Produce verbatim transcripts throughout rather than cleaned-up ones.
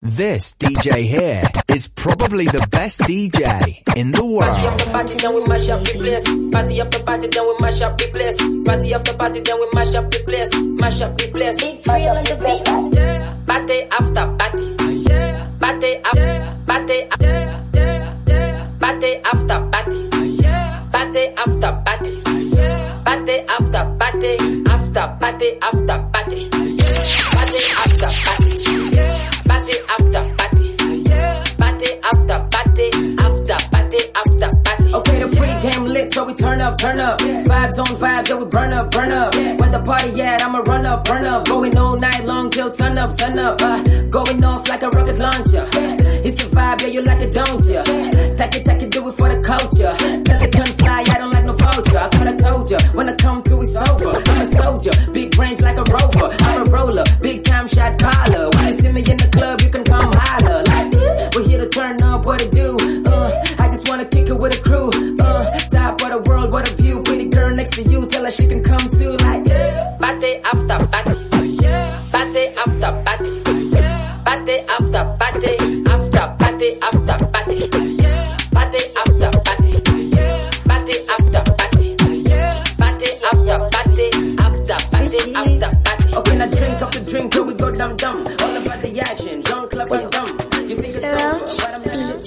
This D J here is probably the best D J in the world. Party after party, then we mash up the place. Party after party, then we mash up the place. Party after party, then we mash up the place. Mash up the place. Big trail on the beat. Yeah. Party after party. Yeah. Party after party. Yeah. Yeah. Party after party. Yeah. Party after party. Yeah. Party after party. After party after party. Party after party. Yeah. Party after party. Yeah. Party after party. After party after party. Okay, the pre-game lit, so we turn up, turn up. Yeah. Vibes on vibes, yeah, we burn up, burn up. Yeah. Where the party at, I'ma run up, burn up. Going all night long till sun up, sun up. Uh, going off like a rocket launcher. Yeah. It's the vibe, yeah, you like it, don't ya? Yeah. Take it, take it, do it for the culture. Pelican fly, I don't like no vulture. I coulda told ya, when I come through, it's over. I'm a soldier, big range like a rover. I'm a roller, big time shot caller. When you see me in the club, you can come holler. Like, we're here to turn up, what it do? Uh, I just wanna kick it with a crew. Uh, top of the world, what a view. Pretty girl next to you, tell her she can come too. Like, yeah. Party after party. Yeah. Party after party. Yeah. Party after party. After party after party. Yeah. Party after party. Yeah. Party after party. Yeah. Party after party. After party after party. Okay, now drink off the drink till we go dumb dumb. All about the action, Jean Club and dumb. You think it's over, but I'm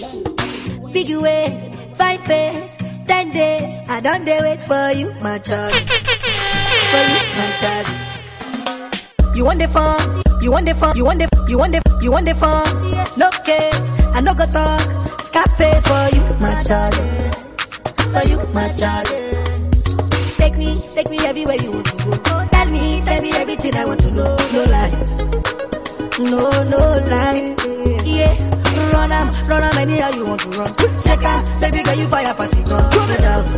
not. Figure ways, five days, ten days. I don't dare wait for you, my child. For you, my child. You want the fun, you want the fun, you want the, you want the, you want the fun. No case, I no go talk. Scarface for you, my child. For you, my child. Take me, take me everywhere you want to go. Tell me, tell me everything I want to know. No lies, no, no lies. Yeah. Run am, run am anyhow you want to run. Check out, baby girl you fire fast gun. No doubt,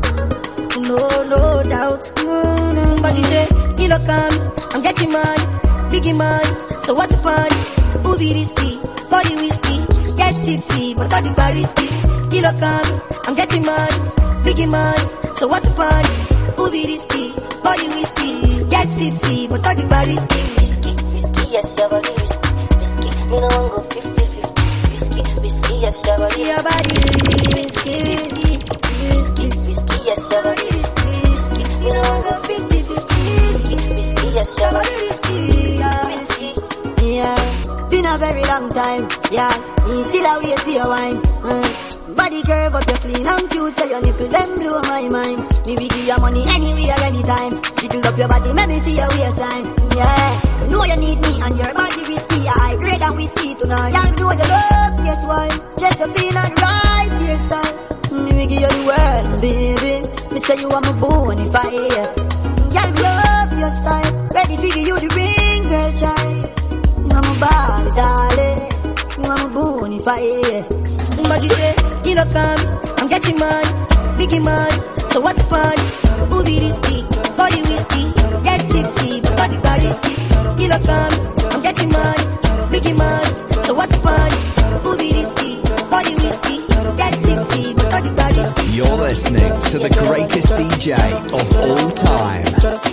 no, no doubt. But you say, he look on, I'm getting money, biggie money. So what's the fun? Movie risky, body whiskey, get tipsy, but all the bar risky. He look on, I'm getting money, biggie money. So what's the fun? Movie risky, body whiskey, get tipsy, but all the bar risky. Risky, risky, yes, your body risky, risky. Me no one go fifty. Risky, yes, your body, your body risky, risky, risky, risky, yes, your body risky, risky. You know go fifty, fifty, risky, risky, yes, your body risky, risky. Yeah, been a very long time, yeah. Me still a wait for your wine. Mm. Body curve up, you clean and cute, so your nipple them blow my mind. Me we give you money anywhere, anytime. Jiggle up your body, make me see your waistline. Yeah, you know you need me and your body risky. I grade and whiskey tonight. Yeah, you know you love, yes why? Just a being and right hairstyle. Me we give you the world, baby. Me say you are my bonfire. Yeah, you love your style. Ready to give you the ring, girl, child. You are my body, darling. You are my bonfire. But you say, he look on, I'm getting money, biggie money. So what's the fun? Movie risky, body whiskey, get tipsy, but body bar risky. He look on, I'm getting money, biggie money. So what's the fun? Movie risky, body whiskey, get tipsy, but body bar risky. You're listening to the greatest D J of all time.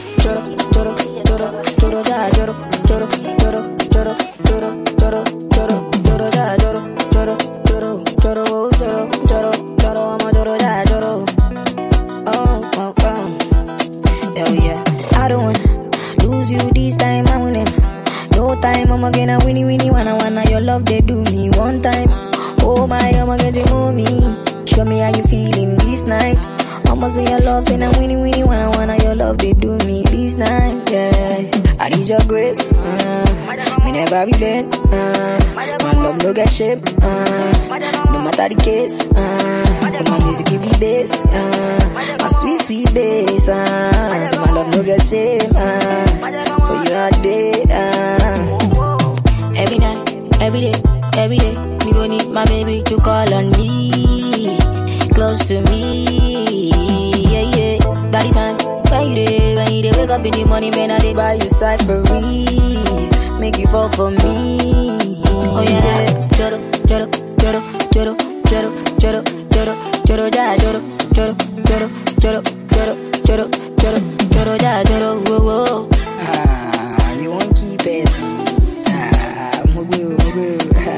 I'ma get a winnie winnie wanna wanna your love they do me one time. Oh my, I'ma get it on me. Show me how you feeling this night. I'ma say your love, say na winnie winnie wanna wanna your love they do me this night. Yeah, I need your grace. Uh, me never relent. Uh, my love no get shape. Uh, no matter the case. Uh, my music give me bass. Uh, my sweet sweet bass. Uh, so my love no get shame. Uh, for you all day. Uh, Every night, every day, every day, me gon' need my baby to call on me, close to me, yeah, yeah. By the time, when you dey, when you dey wake up in the morning, man, I dey buy you cyphery, make you fall for me, oh yeah. Joro, joro, joro, joro, joro, joro, joro, joro, ja, joro, joro, joro, joro, joro, joro, joro, joro, ja, joro, whoa, whoa. Ah, you won't keep it.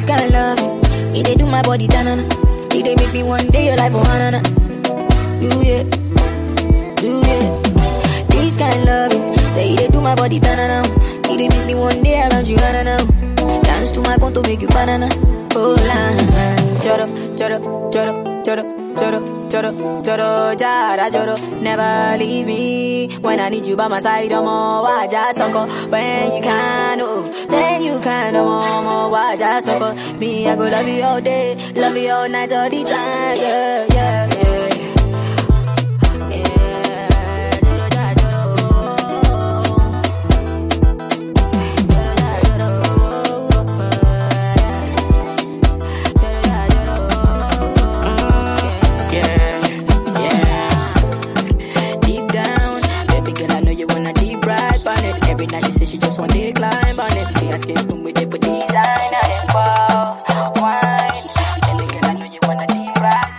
kind of loving, it they do my body tanana. It they make me one day your life for hanana. Do it, do it. This kind of loving, say it they do my body tanana. It they make me one day around you hanana. Dance to my conto make you banana. Oh la, choro, choro, choro, choro, choro, choro, choro, jara, choro. Never leave me when I need you by my side. I'm all why just sucker when you can, oh, then you can, oh, more why just sucker. Me I go love you all day, love you all night, all the time, yeah, yeah, yeah. Every night she says she just want to climb on it. See her skin spoon with it, but design and it wow, wine. Tell the girl I know you wanna deep ride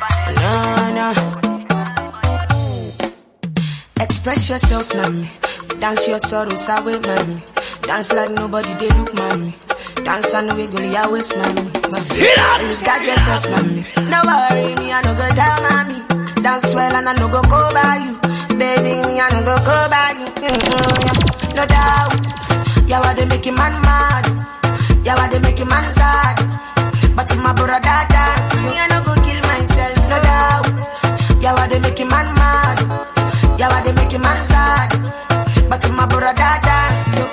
on it. Nah, nah. Express yourself, mommy. Dance your sorrows away, mommy. Dance like nobody they look, mommy. Dance and wiggle your waist, mommy. You got yourself, mommy. No worry, me I no go down, mommy. Dance well and I no go go by you. Baby, me I no go go by you. Mm-hmm. No doubt, yeah, why they make a man mad? Yeah, why they make a man sad? But if my brother dance, me I no go kill myself. No doubt, yeah, why they make a man mad? Yeah, why they make a man sad? But if my brother dance, yo.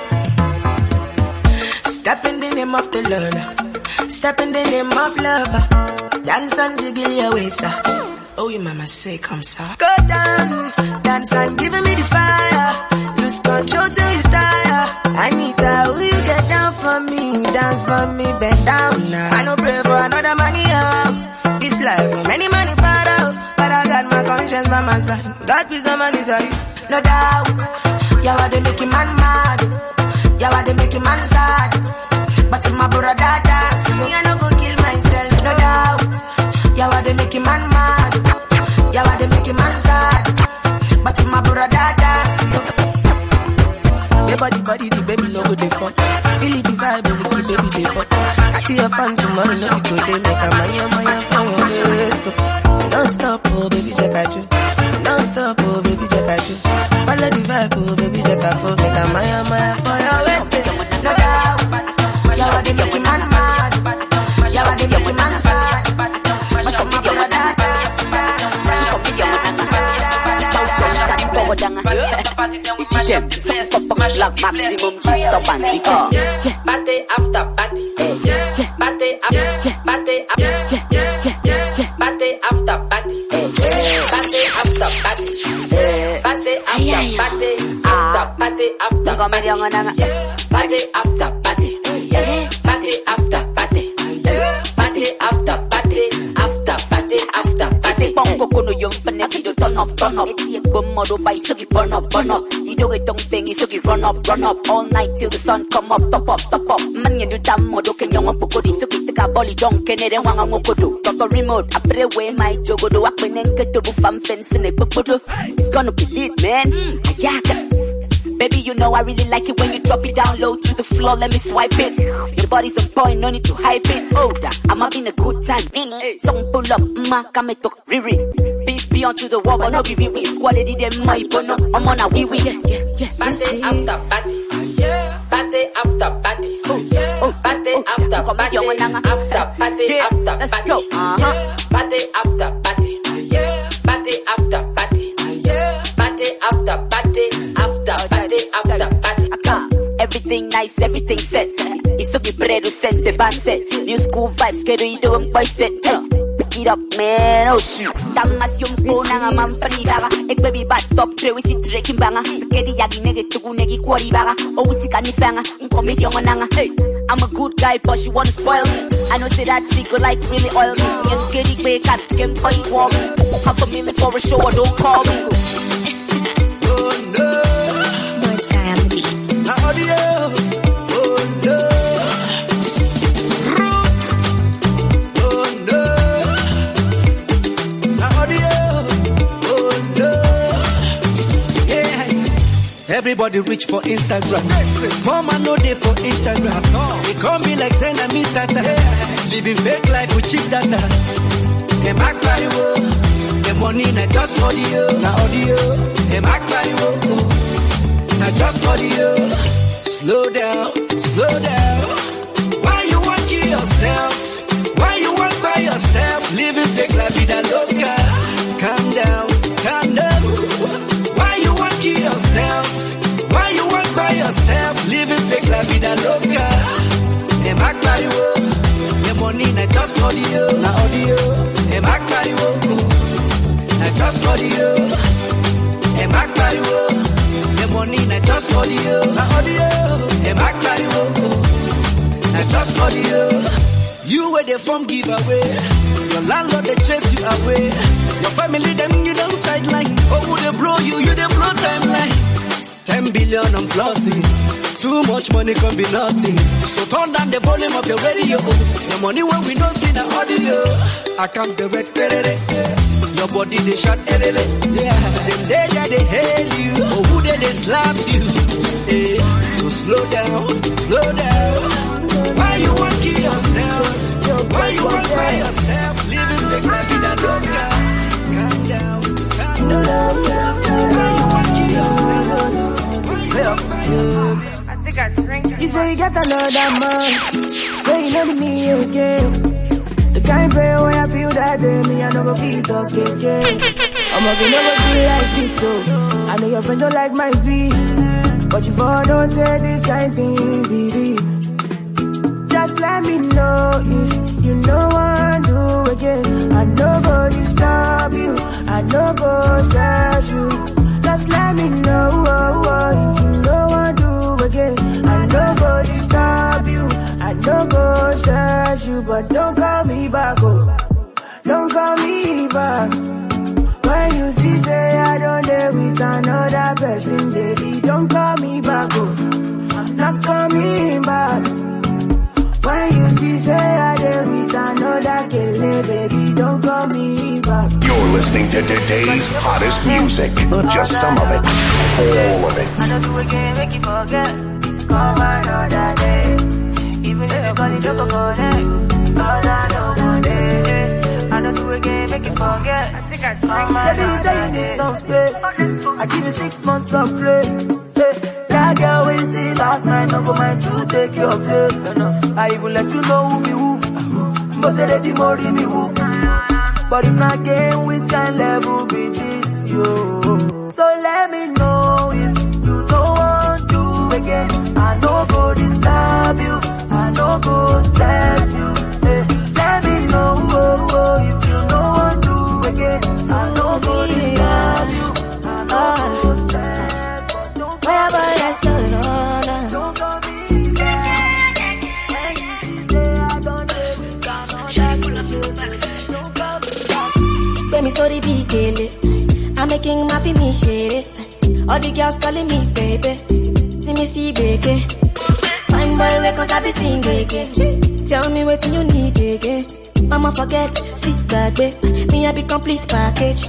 Step in the name of the Lord, step in the name of love. Dance and jiggle your waist. Oh, your mama say, come, sir. Go down, dance and give me the fire. Lose control till you tire. Anita, will you get down for me? Dance for me, bend down now. I no pray for another money out. This life, no many money part out. But I got my conscience by my side. God please, the money's are you. No doubt. Yeah, why they make a man mad? Yeah, why they make a man sad? But if my brother dance, me I no go kill myself. No doubt. Yeah, why they make a man mad? Yeah, why they make a man sad? But if my brother dance, yo. Your body, body, the baby no go dey come. Feel it the vibe, we keep baby dey pop. Catch your fun tomorrow, no be today. Make a man, your man, for your waist. Don't stop, oh baby, check out you. Don't stop, oh baby, check out you. Follow the vibe, oh baby, check out you. Make a man, your man, for your waist. No doubt, yeah, why they make a man mad? Yeah, why they make a man sad? But if my brother dance, maximum just up and see car. Party after party, party after party after party after party, party after party, party after party, after party after party, party after party, party after party, party after party, after party after party. Bongo kono yung panaki do turn up, turn up. Eti ek bum modo by sugi burn up, burn up. Ido get tong pengi sugi run up, run up. All night till the sun come up, top up, top up. Man you do tam modo kenyong ang pukodi sugi teka boli jong kenere wang ang ngokodo. Toto remote apre we my jogodo akpenen keto bu fam fence ne pupudo. It's gonna be lit, man. Ayaka. Baby, you know I really like it when you drop it down low to the floor. Let me swipe it. Your body's on point, no need to hype it. Oh, I'm having a good time. Really? Song pull up, ma, come and talk, riri. Beef be onto the wall, but no be we. Squad it, them my bono. I'm on a wee wee. Party after party, party after party, party after party, after party after party, party after party, party after party, party after party, after party after party. Everything nice, everything set. It's okay, bread, send the band set. New school vibes, get it on boy set. Pick it up, man, oh shit. Tangas yung ko na nga mampanida. Ek baby bat top tre we si trekking banga. Sakedi yagi nege tugu negi kwari baga. Oh we si kanifanga, nkomedi yung nanga. Hey, I'm a good guy, but she wanna spoil me. I know say that chick go like really oil me. Yes, get it back and game boy warm. Half a million for a show, don't call me. Oh no, Boys guy on the beat. audio. Oh no, oh no, audio. Oh no, yeah. Everybody reach for Instagram. Mama no day for Instagram. They call me like send a Mister living fake life with cheap data. Hey, Mac Pariwo, the money na just audio, na audio. Hey, Mac Pariwo, na just audio. Slow down, slow down. Why you want to kill yourself? Why you want by yourself? Living fake life with a loca. Calm down, calm down. Why you want to kill yourself? Why you want by yourself? Living fake life with a loca. Hey, Mac Pariwo, the money na just audio, na audio. Hey, Mac Pariwo, na just audio. Hey, Mac Pariwo, the money na just audio, na audio. Hey, Mac Pariwo, na just audio. You were the form giveaway. Your landlord they chase you away. Your family them you don't sideline. Oh, they blow you, you they blow timeline. Ten billion on flossing. Too much money can be nothing. So turn down the volume of your radio. The money when we don't see the audio. I can't direct it. Your body they shot it. Yeah. Them they that they hail you. Oh, who they they slap you. Hey. So slow down, slow down. Why you want to kill yourself? Why you want by yourself? Living fake life in a loca. Calm down, calm down. Why you want to kill yourself? Why you want by yourself? You say you got another man, say you never me again. The kind of way I feel that day, me I never feel talk again. I'm gonna never feel like this, so I know your friend don't like my beat, but you for don't say this kind of thing, baby. Just let me know if you know what to do again. I know go disturb you, I know go stress you. Just let me know oh, oh, if you know what to do again. I know go disturb you, I know go stress you, but don't call me back, oh, don't call me back. When you see say I don't live with another person, baby, don't call me back, oh, I'm not coming back. When you see say I live with another killer, baby, don't call me back. You're listening to today's hottest music, just some of it, all of it. I don't do again, make you forget. Come another day. Even if you call it joke or connect, cause I don't want it. I don't do again, make you forget. I think I drank. Baby, you say you need some space. I give you six months of grace. Hey, that girl we see last night, no go mind to take your place. I even let you know who be who, but they let more me who. But if not game with kind level be this, yo. So let me know if you don't want to again. I know go disturb you, I know go stress you. Hey, let me know oh, oh, if you don't want to again. I know go disturb you, I know go stress you. Where but that's so long. Don't call me back. When you see say I don't live with another person, don't call me back. Let me sorry be kele. I'm making my me shit. All the girls calling me baby. See me see baby. Fine boy wake cause I be sing baby. Tell me what you need again. Mama forget, sit back baby. Me I be complete package.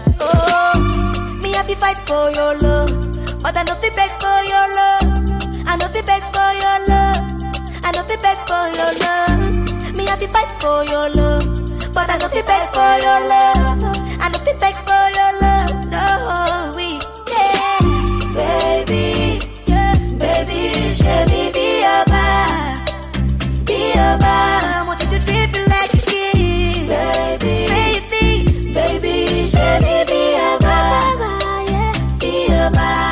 Oh, me I be fight for your love, but I no be beg for your love. I no be beg for your love. I no be beg for your love. Me I be fight for your love, but I no be beg for your love. I no be beg for your love. No, we yeah, baby, yeah, baby, should me be your bar, be your bar. I want you to treat me like a kid, baby, baby, baby, should me be your bar, yeah, be your bar.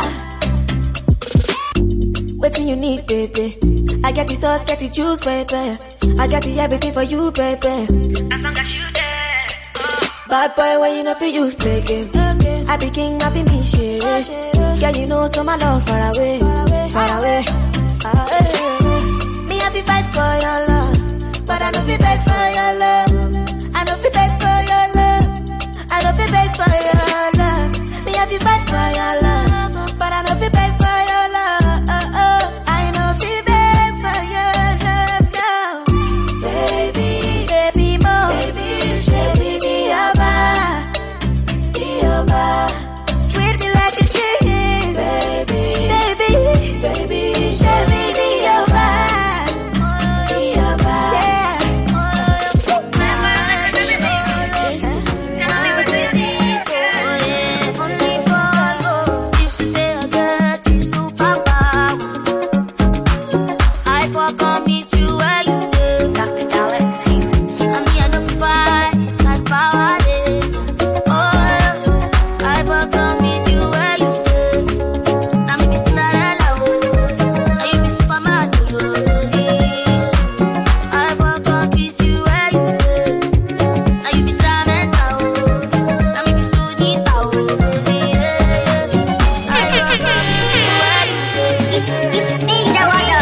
What do you need, baby? I got the sauce, get the juice, baby. I got the everything for you, baby. As long as you there. Oh. Bad boy, when you know for use play game. Okay. I be king, I be me shit. Girl, you know so my love far away, far away, far away. Ah, hey. Me I be fight for your love, but I know be beg for your love. I know be beg for your love. I know be beg for your love. Me I be fight for your love, but I know be beg for your love. Oh, oh. I know be beg for your love now, baby, baby more, baby, baby be your bar, be your bar. Treat me like a king, baby, baby, baby, baby be your walk on me to where you go. Doctor Dollar Entertainment. I'm here to fight like power. Oh, I walk on me to where you go. Now me be Cinderella, oh. Now you be Superman, oh. I walk on kiss you where you go. Now you be Dramenta, oh. Now me be Sunita, oh. I walk on me to where you go. It's, it's Asia Wanda.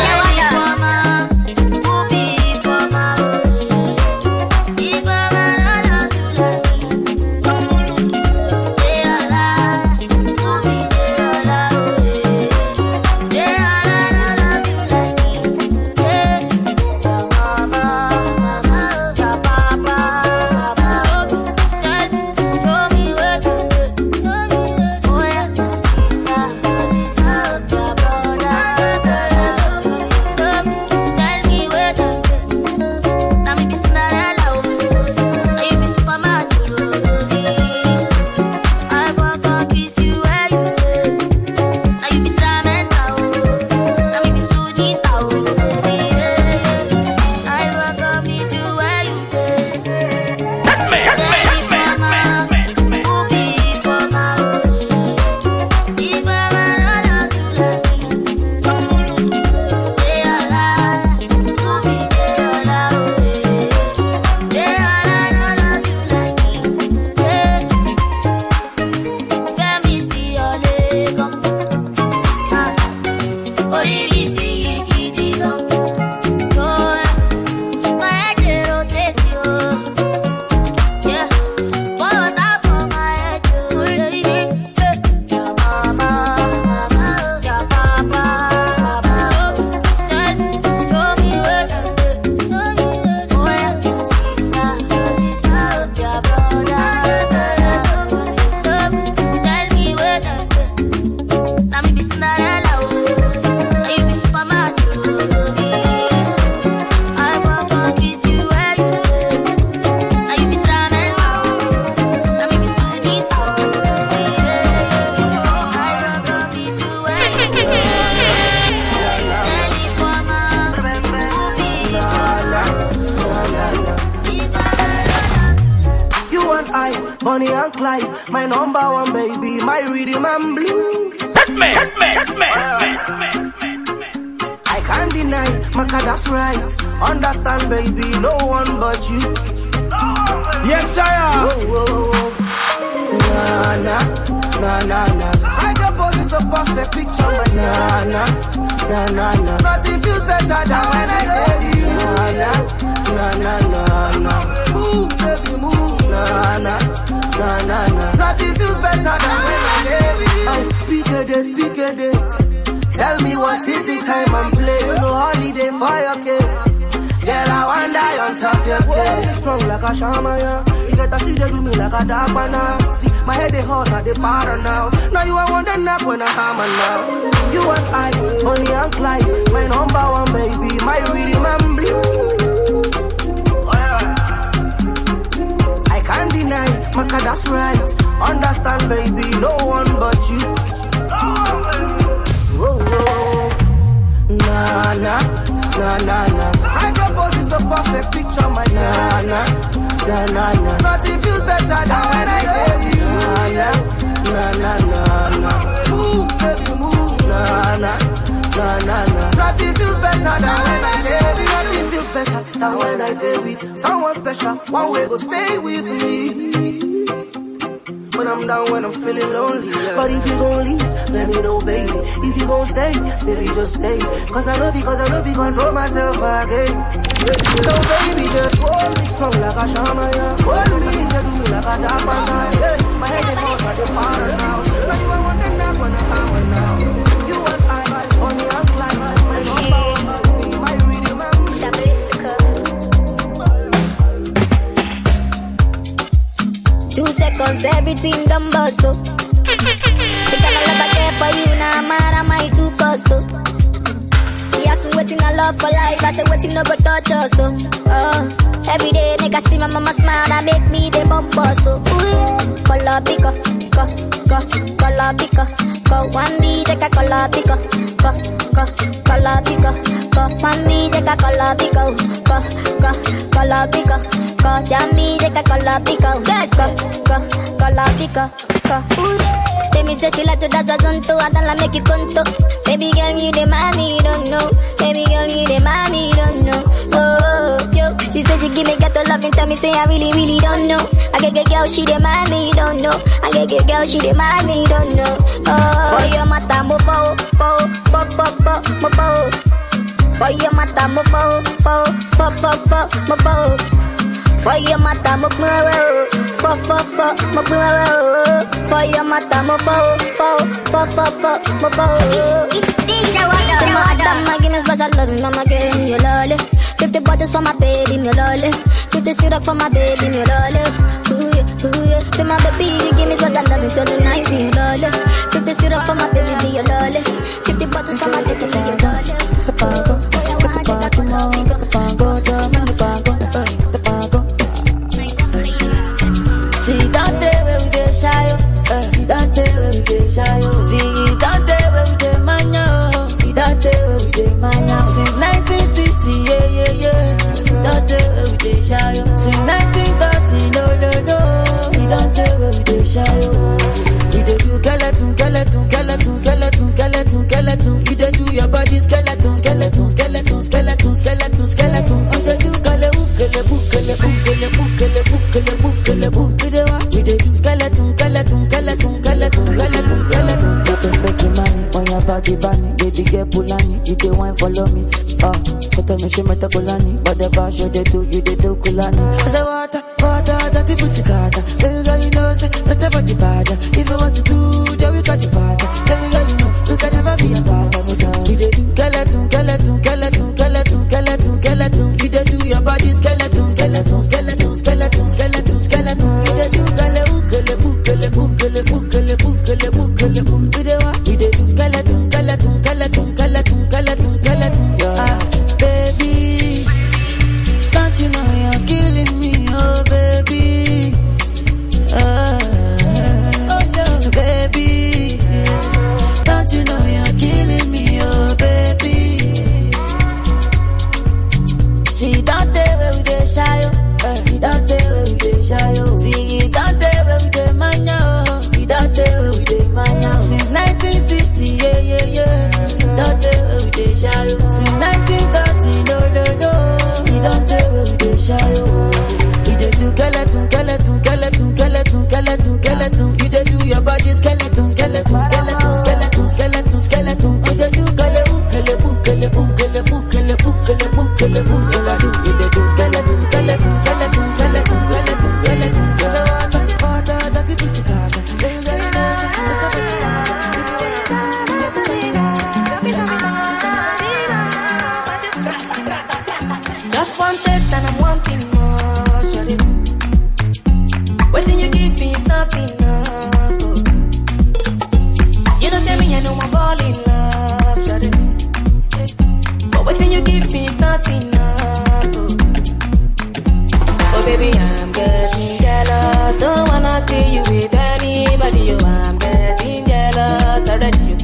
Bonnie and Clyde, my number one baby, my rhythm and blues. Hit me, hit me, hit me, hit me, hit me. I can't deny, Maka, that's right. Understand, baby, no one but you. Yes, I am. Whoa, whoa, whoa. Nah, nah, nah, nah, nah. Strike your pose is a perfect picture, my nah, nah, nah, nah, nah. Nothing feels better than when I get you. Nah, nah, nah, nah, nah, nah. Move, baby, move. Nah, nah, nah, nah, nah. Nothing feels better than when I get you. Oh, pick a date, pick a date. Tell me what is the time and place. No holiday for your case. Girl, I wanna die on top your case. Strong like a shaman, yeah. You get to see they do me like a dark banana. See, my head they hot, not they para now. Now you are one the knock when I hammer now. You and I, Bonnie and Clyde, my number one baby, my rhythm and blues. Oh, yeah. I can't deny, Maka, that's right. Understand, baby, no one but you. Whoa, whoa. Nah, nah, nah, nah, nah. Strike your pose is a perfect picture, my nah, nah, nah, nah, nah. Nothing feels better than when I get you. Nah, nah, nah, nah, nah. Move, baby, move. Nah, nah, nah, nah, nah. Nothing feels better than when I get you. Nothing feels better than when I get with someone special. One way go stay with me. When I'm down, when I'm feeling lonely, yeah. But if you gon' leave, let me know, baby. If you gon' stay, baby, just stay. Cause I know, because I know, we control myself again. So baby, just hold me strong like a shaman, yeah. Hold me, you do me like a dark banana, yeah. My head is hot like the powder now. Now you want the knock when I hammer now. You and I, Bonnie and Clyde, my number one baby, my rhythm and Two seconds, everything done bust, oh. Think I love there for you, now I'm mad, I might too cost, oh. He asked me waiting I love for life, I said waiting no go touch us, oh. Oh, every day, nigga see my mama smile, that make me the bump us, oh. Ooh, color picker, co, co, color color pico. Go one me take a color pico. Go go color pico. Go one me take a color pico. Go go color pico. Go yummy take a color pico. Let's go go color pico. Go. Baby say she like to dance a zonto, I don't like make you conto. Baby girl you the mommy, don't know. Baby girl you the mommy, don't know. Oh yo, she said she give me gato love and tell me say I really really don't know. I get get girl she the mommy, don't know. I get get girl she the mommy, don't know. Oh, for your mata mo fo fo fo fo fo mo fo. For your mata mo fo fo fo fo fo mo fo. For your mata mo fo fo fo fo mo fo. For your mata mo fo fo fo fo fo mo fo. Mama give me special love, mama give me your lolly. Fifty bottles for my baby, me lolly. Fifty syrup for my baby, me lolly. Ooh yeah, ooh yeah. Say my baby, give me special love until the night, me lolly. Fifty syrup for my baby, be your lolly. Fifty bottles for my baby, be your lolly. The pago, the pago, the pago, the pago, the pago. See that day when we get shy, see that day when we get shy, see that day when we get mania, see that day when we get mania. Since nineteen sixty, yeah yeah yeah, that day when we get shy. Since nineteen thirty, no no no, see that day when we get shy. We dey do skeleton, skeleton, skeleton, skeleton, skeleton, skeleton. You dey do your body skeleton, skeleton, skeleton, skeleton, skeleton, skeleton. You dey do kale ukele bukele bukele bukele bukele bukele bukele. We dey do skeleton, skeleton, skeleton, skeleton, skeleton, skeleton. You dey make money on your body, bunny. Baby get pulani, you dey wine follow me. Ah, so tell me she meta kulani, whatever show they do, you dey do kulani. I say water, water, dirty pussy carter. Baby girl you know say that's about the bad. If you want to do, then we got the bad. Baby girl you know we can never be apart. We dey do skeleton, skeleton, skeleton, skeleton, skeleton, skeleton. You dey do your body skeleton, skeleton, skeleton, skeleton, skeleton, skeleton. You dey do kale ukele bukele bukele bukele bukele bukele bukele. We dey do skeleton, skeleton, skeleton, skeleton, skeleton, skeleton. Ah, baby, don't you know you're killing me, oh baby. Ah, oh no, baby, don't you know you're killing me, oh baby. See that day when we get shy, oh. See that day when we get shy, oh. See that day when we get mania, oh. See that day when we get mania. Since nineteen sixty, yeah yeah yeah. That day when we get shy, oh. Since nineteen thirty, no no no. See that day when we get shy, oh. We dey do skeleton, skeleton, skeleton, skeleton, skeleton, skeleton. You dey do your body skeleton, skeleton, skeleton, skeleton, skeleton, skeleton. You dey do kale ukele bukele bukele bukele bukele bukele bukele. You dey do skeleton, skeleton, skeleton, skeleton, skeleton, skeleton. So water, water, dirty pussy carter. Baby girl you know say that's about the bad. If you wanna do, baby just one taste and I'm wanting more, shawty. Waiting you give me is not enough. Oh. You don't tell me I know I'm falling in love, shawty. But waiting you give me is not enough. Oh. Oh baby, I'm getting jealous. Don't wanna see you with anybody. Oh, I'm getting jealous already.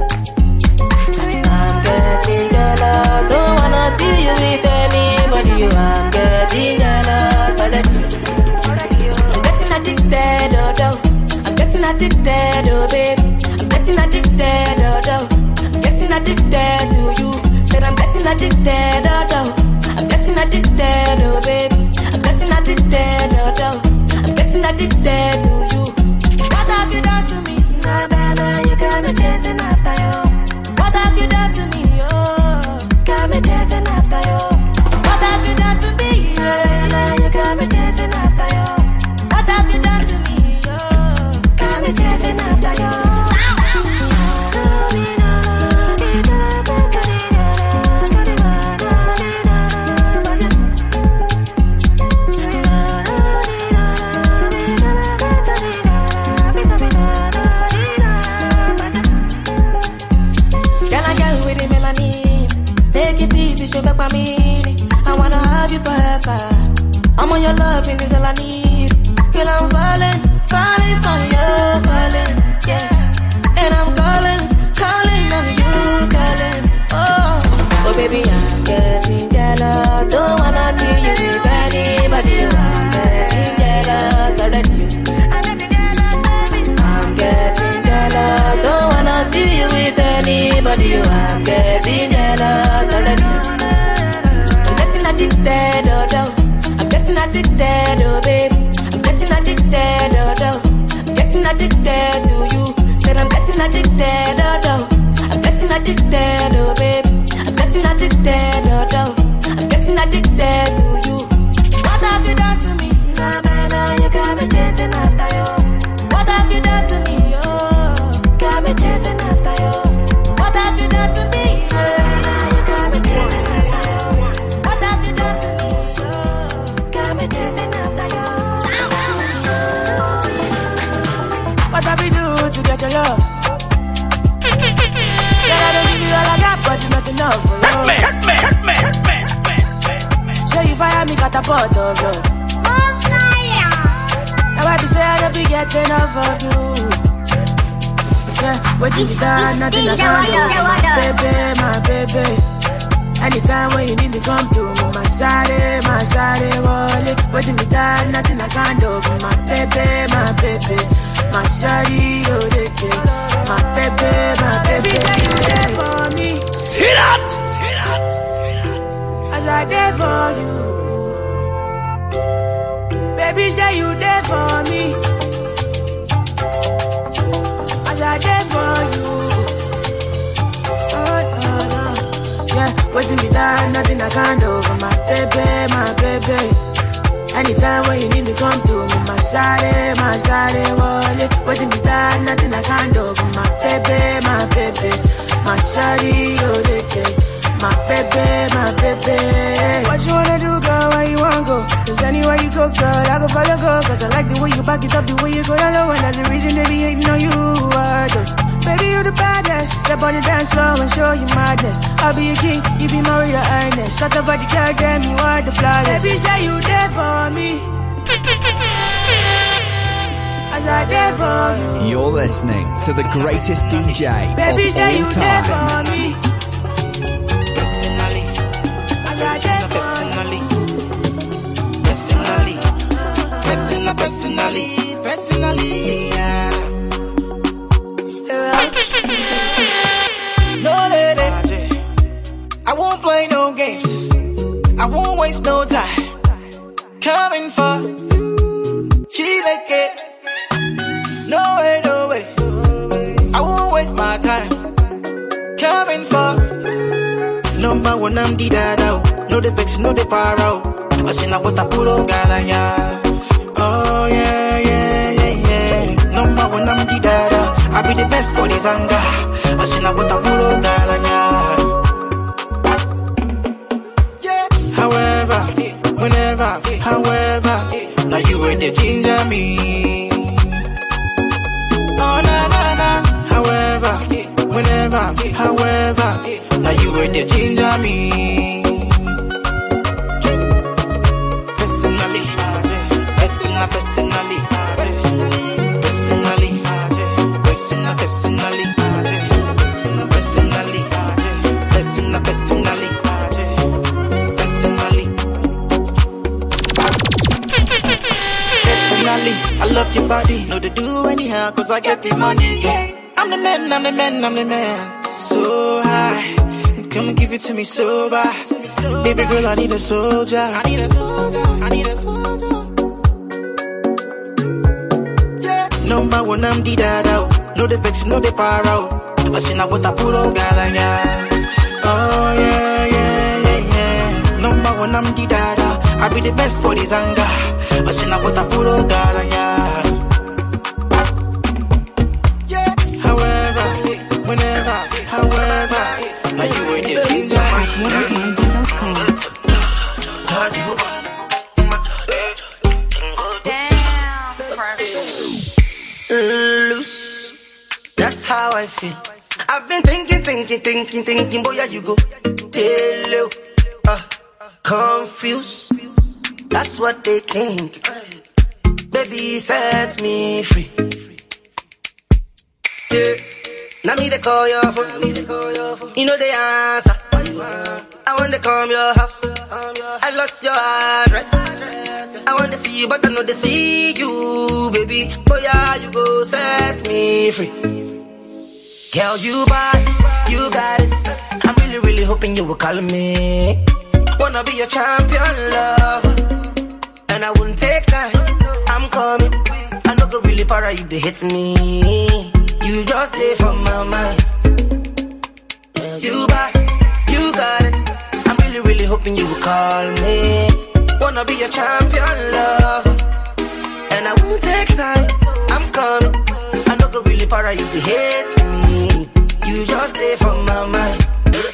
I'm getting jealous. Don't wanna see you with anybody. Oh, I'm getting jealous already. I'm getting addicted, oh, oh. I'm getting addicted, oh, babe. I'm getting addicted, oh, oh. I'm getting addicted to you. Said I'm getting addicted, oh, oh. I'm getting addicted, oh, babe. I'm getting addicted, oh, oh. I'm getting addicted to you. What have you done to me? Nah, baby, you got me chasing after you. What have you done to me, oh? Got me chasing after you. What have you done to me, yeah? You got me chasing after you. What have you done to me, oh? Got me chasing after you. Sugar by me, I wanna have you forever. I'm on your loving is all I need. Girl, I'm falling, falling for you, falling, yeah. addicted, oh, oh. I'm getting addicted, oh, baby. I'm getting addicted, oh, oh. I'm getting addicted to you. What have you done to me? Nah, man, nah, you got me chasing after you. What have you done to me, oh? Got me chasing after you. What have you done to me, oh? You got me chasing after you. What have you done to me, oh? Got me chasing after you. What have you do to get your love? Yeah, I don't give you all I got, but it's not enough for you. Hurt me, hurt me, hurt me, hurt me, hurt me. Say you fire me, got a pot of you. On fire. Now I be say I don't be getting enough of you. Yeah, what you done, nothing I can't do. My baby, my baby. Anytime when you need me, come through. My shawty, my shawty, wallet. What you done, nothing I can't do. My baby, my baby. My shawty, oh, they get. My baby, my baby. Say you there for me. Sit up, sit up. As I there for you. Baby, say you there for me. As I there for you. Oh, no, no. Yeah, waiting me down, nothing I can't do. For my baby, my baby. Anytime when you need me, come to me. My shawty, my shawty, wallet. Waiting me down, nothing I can't do. For my baby, my baby. My shawty, oh, they take. My baby, my baby. What you wanna do, girl? Where you wanna go? Cause anywhere you go, girl, I go follow, go. Cause I like the way you back it up, the way you go down low. And that's the reason they be hating on you. I just, baby, you the baddest. Step on the dance floor and show you madness. I'll be a king, you be my real highness. Shut up, body, girl, damn, you are the flyest. Baby, say you there for me. As I there for you. You're listening to the greatest D J baby, of say all you there time. for me. Personally, personally, personally, personally, personally, yeah. No lady, I won't play no games. I won't waste no time. Coming for she like it. No way, no way. I won't waste my time. Coming for number one, I'm the dada. No the vex, no the para. I seen a butter puro galanya. Oh yeah, yeah, yeah, yeah. Number one, I'm the dada. I be the best for this anger. I seen a butter puro galanya. Yeah. However, whenever, however, now you were the ginger me. Oh na na na. However, whenever, however, now you were the ginger me. Personally, personally, personally, personally, personally, personally, personally, personally, personally, personally. I love your body, no to do anyhow, cause I get the money, yeah. I'm the man, I'm the man, I'm the man. So high, come and give it to me so bad. Baby girl, I need a soldier. I need a soldier, I need a soldier. Yeah. Number one, I'm the dada. No the vex, no the para. I seen a butter puro galanya. Oh yeah, yeah, yeah, yeah. Number one, I'm the dada. I be the best for this anger. I seen a butter puro galanya. Whenever, however, now you were the ginger. Loose, that's how I feel. I've been thinking, thinking, thinking, thinking, boy, you go. Tell you, uh, confused. That's what they think. Baby, set me free. Yeah. Now me they call your phone, you know the answer. I want to come your house. I lost your address. I want to see you, but I know they see you, baby. Oh yeah, you go set me free. Girl, you bad, you got it. I'm really, really hoping you will call me. Wanna be your champion, love. And I wouldn't take time. I'm coming. I know go really para if they hit me. You just stay from my mind. Yeah, you back, you got it. I'm really, really hoping you will call me. Wanna be a champion, love. And I won't take time, I'm coming. I know the really para you to hate me. You just stay from my mind.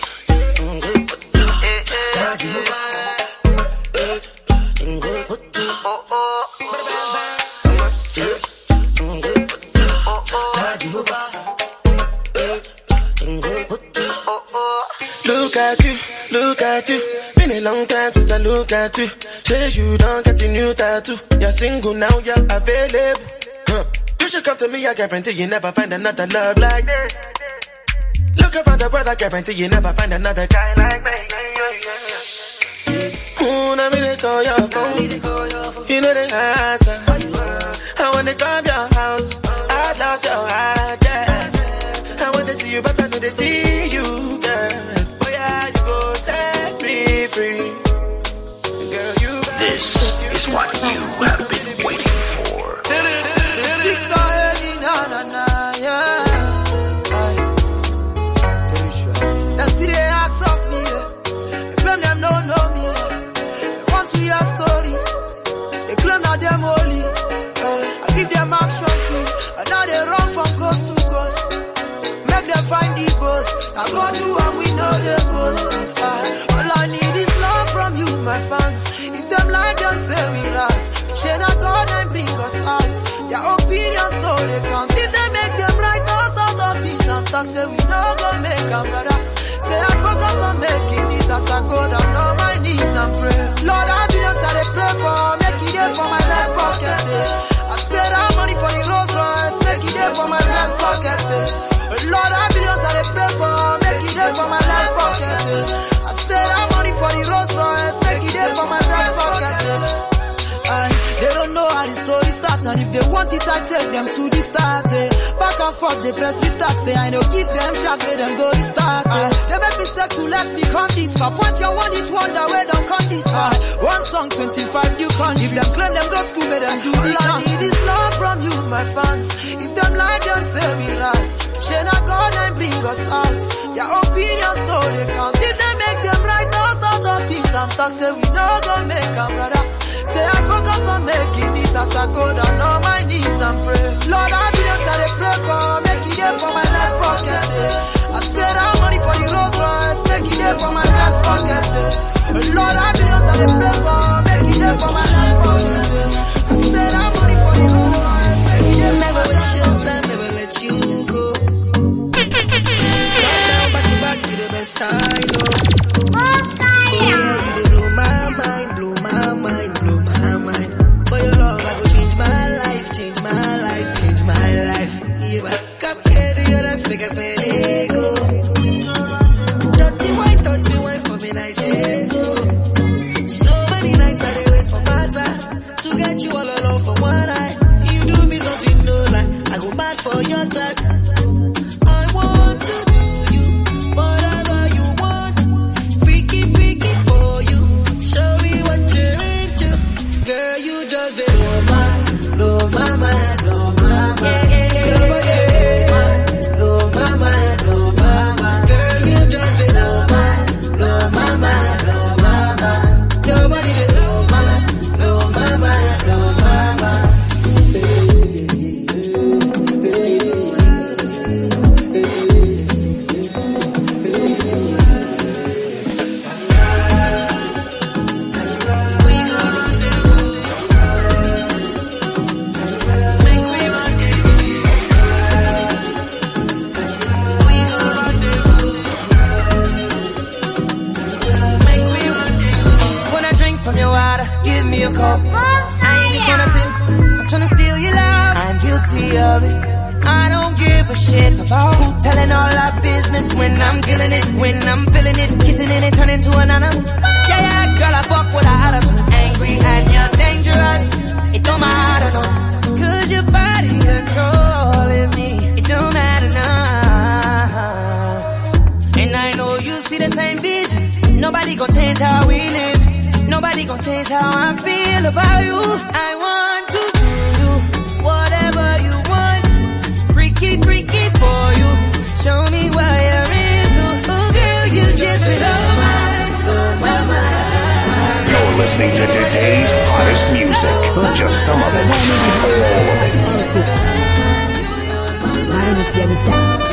Look at you, look at you. Been a long time since I look at you. Say you don't get a new tattoo. You're single now, you're available. Huh. You should come to me, I guarantee you never find another love like this. Look around the world, I guarantee you never find another guy like me. Ooh, now me they call your phone. You know they answer. I wanna come your house. I lost your address. I wanna see you, but I know they see you, girl. Oh yeah, you go set me free. Girl, you got This is what you have been waiting for. That's the day I saw me. They claim them don't know me. They want to hear stories. They claim that them holy. I give them action fee. And now they run from coast to coast. Make them find the boss. I go do and we know the boss. All I need is love from you, my fans. If them like them say we rise. Share not God and bring us out. Their opinions though they count. If they make them right, us out of things and talk. Say we know go make them brother. Say I focus on making it as I go down on my knees and pray. Lord, I billions that they pray for. Make it there for my left pocket. I said I'm money for the Rolls Royce. Make it there for my left pocket. Lord, I billions that they pray for. Make it there for my left pocket. I said I'm money for the Rolls Royce. Make it there for my left pocket. I, they don't know how the story starts, and if they want it, I take them to the start. Eh. Back and forth, they press restart. Say I know, give them shots, let them go restart. Eh. They make mistake to let me come this far. Point your one, it wonder where don't come this far. One song, twenty-five, you can't. If them claim them go school, make them do the all I need is love from you, my fans. If them like them, say we rise. Share not God and bring us out. Their opinions though they count. If they make them right, us out of things and talk. Say we know go make them brother. Say I focus on making it as I go down on my knees and pray. Lord, I billions that they pray for. Make it there for my left pocket. I said I'm money for the Rolls Royce. Make it there for my left pocket. Lord, I billions that they pray for. Make it there for my left pocket. I said I'm money for the Rolls Royce. Make it there. Never waste your time, never let you go. Top down, back to back, you the best I know. Oh, fire! Oh, yeah, you they blow my mind, blow my mind, blow my mind. For your love, I go change my life, change my life, change my life. Yeah, but come here to your dance, make us make it go. Dirty wine, dirty wine for me, I say so. So many nights I dey wait for my time to get you all alone for one night. You do me something no lie, I go mad for your type. I want to do you whatever you want, freaky, freaky for you. Show me what you're into, girl. You just dey blow my, blow my mind, blow my mind. Your body blow my mind, blow my mind. Girl, you just dey blow my, blow my mind, blow my mind. Your body dey blow my, blow my mind, blow my mind. When I drink from your water, give me a cup. I ain't just wanna sip, I'm tryna steal your love. I'm guilty of it. I don't give a shit about who telling all our business when I'm killing it, when I'm feeling it, kissing it and turning to an animal. Yeah, yeah, girl, I fuck with a attitude. Angry and you're dangerous. It don't matter, no. Cause your body controlling me. It don't matter now. And I know you see the same vision. Nobody gon' change how we live. Nobody gon' change how I feel about you. I want to do you whatever you want. Freaky, freaky listening to today's hottest music. Just some of it, all of it. Mine is getting set.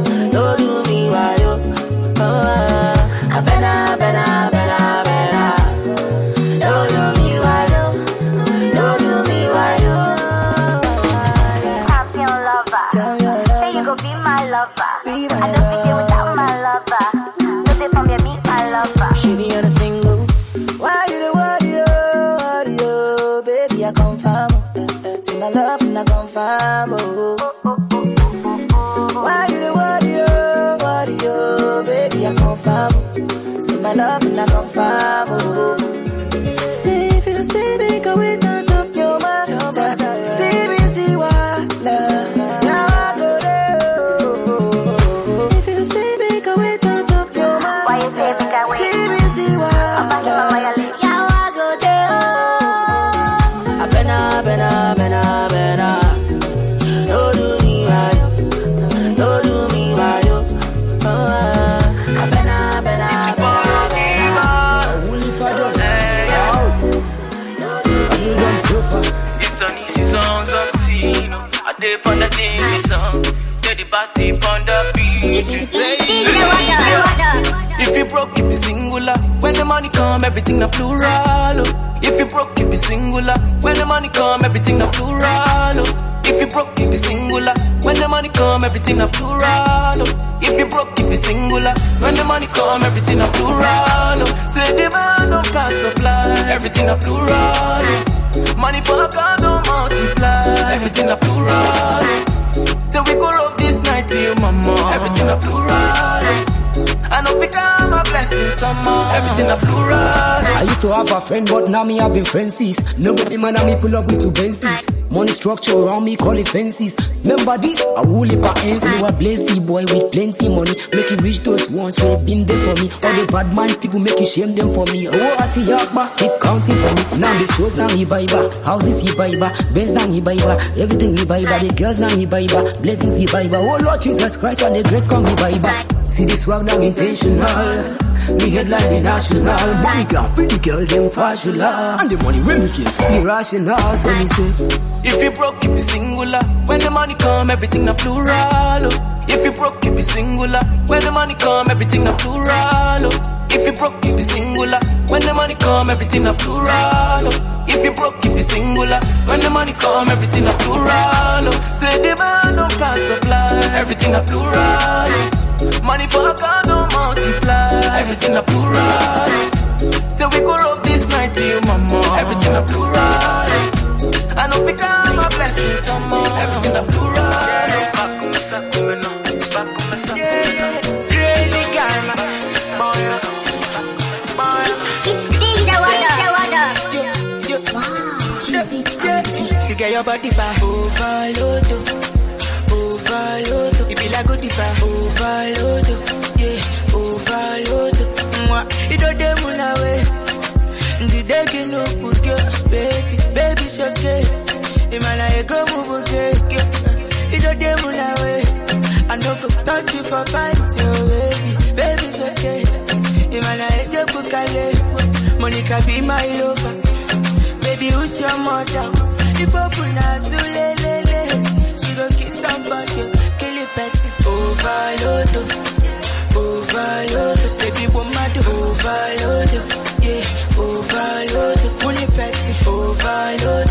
Bena, bena, bena, bena. love not confirm, oh. Why you the worry, oh, worry, oh, baby, I confirm. See my love not confirm, oh. See if you see me, go with not up your mind. See me, see why love. Now I go there, oh. If you see me, go with not up your mind. Why you take me away? See me, see why love. Now I go there, oh. I better, better, better, better. No do me right, no do me right, oh. I better, better, better, better. It's an easy song, Tino. I did on the thing, song. Get the party on the beat. If you broke, keep it singular. When the money come, everything a plural. Oh. If you broke, keep it singular. When the money come, everything a plural. Oh. If you broke, keep it singular. When the money come, everything a plural. Oh. If you broke, keep it singular. When the money come, everything a plural. Oh. Say demand don't pass supply. Everything a plural. Oh. Money for a God don't multiply. Everything a plural. Oh. Say we go rob this night to you, mama. Everything a plural. Oh. I know become a blessing somehow. Everything a plural. I used to have a friend, but now me having friends. Nobody man and me pull up with two Benzes. Money structure around me, call it fences. Remember this? I will live by ends. You a blessed boy with plenty money. Make you reach those ones who have been there for me. All the bad mind people make you shame them for me. Oh, at the yakba, keep counting for me. Now the shows now he buy ba, houses he buy ba, Benz now he buy ba, everything he buy ba, the girls now he buy ba, blessings he buy ba. Oh Lord Jesus Christ and the grace come he buy ba. See this work now intentional. Me headline the national. Money can't free the girl them fashion. And the money when me get irrational. So me say, if you broke, keep it singular. When the money come, everything a plural. Oh. If you broke, keep it singular. When the money come, everything a plural. Oh. If you broke, keep it singular. When the money come, everything a plural. Oh. If you broke, keep it singular. When the money come, everything a plural. Oh. Say demand don't pass supply. Everything a plural. Oh. Money for a car don't multiply. Everything a plural. So we go rob this night to you, mama. Everything a plural. I know become a blessing somehow. Everything a plural. Yeah, yeah. Crazy karma. Boy, boy. It's D J Wada. See, get your body back. Overload. Overload. It be like good diva. Overload. Yeah, overload. Mwah. It don't dem on away. The day can no good girl. Baby, baby, showcase. The man I go move again. It don't dem on away. I no go touch you for fight, oh baby, baby, showcase. The man I go cook ale. Monica be my lover. Baby, who's your mother? If I pronounce you, le, le, le. She go kiss some fashion, kill it person. Overload, overload, baby woman do overload, yeah, overload, money person, overload,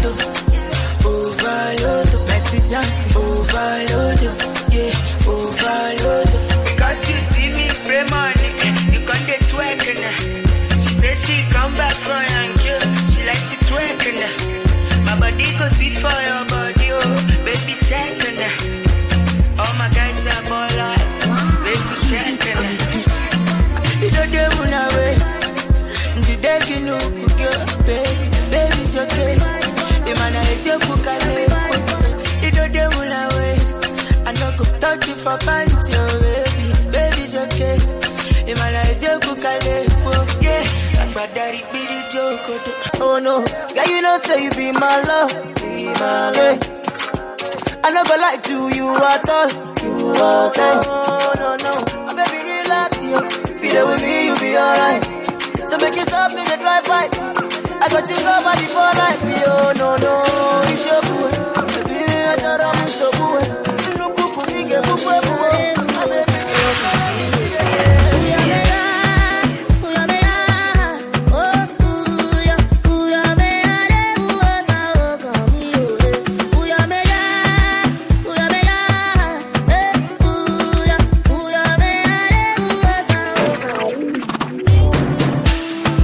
overload, message Johnson, overload, yeah, overload. Because you see me spray money, you can't get twerking. She said she come back for you, she like to twerking. My body go sweet for your body, oh, baby checking. All my guys are ballers, baby checking. You don't get one away. The day you know, girl, baby, baby's your case. The man I feel cook and you don't get one away. I know go touch you for pants, oh baby, baby's your case. The man I feel cook and yeah. But daddy be the joke. Oh no, yeah, you know say you be my love, be my love. I never lie to you at all, you at all. No, no, no, oh, baby relax, yo. Feel it with me, you be alright. So make it stop in the drive-by. I got you covered before life, yo. No, no, you show good. Baby, I thought I'm so good. You know, cook, cook, you get cook, cook, cook.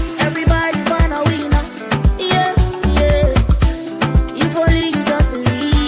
Everybody's gonna win, yeah, yeah. If only you don't believe.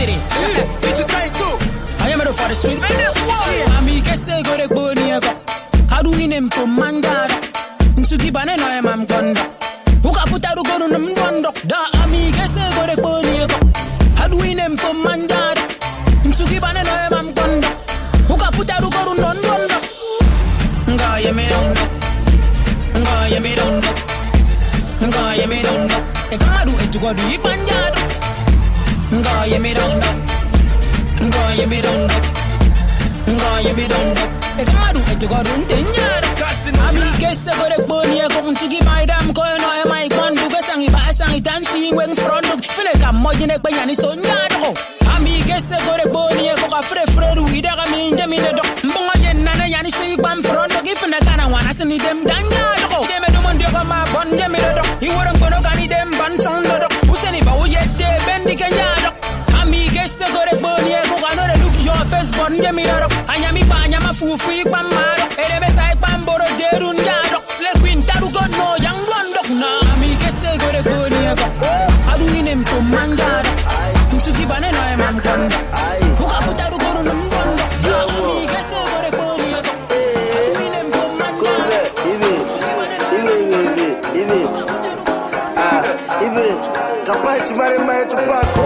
it. Did you say too? I am ready for the swing. Ami kese gore boni ego. How do we name for mandara? Nsuki bane no em am konda. Uka puta do go no mdondo. Da ami kese gore boni ego. How do we name for mandara? Nsuki bane no em am konda. Uka puta do go no mdondo. Nga ye me dondo. Nga ye me dondo. Nga ye me dondo. E kama do etu go do ipanjado. Nga ye me dondo. Nga ye me dondo. Nga ye me dondo. E kama do etu go do ntenyado. Ami kese gore boni e ko ntugi my dam ko no e my kondu ke sangi ba sangi dancing wen front look fele ka moji ne penya ni so nyado. Ami kese gore boni e ko ka fre fre ru ida ka mi ndemi ne do. Mbonga je nana yani si bam front look ifne kana wana sini dem danyado. Dem do mon de ko ma bon ndemi do. I woran ko no kani dem ban son do. Useni ba wo yette bendi ke nyado. Ami kese gore boni e ko ka no de look your face bon ndemi do. Anyami ba anyama fufu ikpam maro. Ere be sai pam boro derun nyado. Slay queen taru go no yang londo na. Ami kese gore boni e ko. Adu inem to mangada. Nsuki bane no e mam konda. Uka putaru go no mbondo. Ami kese gore boni e ko. Adu inem to mangada. Ibe, ibe, ibe, ibe. Ah, ibe. Kapal chimare mare chupako.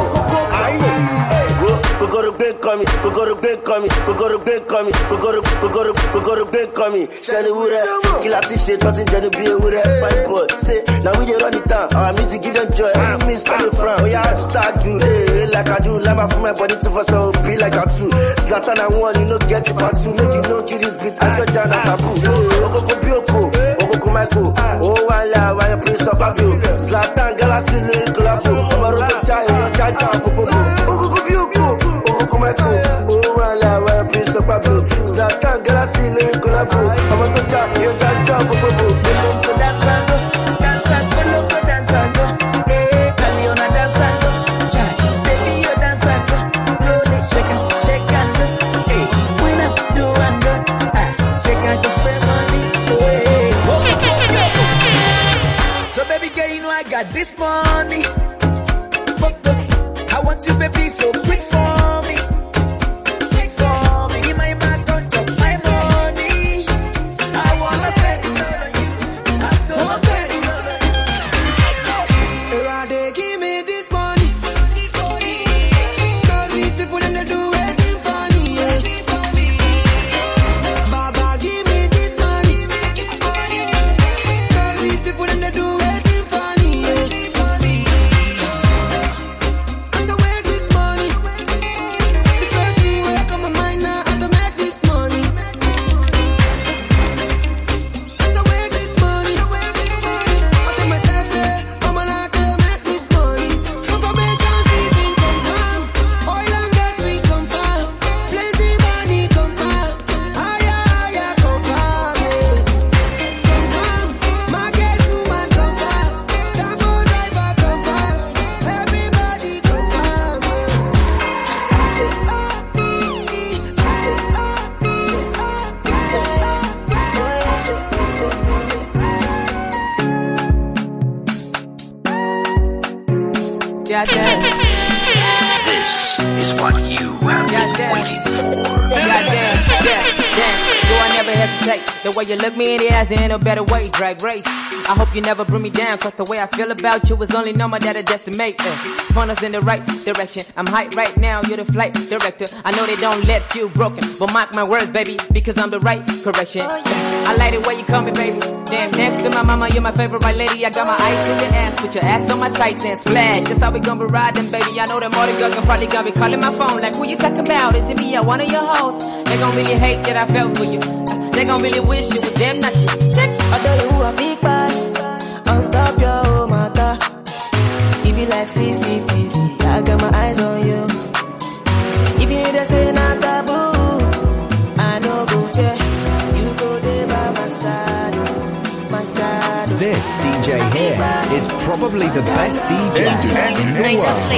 Ai. Kokoro big coming, kokoro big coming, kokoro big coming, kokoro kokoro kokoro big coming. Shani wure, kill up this shit, nothing just be a wure. Fight boy, say now we dey run it down. Our music give them joy, every miss coming from. Oh yeah, I have to start do, hey, like I do. Lava for my body to first so be like I do. Zlatan I want, you know get it part two, make you know kill this beat. I swear down at taboo. Okoko bioko, okoko Michael, oh wala, why you play so babio? Zlatan galaxy lyrical labo, Omaro chai, chai chai for bobo. Okoko bioko. Oh, wala, wala, please stop a boo. Zlatan, Galaxy, lyrical labo. I'm on the job, you're that job for bobo. Loco danzando, danzando, loco danzando. Eh, Caliona danzando. Chai, baby, you're danzando. Roll it, shake it, shake it. Eh, when I do and ah, shake it, just spend money. Oh, so baby girl, you know I got this money. I want you, baby, so quick for me. This is what you have been waiting for. Goddamn, yeah, damn. Do I never hesitate? The way you look me in the eyes, there ain't no better way. Drag race. I hope you never bring me down, cause the way I feel about you is only number that'll decimate. Uh, point us in the right direction. I'm hyped right now, you're the flight director. I know they don't let you broken, but mark my words, baby, because I'm the right correction. I like the way you call me, baby. Damn, next to my mama, you're my favorite right lady. I got my eyes in your ass, put your ass on my tights and splash. That's how we gonna be riding, baby. I know that more than girls can probably gonna be calling my phone. Like, who you talking about? Is it me or one of your hoes? They gon' really hate that I fell for you. They gon' really wish it was them, not you. Check. I tell you who a big bad. On top your oh my God. You be like C C T V. I got my eyes on you. If you need to say not taboo, I know go fair. You go there by my side, my side. This D J here is probably the best D J in the world.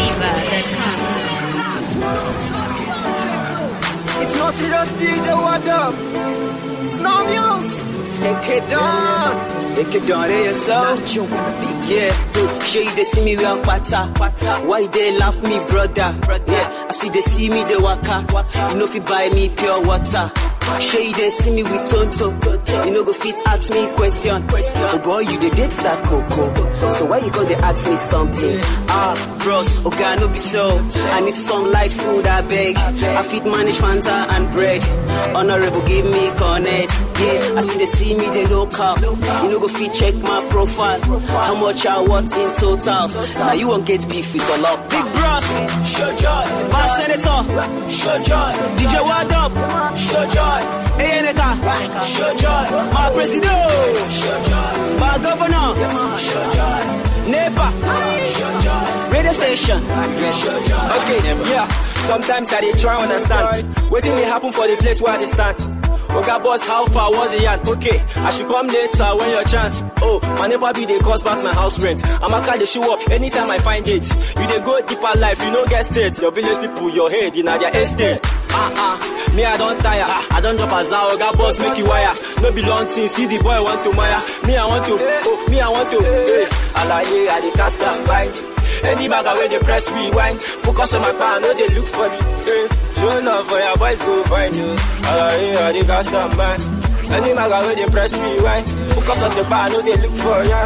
It's not just D J, what up? It's no news. Make it done. Make it done, they yourself. Yeah, sure you they see me real pata. Why they laugh me, brother? Yeah, I see they see me, they waka. You know if you buy me pure water. Sure you they see me with tonto. You know go fit ask me question. Oh boy, you they date that coco. So why you gonna ask me something? Ah, bros, okay, no be so. I need some light food, I beg. I feed manage Fanta and bread. Honorable, give me connect. Yeah, I see they see me, they local. You know go fit check my profile. How much I want in total. Now you won't get beef with a lot. Big bros, show joy. My senator, show joy. D J Wad Up, show joy. A N E K, show joy. My president, show joy. My governor, show joy. Neighbor, show joy. Radio station, show joy. Okay, yeah. Sometimes I dey try understand. Waiting may happen for the place where I stand. Oga boss, how far was it at? Okay, I should come later when your chance. Oh, my neighbor be the cost past my house rent. I'm a car they show up anytime I find it. You dey go deeper life, you know get states. Your village people, your head in their estate. Ah ah, me I don't tire. I don't drop a zao. Oga boss make you wire. No be long thing. See the boy want to mire. Me I want to. Oh, me I want to. Hey, alaye I dey cast and bind. Any bag away they press rewind. Focus on my power, no they look for me. Hey, show love for your boys go find you. Alaye I dey cast and bind. Any bag away they press rewind. Focus on the power, no they look for ya.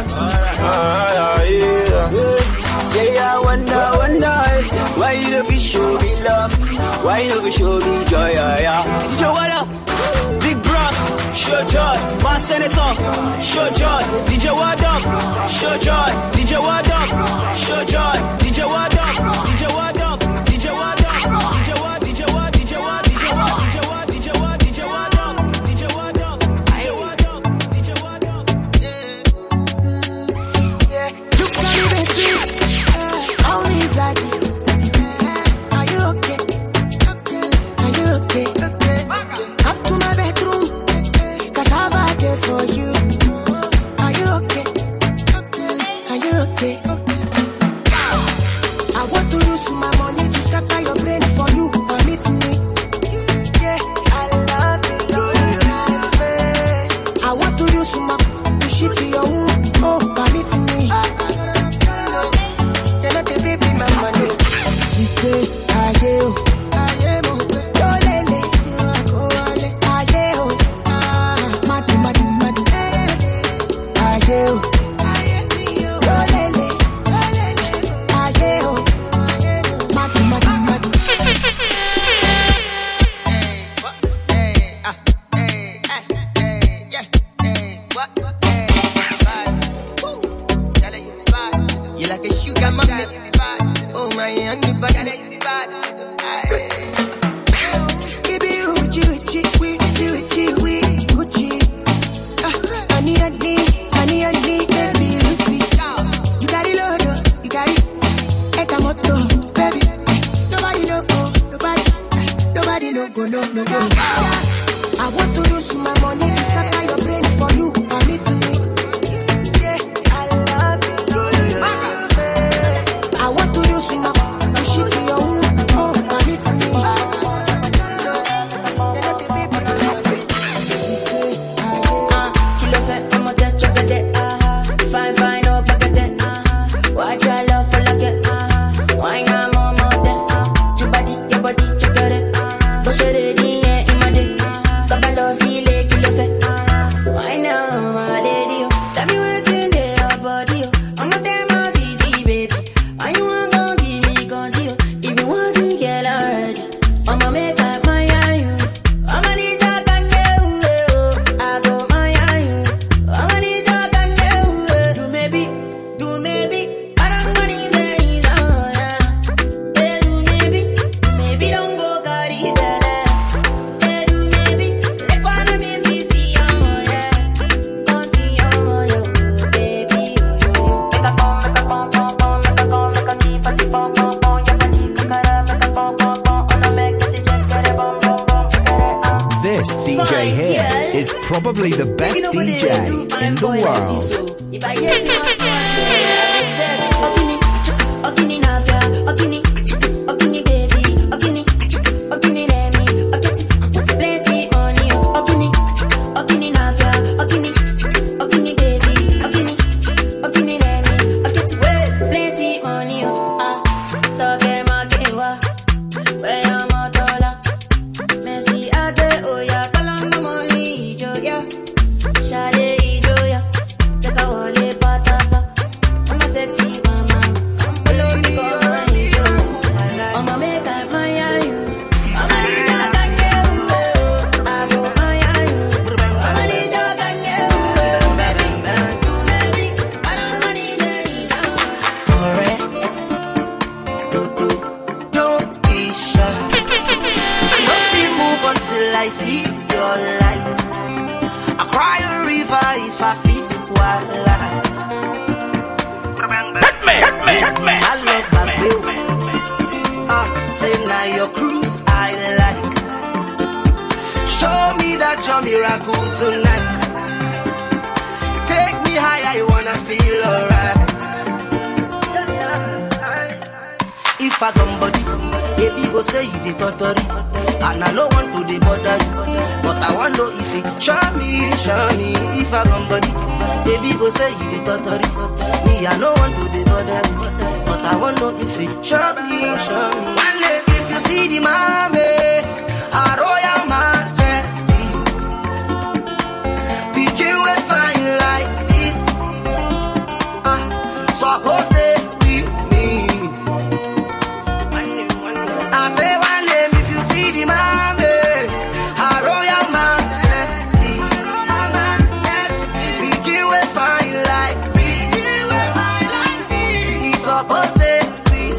Alaye. Say I wonder, wonder why you don't be show me love, why you don't be show me joy, yeah, yeah. D J what up? Big bros, show joy. My senator, show joy. D J what up? Show joy. D J what up? Show joy. D J what up? D J what up? D J what up? D J what? D J what? D J what? D J what? D J what? D J what? D J what up? D J what up? D J what up? D J what up? Yeah. Look at me, baby. Only that. Are you okay? Are you okay? Come to my bedroom, 'cause I've had it for you. Are you okay? Are you okay? I want to use my money to scatter your brain for you. Permit me. Yeah, I love you. I want to use my to ship to your womb. Oh, permit me. She say, aye, oh, aye, oh, yo, lele, go, ale, aye, oh, ah, madu, madu, madu, aye, oh, yo, lele, aye, oh, madu, madu, madu. You like a sugar mommy. Oh my, and the bad. Baby, Uchi, Uchi, we, Uchi, Uchi, Uchi. I need a day, I need a day, baby, Lucy. You got it, Lord, you got it. Ekamoto, baby. Nobody no go, nobody, nobody no go, no, no go. I want to use my money to scatter your brain for you, permit me. I want to use my to ship to your womb. Oh, permit me. Ah, kilo fe, I'm a dead chocolate. Ah, fine, fine, oh, chocolate. Ah, watch your love for like it. Ah, why not more, more than ah, your body, your body, chocolate. Ah, push it in, yeah, in my dick. Ah, kabalo, see, like kilo fe. Ah, why not, my lady? Tell me what's in there, body. I'm a damn easy, baby. Why you want to give me control? If you want to get already, I'ma make up my eye. I'ma need to can do. I go my eye. I'ma need to can do. Do maybe, do maybe. I don't want to say so. Yeah, do maybe, maybe don't go carry that. Yeah, do maybe. Let one of me see see oh yeah. Don't see oh yo, baby. Make a come, make a come, come, come, make a come, make a keep a keep on, on, on. Your body, make a make a come, come, come. On a make the check, get it, bum, bum, bum, get it, uh. This D J here is probably the best D J in the world. If I get you, Ogini, Ogini Navia, Ogini, Ogini baby, Ogini, Ogini Lemmy, Ogini, plenty money, Ogini, Ogini Navia, Okini, Okini baby, Okini, Okini name, Okini wait, plenty money, oh, ah, toge makewa, where I'm a dollar, Messi age, oh yeah, kalanga money, joya, shade joya, take a wale patata, I'm a sexy mama, follow me go run you, I'ma make I admire you, I'ma need your kanye, I go admire you, I'ma need your kanye, baby, do baby, I don't want it, Alright, do do, don't be shy. Don't be move until I see your light. I cry a river if I fit wala. Hit me, hit me, hit me. I love my bill. Ah, say now your cruise I like. Show me that you're miracle tonight. Take me high, I wanna feel alright. If I come body, baby go say you the totally. And I don't want to the bother you, but I want to know if it show me, show me. If I come body, baby go say you the totally. Me I don't want to the bother you, but I want to know if it show me, show me. One day if you see the mommy, a royal majesty, begin with fine like this. Ah, suppose they with me. I say one name if you see the mommy, a royal majesty, begin with fine like this. He's supposed to with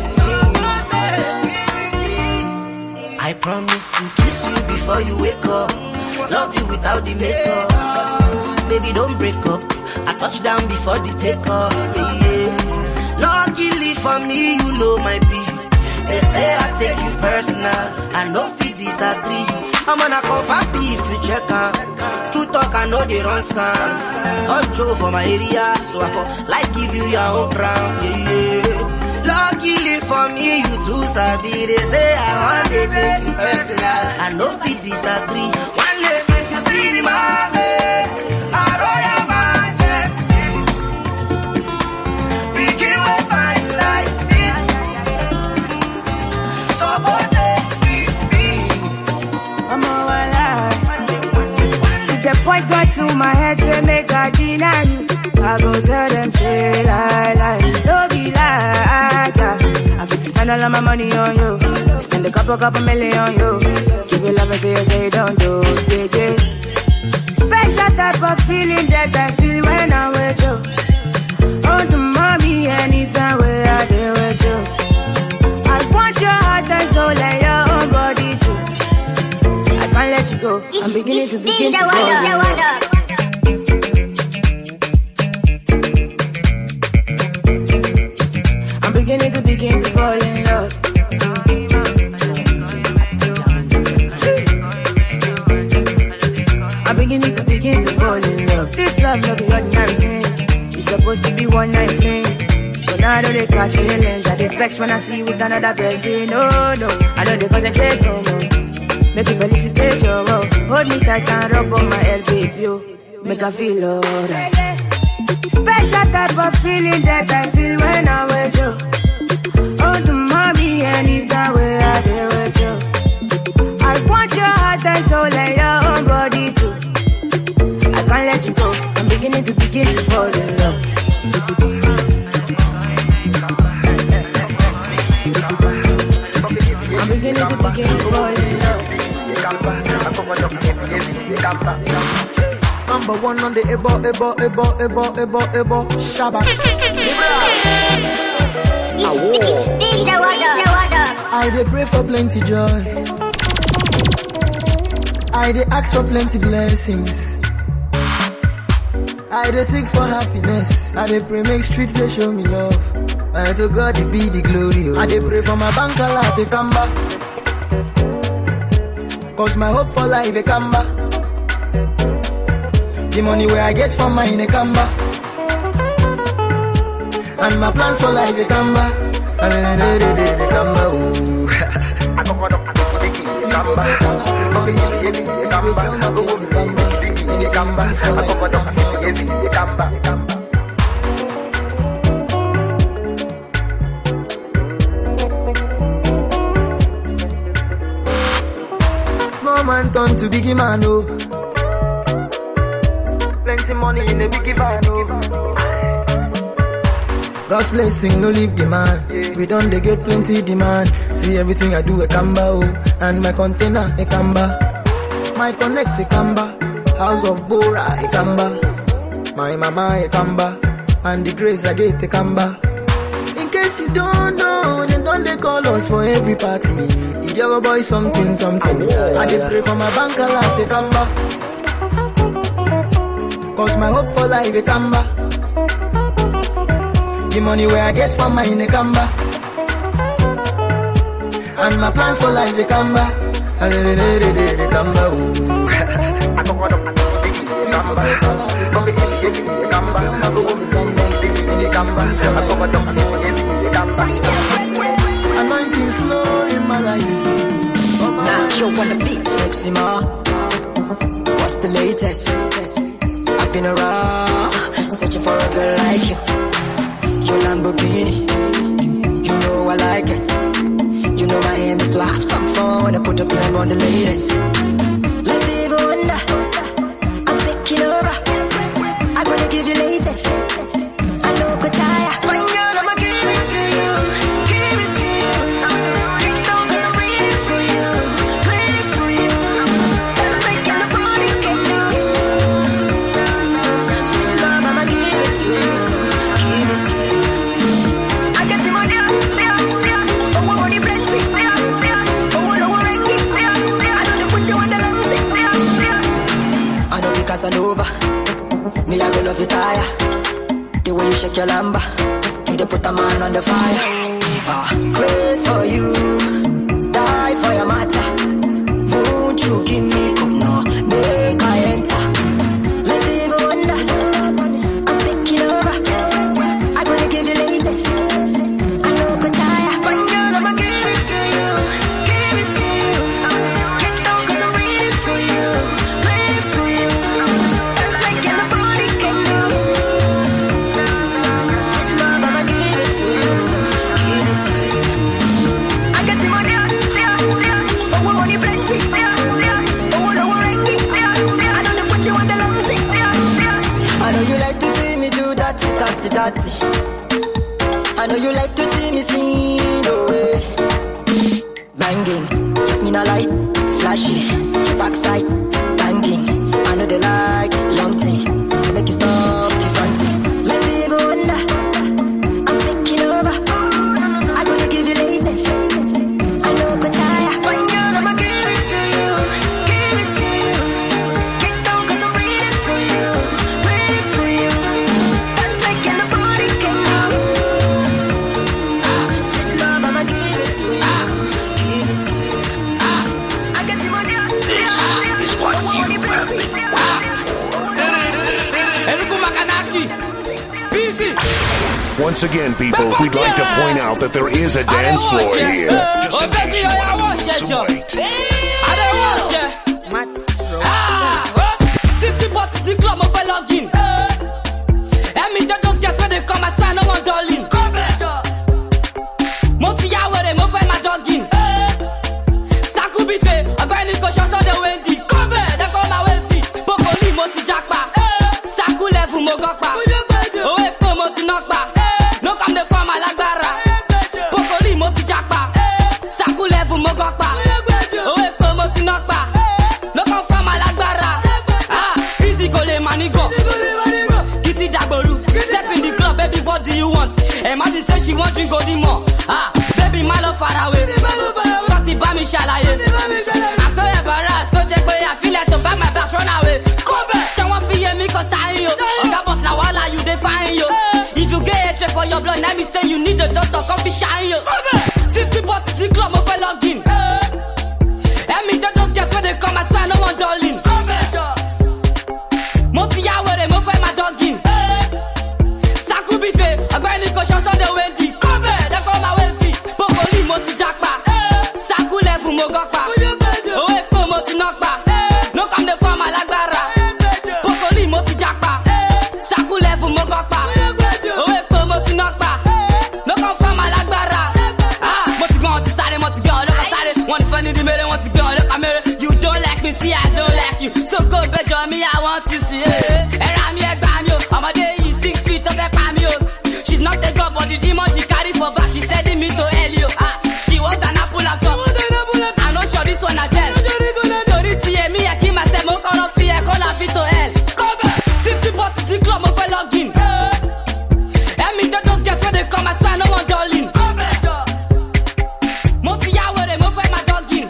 me. I promise to kiss you before you wake up, love you without the makeup. Baby, don't break up. I touch down before the takeoff. Yeah, yeah. Luckily for me, you know my beat. They say I take you personal, I know if you disagree. I'm gonna come happy if you check out. True talk, I know they run scams. All true for my area, so I call like give you your own crown. Yeah, yeah. Luckily for me, you too sabi. They say I want to take you personal, I know if you disagree. One day if you see the mommy, a royal majesty, begin with fine like this. I'm all alive. If they point right to my head, say make I deny you, I go tell them say lie, lie. Don't be like that. I fit spend all of my money on you, spend a couple, couple million on you. Give you love until you say don't do, yeah, yeah. Special type of feeling that I feel when I'm with you. Oh, the mommy, anytime where I deal with you. I want your heart and soul and your own body too. I can't let you go. I'm beginning to begin to fall in love. I'm beginning to begin to fall in love. I'm beginning to begin to fall in love. This love no be ordinary thing. It's supposed to be one night thing. But now I know they catch feelings. I dey vex when I see you with another person. No, no, I know they concentrate no more. Make you felicitate your love. Hold me tight and rub on my head, baby. Yo. Make I feel alright. Special type of feeling that I feel when I'm with you. Oh, the mommy, anytime where I deal with you. I want your heart and soul and your own body too. I can't let you go. I'm beginning to begin to fall in love. I'm beginning to begin to fall in love. Number one on the Ebo, Ebo, Ebo, Ebo, Ebo, Ebo, Shabba. I dey pray for plenty joy. I dey ask for plenty blessings. I dey seek for happiness. I dey pray make streets they show me love. And to God it be the glory. Oh. I dey pray for my bank life they come back. Cause my hope for life they come back. The money where I get from mine they come back. And my plans for life they come back. And they, they, they, they, they come back. Ooh. I go for the I go for the key. Come back. Come back. Small man turn to biggie man, oh. Plenty money in a biggie van, oh. God's blessing, no leave the man. We don't they get plenty demand. See everything I do a kamba, oh. And my container a kamba. My connect a kamba. House of Bora a kamba. My mama a kamba. And the grace I get a kamba. In case you don't know, then don't they call us for every party. If you ever buy something, something, I just pray for my bank a lot, a kamba. Cause my hope for life a kamba. The money where I get from my in a kamba. And my plans for life a kamba. A kamba, ooh. Anointing flow in my life. Nacho on the beat, sexy ma. What's the latest? I've been around, searching for a girl like you. Your Lamborghini, you know I like it. You know my aim is to have some fun when I put up plan on the latest. Let's even wonder, I'm taking over. I'm gonna give you latest. I know I'm tired, fine girl, I'ma give it to you, give it to you. Get down 'cause I'm ready for you, ready for you. That's like in the body can do. Sweet love, I'ma give it to you, give it to you. I got the money, oh, I want it plenty. Oh, I want it ringy. I know they put you on the long thing. I know because I'm over. Me, I go love you tire. The way you shake your lamba, you dey put a man on the fire. Uh, Craze for you, die for your matter. Won't you give me cup now? Make I enter. Let's even wonder, I'm taking over. I'm gonna give you latest. I know I'm tired, fine girl, I'ma give it to you, give it to you. Get down 'cause I'm ready for you, ready for you. That's like in the body can do. Sweet love, I'ma give it to you, give it to you. I got the money, oh, I want it plenty. Oh, I want ringy. I know they put you on the long thing. I know you like to see me do that, that, that. I know you like to see me sing away. Banging, check me now light, flashy, your backside, banging. I know they like long thing, so make you stop the front thing. Let's even wonder, I'm taking over. I'm gonna give you latest. I know I'm tired, fine girl, I'ma give it to you, give it to you. Get down 'cause I'm ready for you, ready for you. That's like in the body can do. Sweet love, I'ma give it to you, give it to you. I got the money. This is what you have been waiting Once again, people, we'd like to point out that there is a dance floor here. Just in case you want to lose some weight. I don't watch it. Ah, fifty bottles the club of a login. And me that those guys when they come, I swear no one darling. Monty Yawere, mo find my dogging. Saku bife, I'm going to go show the Wendy. Come here, they call my Wendy. Bokoli, Monty Jackpa. Saku level, mo gokpa. Oh, eh, ko Monty knockba. No come the farm, I like bara. Bokoli, Monty Jackpa. Saku level, mo gokpa. Oh, eh, ko Monty knockba. No come from, I like bara. Ah, physical, manigo. Kitty Dagboru. Step in the club, baby, what do you want? Imagine say she want drink Goldie more. Ah, baby, my love far away. Scotty, Bami, Shalaye. I'm so embarrassed. Don't take away. I feel like to back my back, run away. Come back. Someone feel me, cause time you. On that boss, now all you define you. If you get a check for your blood, let me say you need a doctor, come be shine you. fifty bottles, the club of a login. And me, that those guys when they come, I swear no one darling. Monty Yawere, mo find my dogging. Saku bife, I'm going to go show the Wendy. Come here, they call my Wendy. Bokoli, Monty Jackpa. Saku level, mo gokpa. Oh, eh, ko Monty knockba. No come the farm, I like bara. like you. So go better me, I want to see it. Around me, I got you. I'm a day, six feet of a cameo. She's not a girl, but the demon she carry for back. She's sending me to Helio. Ah, she was an apple up top. I know sure this one I tell. Me, I keep myself, I can't feel, I can't fit to hell. Come back, fifty bucks, the club, I'm for login. I mean, that those guys when they come, I swear no one darling. Moti ya wore, mo find my dog in.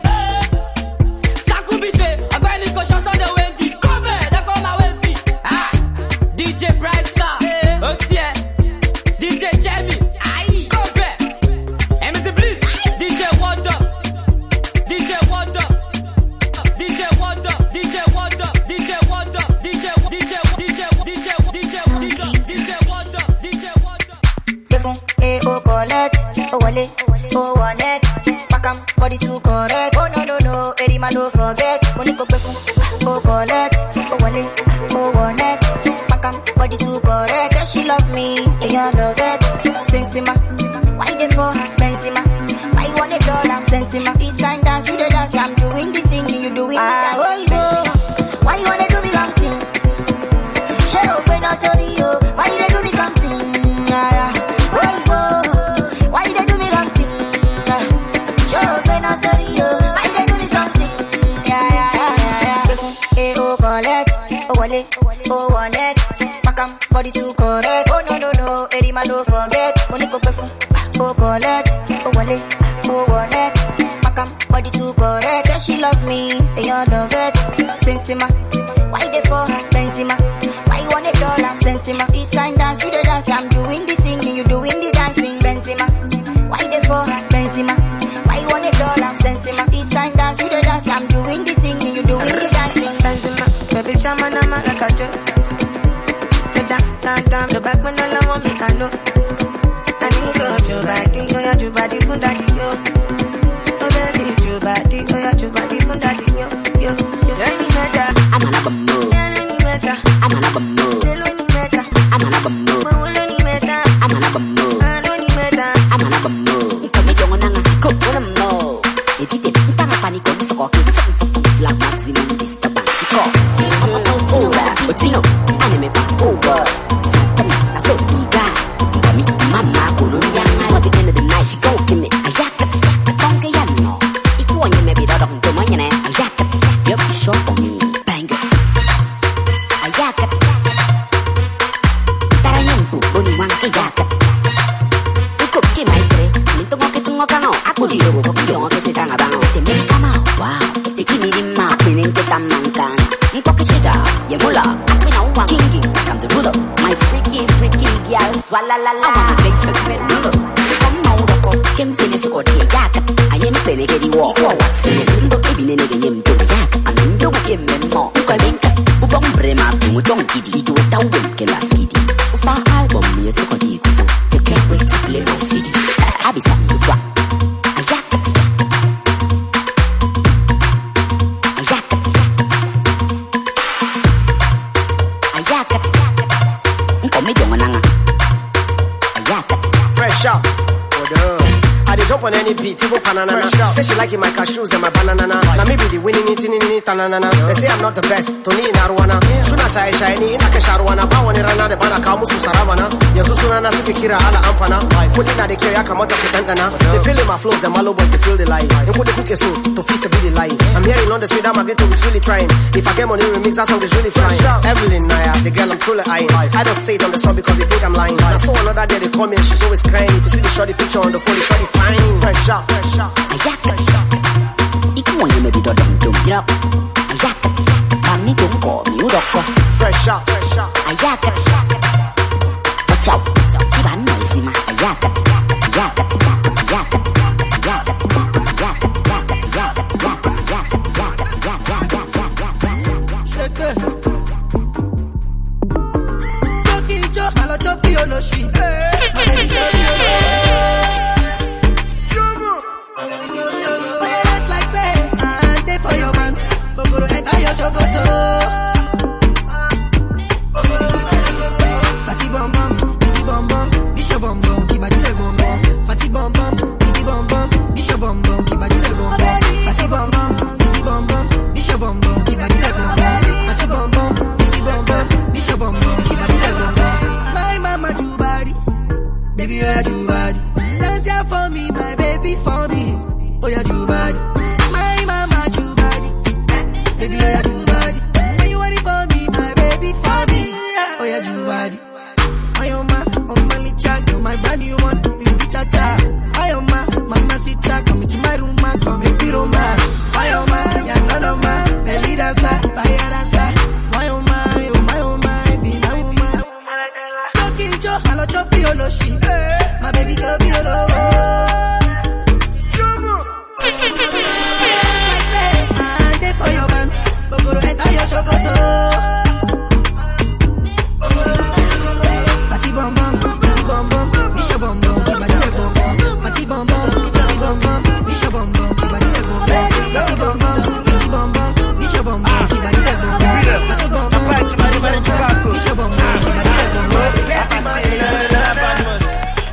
Saku bife, I'm going to go show on the wendy. Come back, they call my wendy. Ah, D J Bryce Star, Oxie, D J Jamie, aye, come back. M C Bliss, D J Wonder, D J Wonder. D J Wonder, D J Wonder, D J Wonder, D J D J D J D J D J D J Wonder, D J Wonder. Befun, eh, oh, collect, oh, wale, oh, one neck, pakam, body to correct. Oh, no, no, no, Eddie man, don't forget. Moniko befun, oh, collect, oh, wale, oh, one neck, pakam, body to correct. Say she love me, yeah, I love it. Sensima, why they for her, Benzema? Why you want a dollar, Sensima? This kind dance, you the dance, I'm doing this singing, you doing ah, the dance. Oh, why you wanna do me something? Shut up, when I sorry, yo. Why you they do me something? Ah, oh, why you they do me something? Shut up, when I sorry, yo. Why you they do me something? Yeah, yeah, yeah, yeah. Eh, oh, collect, oh, wale, oh, one neck, pakam, body to correct. Oh, no, no, no, Eddie man, don't forget. Moniko befun, oh, collect, oh, wale, oh, one neck, pakam, body to correct. Say she love me, they all love it. Sensima, why they for her, Benzema? Why you want a dollar, Sensima? This kind dance, you the dance, I'm doing the singing, you doing the dancing, Benzema. Why they for her, Benzema? Why you want a dollar, Sensima? This kind dance, you the dance, I'm doing the singing, you doing the dancing, Benzema. Baby, chama na ma like a joke. The damn, damn, damn, the back when all I want me can know. I need go your body, oh yeah, your body, fun daddy, yo. Oh baby, your body, oh yeah, your body, fun daddy, yo, yo, yo. Any matter, I'm an abamo. Any matter, I'm an abamo. Any matter, I'm an abamo. Any matter, I'm an abamo. Any matter, I'm an abamo. Kami jangan nanga, kau pun mau. Jadi deh, kita ngapani kau bisa kau kita semua flag maximum disturbance kau. Oh, oh, Otino, anime tak over. Pernah nasib tiga. Kami mama kuno yang for the end of the night she go give me a yak. Don't get ya no. Iku hanya maybe dorong domanya ne. A yak. You're sure for me. Bang. A yak. Tarayang tu boni wang ke yak. Ikut ke mai tre. Minto ngoke tungo kano. Aku di logo kok yo ngoke sedang abang. Temen kamau. Wow. Tiki mi di ma pinin ke tamangkan. Engkau keceda. Ya mula. Aku nak uang. King king. Come to rudo. My freaky freaky girl. Swalala. I want to Jason Derulo. Come now roko. Kem finish ko dia yak. Ayen pene ke di wo. Wo wax ni ndo ke bine ne ke nyem to yak. Anen do ke memo. Ko ben. Ubong brema tu dong gidi do tau ben ke la city. Fa album mi so ko di kusa. You can't wait to play my city. I be something to rock. Yak. Yak. Engkau me jangan nanga. Yak. Fresh out. I dey jump on any beat, even banana. She say she like it, my cashews and my banana. Now me be the winning it in it, tanana. They say I'm not the best, Tony in Arwana. Shuna shy shiny, in a kasharwana. Bawani rana de bana kamusu saravana. Yazu sunana suki kira ala ampana. Fully na de kaya kamata kutangana. They feel in my flows, the malo boys, they feel the lie. And put the cookie so, to feast a bit the lie. I'm hearing on the street, I'm a bit is really trying. If I get money remix, that song is really flying. Evelyn Naya, the girl I'm truly eyeing. I don't say it on the song because they think I'm lying. I saw another day they call me and she's always crying. If you see the shorty picture on the phone, the shorty fine. Fresh up, fresh up. Ayak. Iku hanya maybe dodong dong girl. Ayak. Kami tungko mi udoko. Fresh up, fresh up. Ayak. Watch out. Iban mai sima. Ayak. Ayak. Ayak. Ayak. Ayak. Shake it. Joking joke, malo chopi ono shi. Hey. For your man, go go enter your shokoto. Fati bom bom, bidi bom bom, disho bom bom, kibadi le bom bom. Fati bom bom, bidi bom bom, disho bom bom, kibadi le bom bom. Fati bom bom, bidi bom bom, disho bom bom, kibadi le bom bom. Baby, oh yeah, you bad. Dance here for me, my baby for me. Oh yeah, you bad. My mama, you bad. Baby, oh yeah, you bad. When you want it for me, my baby for me. Oh yeah, you bad. My oma, oma licha, you're my brand new one. You be cha cha. My oma, mama sita, come into my room, come make me room. My oma, yeah, no no ma, belly dancer, fire dancer. My oma, oh my oma, be my woman. Talking to, hello choppy oloshi. My baby love you, love. And they for your man, go go to enter your chocolate. Fatty bum bum, bum bum, bisha bum bum, body leg bum bum. Fatty bum bum, bum bum, bisha bum bum, body leg bum bum. Fatty bum bum, bum bum, bisha bum bum, body leg bum bum. Fatty bum bum, bisha bum bum, body leg bum bum.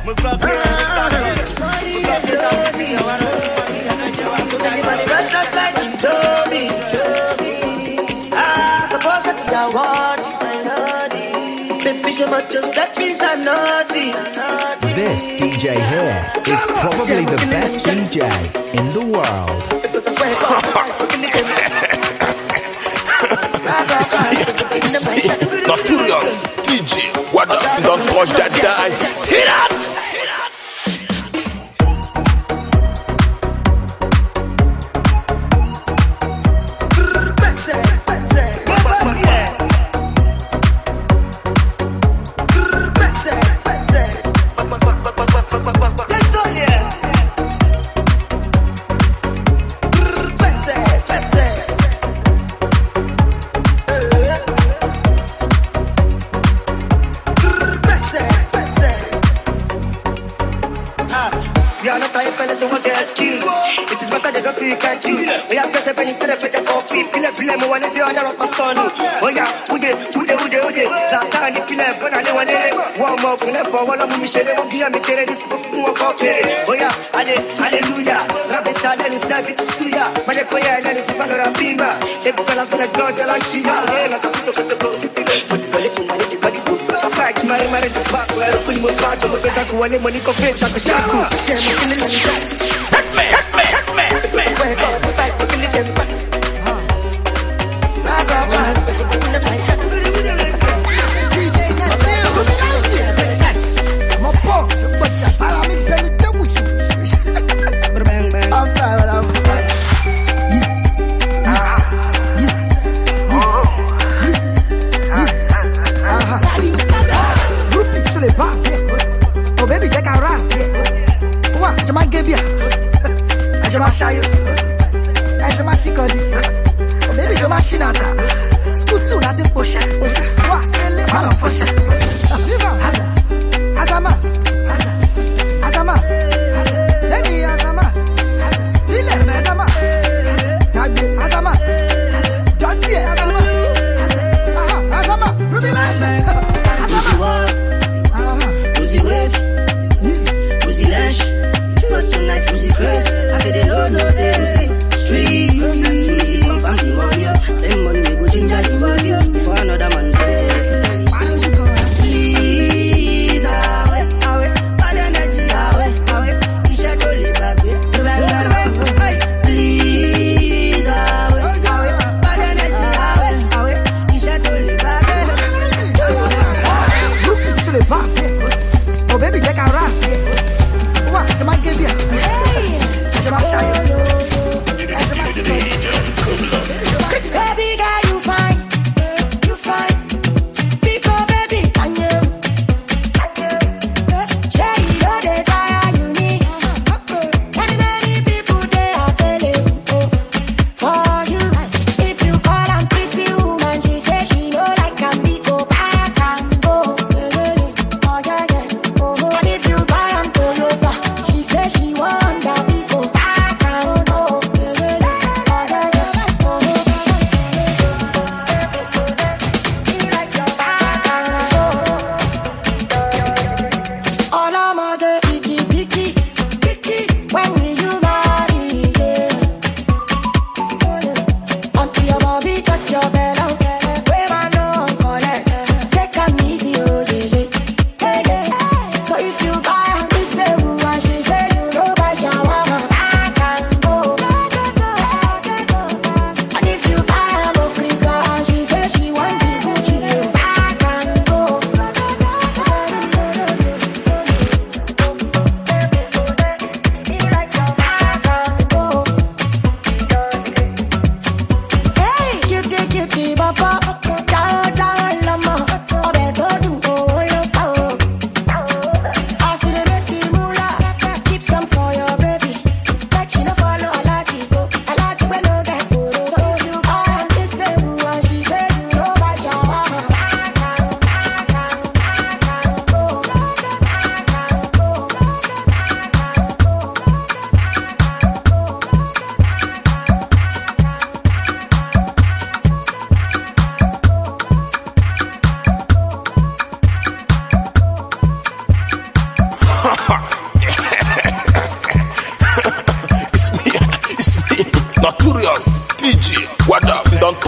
This D J here is probably the best D J in the world. Notorious D J, what up? Don't touch that dice. Hit up!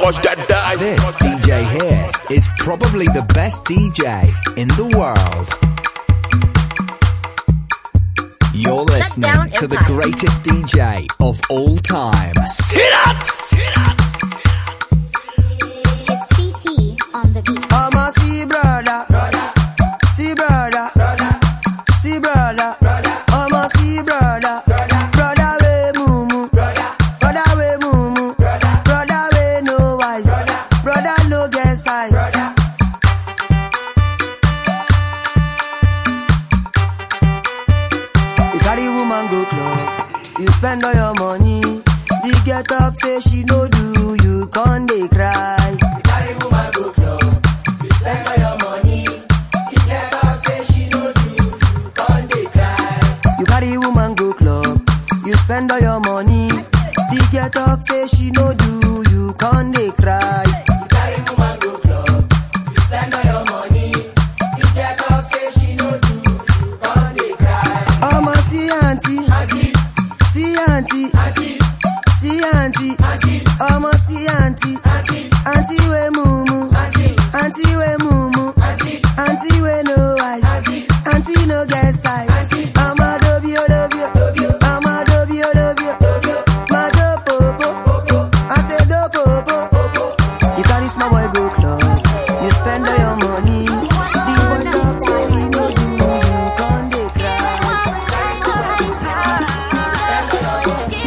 croche that die. This D J here is probably the best D J in the world. You're listening to the greatest D J of all time. Sit up! Sit up! It's T T on the beat. I'm a see brother, brother, see brother, brother, see brother, brother. I'm a see brother, brother, brother we mumu, brother, brother we mumu, brother, brother we no wise, brother, brother no get size, brother. You carry woman go club, you spend all your money. The get up say she no do, you can't dey cry. You carry woman go club, you spend all your money. The get up say she no do, you can't dey cry. You carry woman go club, you spend all your money. The get up say she no do, you can't dey cry. You carry woman go club, you spend all your money. The get up say she no do, you can't dey cry. I'ma see auntie, auntie, see auntie, auntie. See auntie, auntie, I'ma see auntie, auntie, auntie we mumu, auntie, auntie we mumu, auntie, auntie we no eyes, auntie, auntie no get size, auntie, I'ma love you, love you, love you, I'ma love you, love you, love you, ma do popo, popo, I say do popo, popo. You carry small boy go club, you spend all your money, the boy talk say he no do, you can't dey cry. Carry small boy go club, you spend all your money.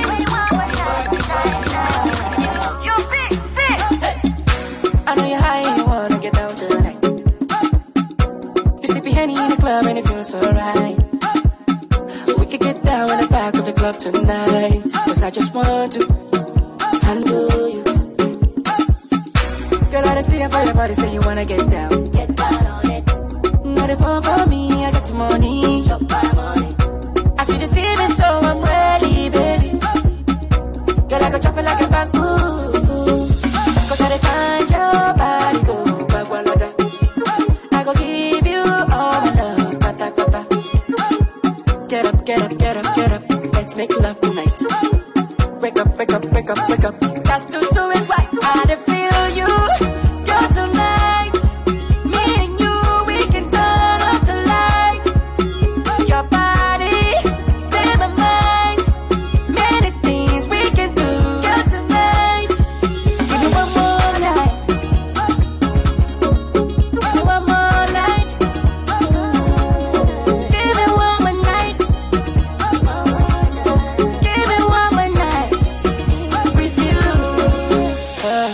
I know you're high and you wanna get down tonight. You sippy Henny in the club and it feels so right. So we could get down in the back of the club tonight. Cause I just want to handle you. Girl, I done see you for your body, say you wanna get down. Get down on it. Not a phone for me, I got the money. Drop my money. I see the see me, so I'm ready, baby. Girl, I go drop it like a bamboo. Cause I dey find your body go back one other. I go give you all my love, kata kata. Get up, get up, get up, get up. Let's make love tonight. Wake up, wake up, wake up, wake up. Got to do it right. I dey feel you, girl, tonight. Me and you, we can turn up the light. Your body, be my mind. Many things we can do, girl, tonight. Give me one more night. Give me one more night. Give me one more night. Give me one more night with you. Uh.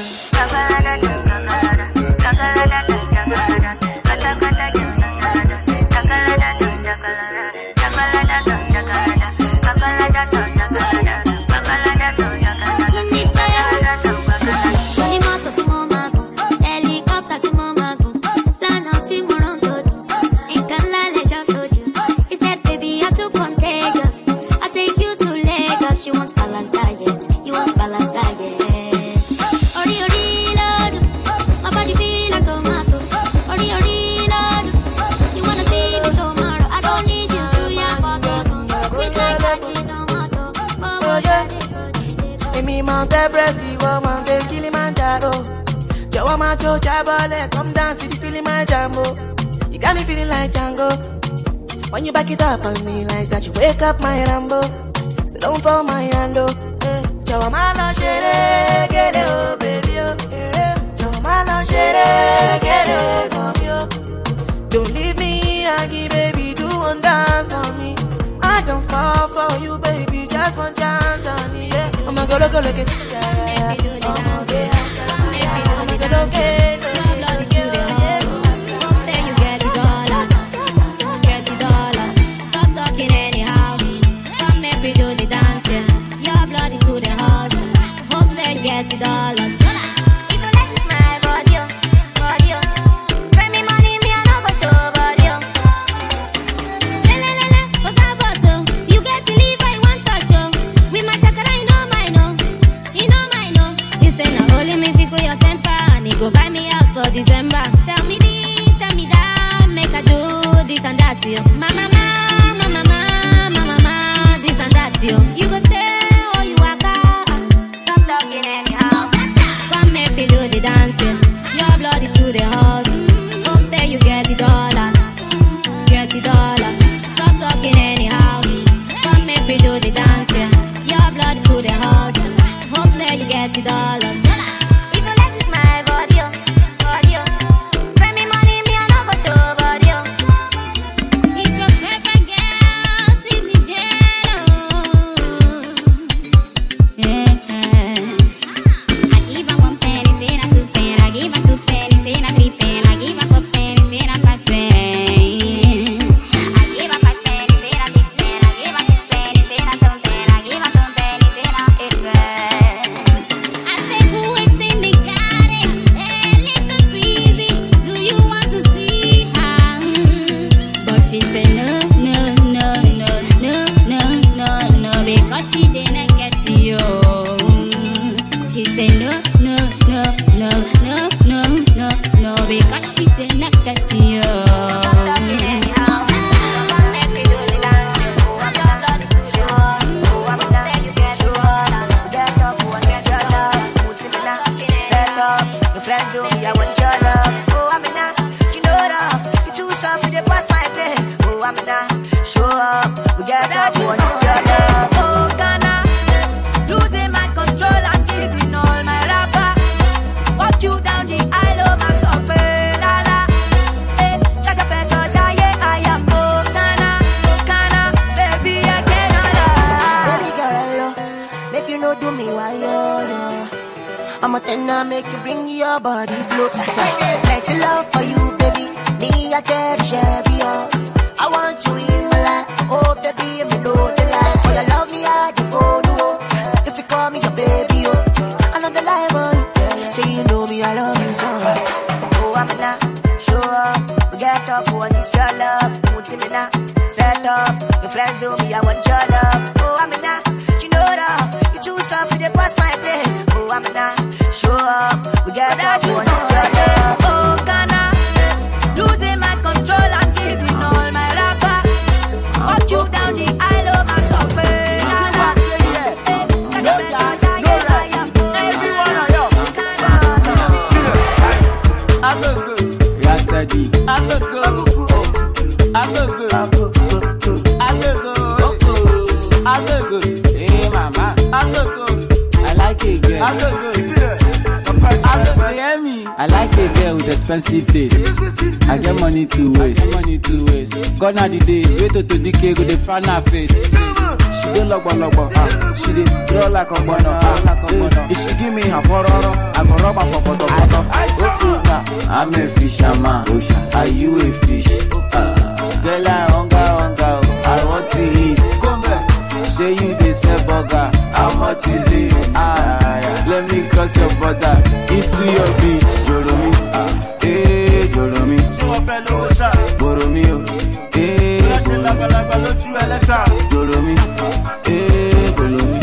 She wants balanced diet. You want balanced diet. Ori ori lord, my body feel like tomato. Ori ori lord, you wanna see me tomorrow? I don't need you to ya photo. Sweet like that tomato. Oh yeah. Give me Mount Everest, you want Mount Kilimanjaro. You want my Joe Jabole, come dance if you feeling my jambo. You got me feeling like Django. When you back it up on me like that, you wake up my Rambo. Don't fall my hand, oh. Yo, I'm all shere, get it, oh, baby, oh. Yo, I'm all shere, get it, oh, don't leave me, Aggie, baby, do one dance for me. I don't fall for you, baby, just one chance on me, yeah. I'm gonna go look, go look it, yeah, yeah, yeah. Oh, yeah. I'm gonna go look it. Get dollars. If you let it smile, body, body, spray me money, me I no go show body. Le le le le, go go boss. You get to leave, I want touch you. With my shakara, you know my no, you know my no. You say now only me figure your temper, and you go buy me they pass my play. Oh, I'm not show up. We get up on this your love. Oh, Ghana, losing my control and giving all my rapper. Walk you down the aisle of my software, la la. Eh, got your best on Chaye, I am oh, Ghana, oh, Ghana, baby, I cannot lie. Baby girl, make you know do me why you're I'm a tenor, make you bring your body closer. Make you love for you, baby. Me, I cherish every hour. I want you in my life. Oh, baby, me know the life. For your love, me, I do go no. If you call me your baby, oh, I know the life, oh. So you know me, I love you so. Oh, I'm not show up. We get up, oh, and it's your love. Put me now, set up. Your friends with me, I want your love. Oh, I'm not, you know that. You too soft, you dey pass my play. Oh, I'm not show up. We get up, oh, and it's your love. Oh, Ghana, losing my control and giving all my rapper. Walk you down the aisle of my software. I look good. Rasta D. I look good. I look good. I look good. I look good. Hey, mama. I look good. I like it, girl. I look good. I look good. Hear me. I like a girl with expensive taste. I get money to waste. Money to waste. Gone are the days. Wait till the decay with the front her face. She dey logbo logbo, ah. She dey draw like a bono, ah. If she give me her pororo, I go rub her for poto poto. I'm a fisherman, are you a fish? Uh, girl, I hunger, hunger, I want to eat. Come back, say you dey sell burger, how much is it? Ah, let me cross your border, into your beach. Joromi, ah, eh, Joromi. Boromi, oh, eh, Joromi, eh, Joromi.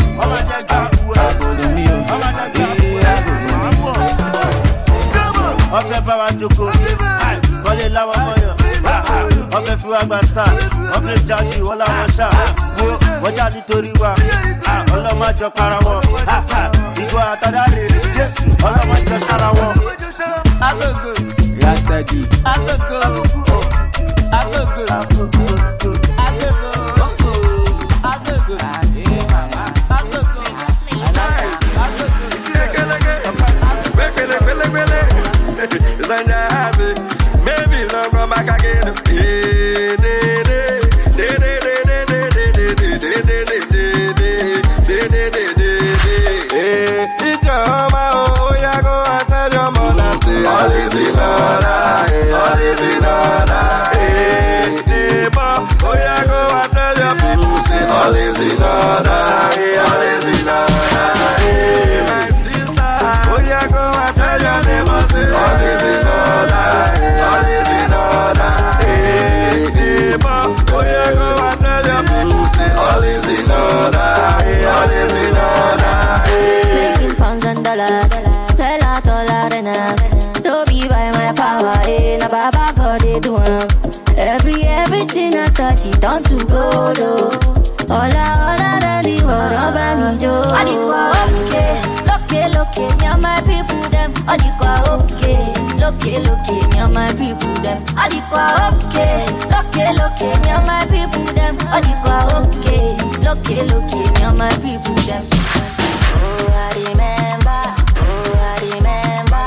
Ọfẹ́ bá wa jókòó, kọ́lé láwọn mọ́yàn, ọfẹ́ fi wá gba star, ọfẹ́ jáde wọ́n láwọn ṣá, wo wọ́n já nítorí wa, ọlọ́mọjọ para wọn, ìgò àtàdáre, Jésù ọlọ́mọjọ sára wọn. Agogo, Rasta D, agogo, agogo, agogo, agogo, agogo, agogo, maybe long come back again. All is in order, all is in order. Hey, oh yeah, go and tell your people, say all is in order, all is in order. Hey, my sister, oh yeah, go and tell your neighbor, say all is in order, all is in order. Hey, oh yeah, go and tell your people, say all is in order, all is in order. Making pounds and dollars, sell out all arenas. So be by my power, eh? Na Baba God they do am. Every everything I touch it turn to gold, oh. All I all I ready for over me, Joe. Adikwa okay, loke loke, me and my people them. Adikwa okay, loke loke, me and my people them. Adikwa okay, loke loke, me and my people them. Adikwa okay, loke loke, me and my people them. Oh, I remember, oh, I remember.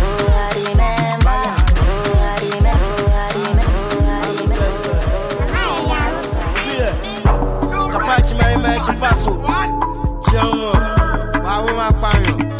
Mary Mary Chupasso. Chamo, I will my pan.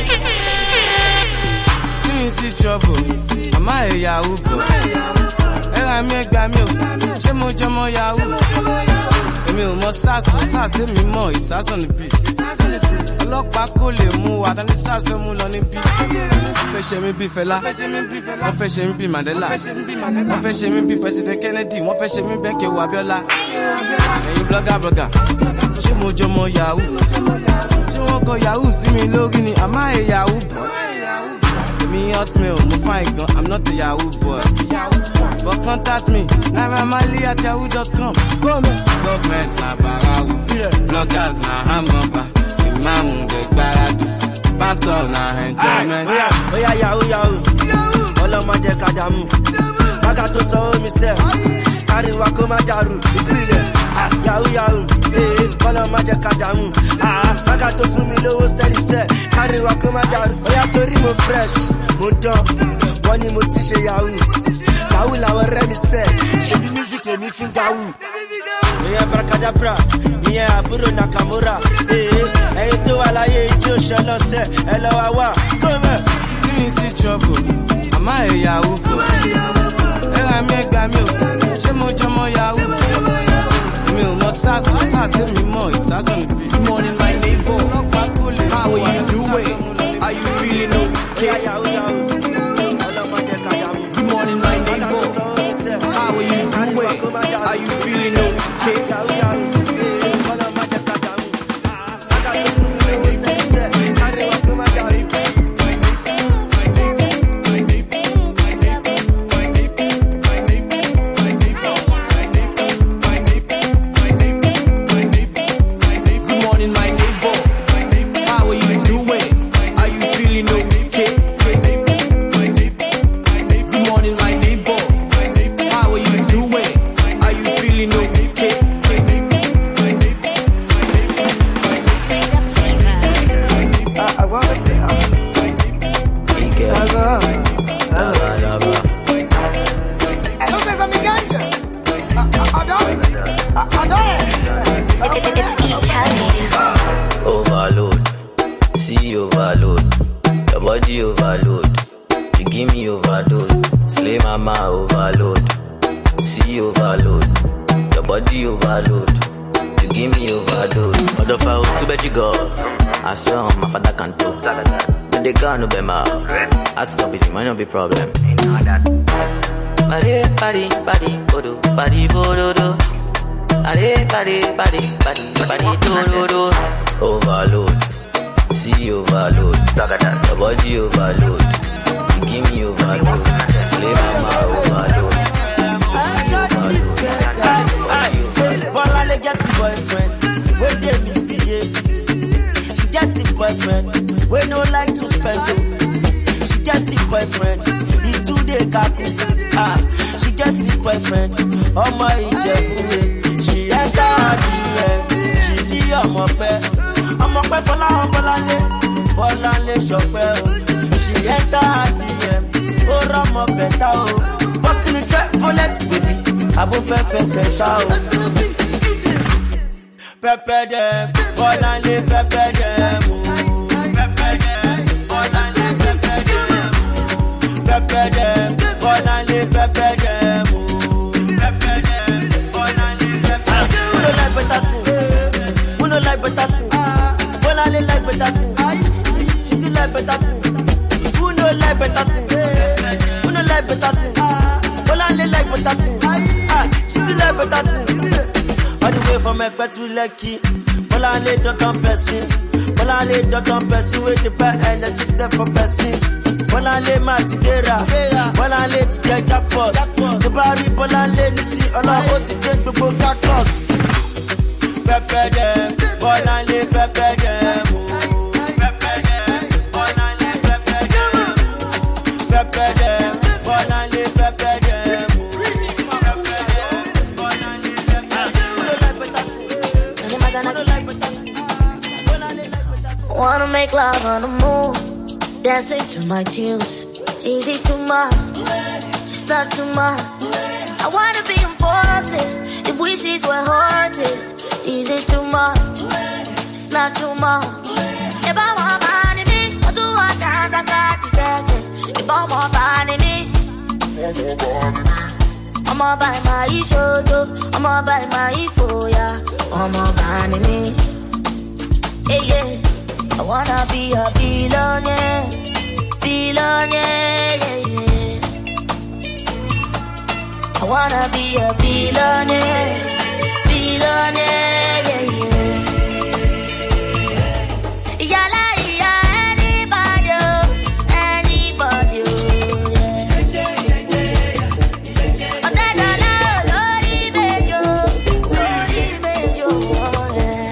See me see trouble. Am I a Yahoo boy? And I make a milk. Chamo Chamo Yahoo. Me must sass, sass, tell me more. It's sass on the beat. Lock back, call him, move out, and the sass will move on the beat. Fashion me be fella. One fashion me be Mandela. One fashion me be President Kennedy. One fashion me Benke Wabiola. And you blogger, blogger. Chamo Chamo Yahoo. Chamo go Yahoo. See me login. Am I a Yahoo boy? Me hotmail, mo fine gun. I'm not a Yahoo boy. But contact me. Naira Marley at yahoo dot com. Come on. Government na barawu. Bloggers na hamburger. Imam de gbaradu. Pastor na enjoyment. Oh yeah, oh yeah, Yahoo, Yahoo. ọlọ́mọ jẹ́ kàdàmú. Bàgà tó sọ omi sẹ́, káríwá kó má dàrú. Ìpìlẹ̀ yahoo yahoo, ọlọ́mọ jẹ́ kàdàmú. Bàgà tó fún mi lówó steady sẹ́, káríwá kó má dàrú. Bóyá torí mo fresh, mo dán, wọ́n ní mo ti ṣe yahoo. Yahoo làwọn rẹ́ mi sẹ́, ṣe bí music lèmi fi ń gawú. Ìyẹn Brakadabra, ìyẹn àbúrò Nakamura. Ẹyin tó wà láyé tí ó ṣe lọ́sẹ̀, ẹ lọ́wọ́ wà, tó mẹ́. See me see trouble, àmọ́ ẹ̀ yahoo. Ẹ ra mi ẹgbàá mi ò, ṣé mo jọ mọ yahoo? Mi ò mọ sásù, sásù mi mọ̀, ìsásù mi fi. Good morning, my neighbor. How are you doing? Are you feeling okay? Good morning, my neighbor. How are you doing? Are you feeling okay? Overload, see overload, your body overload, you give me overdose, slay mama overload, see overload, your body overload, you give me overdose. Motherfucker, too bad you go, I swear on my father can't do. But they can't be my, ask up it, might not be problem. Body, body, body, bodo, body, bodo, do. Body, body, body, body, body, do, do, do. Overload, see overload, your body overload, you give me overload, slay mama overload, Bolale get the boyfriend, where they misbehave. She get the boyfriend, we no like to spend it. She get the boyfriend, he too dey kaku. Ah, she get the boyfriend, oh my Ijebu. She enter her D M, she see ọmọ pẹ́, ọmọ pẹ́ fọlá ọmọlálé, bọ́láńlé ṣọpẹ́ o. She enter her D M, ó rọ́mọ bẹ̀tà o. Bọ́sì ni trẹ́ bullet baby, àbúfẹ́ fẹsẹ̀ ṣá o. Pẹ́pẹ́ dẹ̀, bọ́láńlé pẹ́pẹ́ dẹ̀ mú. Pẹ́pẹ́ dẹ̀, bọ́láńlé pẹ́pẹ́ dẹ̀ mú. Pẹ́pẹ́ dẹ̀, bọ́láńlé pẹ́pẹ́ dẹ̀ mú. Pẹ́pẹ́ dẹ̀, bọ́láńlé pẹ́pẹ́ dẹ̀ mú. Who no like better thing? Who no like better thing? Bọ́láńlé like better thing. She do like better thing. Who no like better thing? Who no like better thing? Bọ́láńlé like better thing. Ah, she do like better thing. All the way from Ekpe to Lekki, Bolale don't on person. Bolale don't on person with the back and the system for person. Bolale Matidera, Bolale to get jackpot. The body Bolale you see all our own to take the book cactus. Pepe dem, Bolale Pepe dem. Pepe dem, Bolale Pepe dem. Pepe dem, Bolale Pepe dem. Wanna make love on the moon, dancing to my tunes. Easy too much, it's not too much. I wanna be enforced, if wishes were horses. Easy too much, it's not too much. If I want money, me, I do want dance, I got to say. If I want money, me, I'ma buy my shoto, I'ma buy my foya, I'ma buy me. Yeah, yeah. I wanna be a billionaire, billionaire, yeah, yeah. I wanna be a billionaire, billionaire, yeah, yeah. Yala, yeah, anybody, anybody, yeah. Oh, that dollar, Lori Bejo, Lori Bejo, yeah.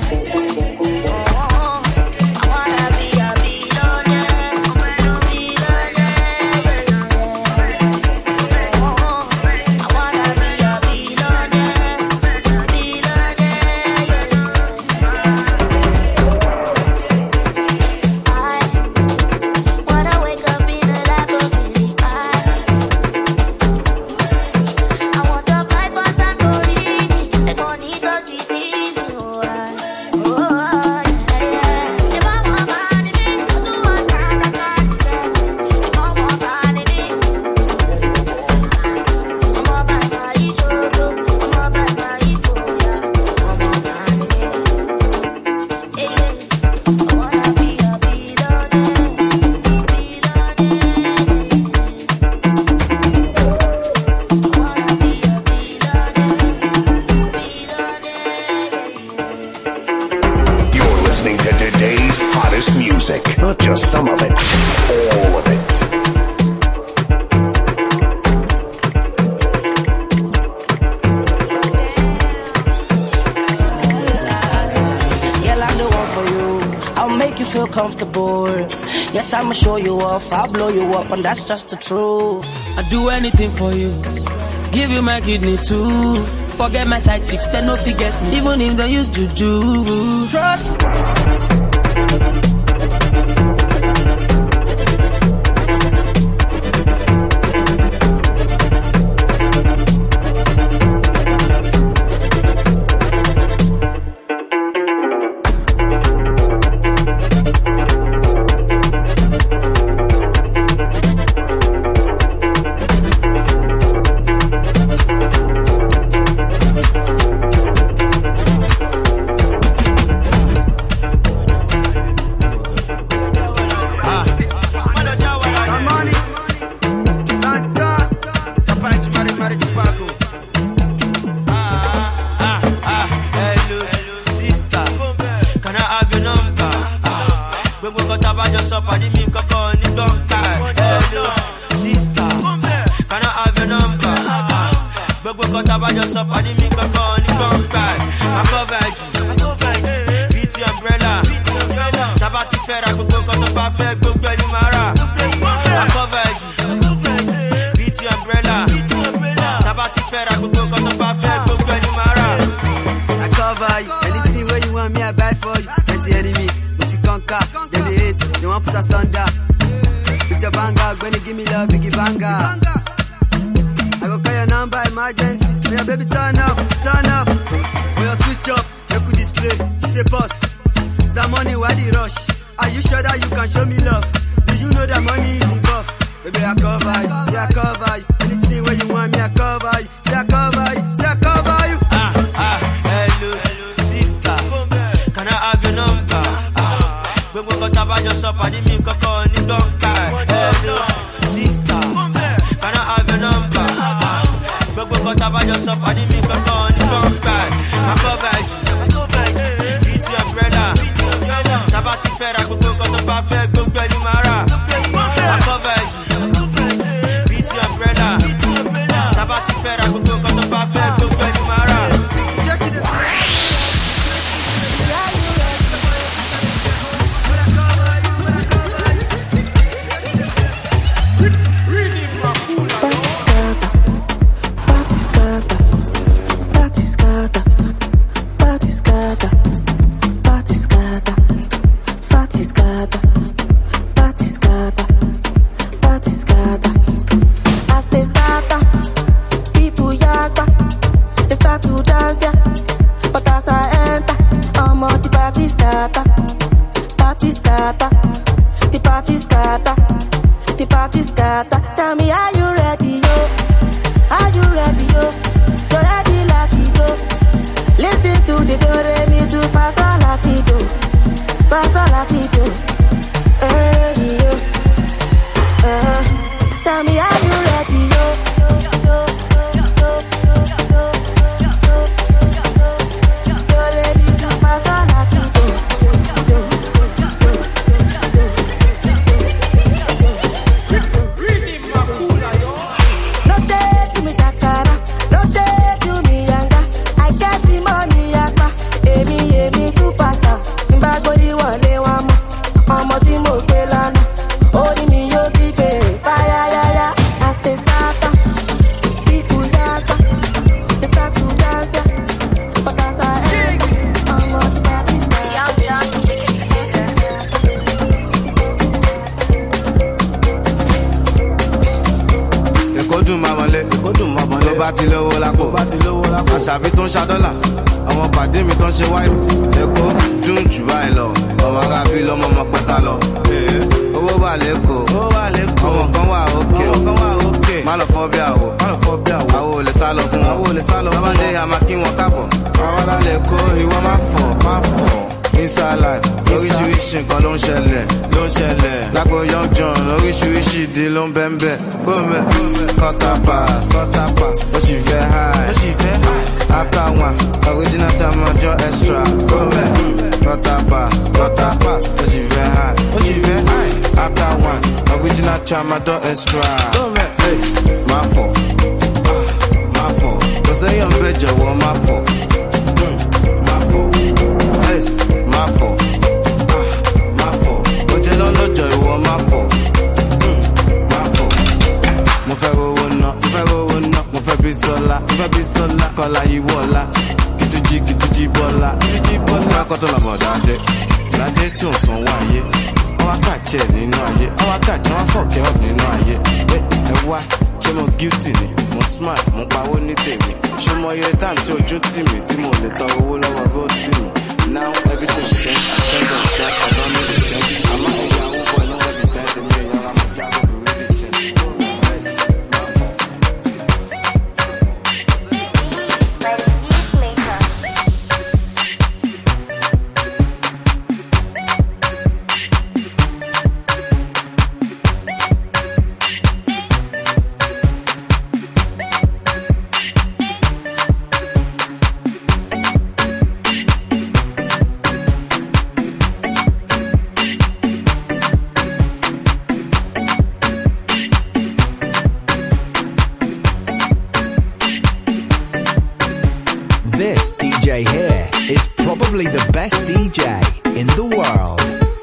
music, not just some of it, all of it. Girl, I'm the one for you. I'll make you feel comfortable. Yes, I'ma show you off. I'll blow you up, and that's just the truth. I do anything for you. Give you my kidney too. Forget my side chicks, they no forget me. Even if they used to do. Trust me. Inside life, oríṣiríṣi nǹkan ló ń ṣẹlẹ̀, ló ń ṣẹlẹ̀. Lágbo Young John, oríṣiríṣi ìdí ló ń bẹ́ńbẹ́. Gómẹ̀, quarter pass, quarter pass, ó sì fẹ́ high, ó sì fẹ́ high. After one, original time ọjọ́ extra. Gómẹ̀, quarter pass, quarter pass, ó sì fẹ́ high, ó tramadol extra. Face, my fault. Ah, my fault. Cause I am better, well, my fault. Mm, my fault. Face, my fault. Ah, my fault. But you don't know joy, well, my fault. Mm, my fault. Mo fẹ́ rówó ná, mo fẹ́ rówó ná, mo fẹ́ bí sọ́lá, mo fẹ́ bí sọ́lá, kọ́lá yìí wọ́lá. Kìtújì kìtújì bọ́lá, kìtújì bọ́lá. Kọ́tọ́ làmọ̀ dáadé, dáadé tí ò san wáyé. Ọwọ́ kàjẹ́ nínú ayé, ọwọ́ kàjẹ́ wọn fọ̀kẹ́ ọ̀ nínú ayé. Ẹ wá, ṣé mo guilty ni? Mo smart, mo pawó ní tèmi. Ṣé mo yẹ time tí ojú tì mí tí mo lè tọrọ owó lọ́wọ́ road tì mí? Now everything change, I thank God that I don't need to change. Àmọ́ ẹ̀yà owó bọ̀ ní wọ́n ti tẹ́ sí mi, ẹ̀yà ọ̀rọ̀ àmọ́jà kò fi really change. This D J here is probably the best D J in the world.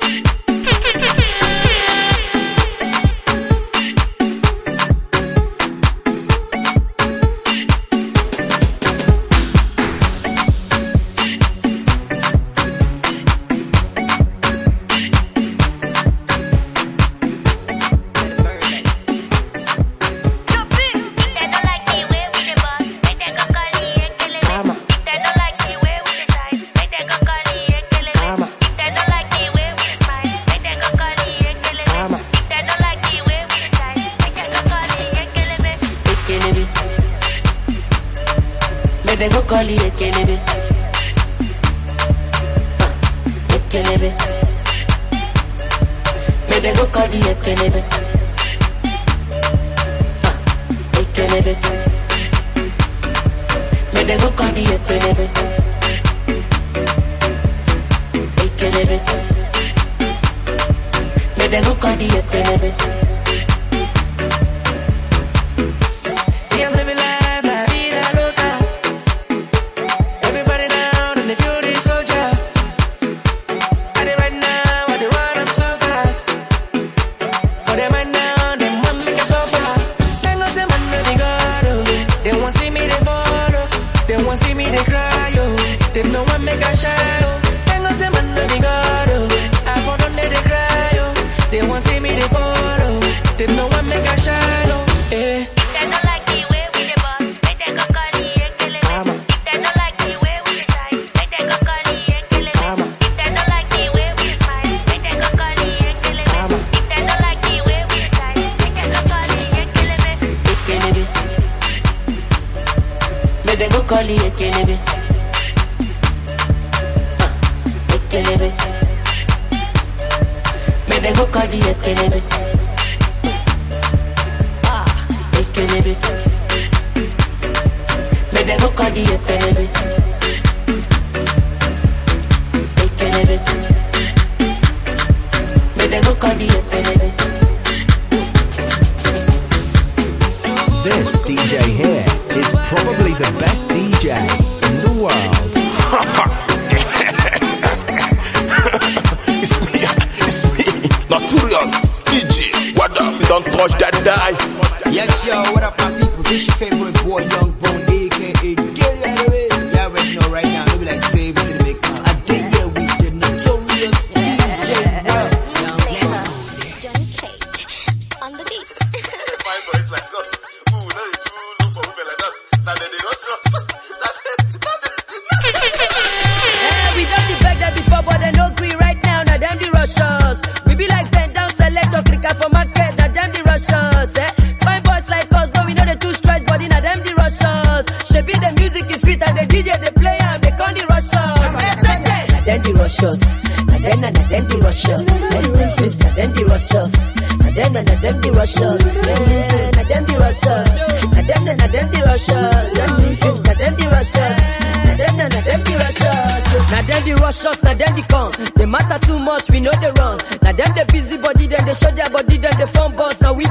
They go call you Ekelebe. Ekelebe. May they go call you Ekelebe. Ekelebe. May they go call you Ekelebe. Ekelebe. May they go call you Ekelebe. Call you Ekelebe. Ekelebe. May they go call you Ekelebe. Ekelebe. May they go call you Ekelebe. Ekelebe. May they go call you Ekelebe. This D J here is probably the best D J in the world. It's me, it's me, Notorious D J. What up? Don't touch that die. Yes, yo, what up, my people? This your favorite boy, Young Bone, aka Get It Out of It. You already know right now. They be like, save it to the big man. I did here with the Notorious D J. Well, now let's go. Johnny Cage on the beat. Five boys like us. Ooh, no, you too look for women like us. Now they rush us. Hey, we done the beg that before, but they no agree right now. Now them the rushers. We be like bend down, select or click out for market. Now them the rushers. Eh? Fine boys like us, though we know the two stress, but now them the rushers. She be the music is sweet and the D J they play and they call the rushers. Now them the rushers. Now them now them the rushers. Now them the rushers. Now them now them the rushers. Yeah, now them the rushers. Now them now them the rushers. Now them the rushers. Now them now them the rushers. Now them the rushers. Now them the come. They matter too much. We know they run. Now them the busy body. Then they show their body. Then they phone boss. Now we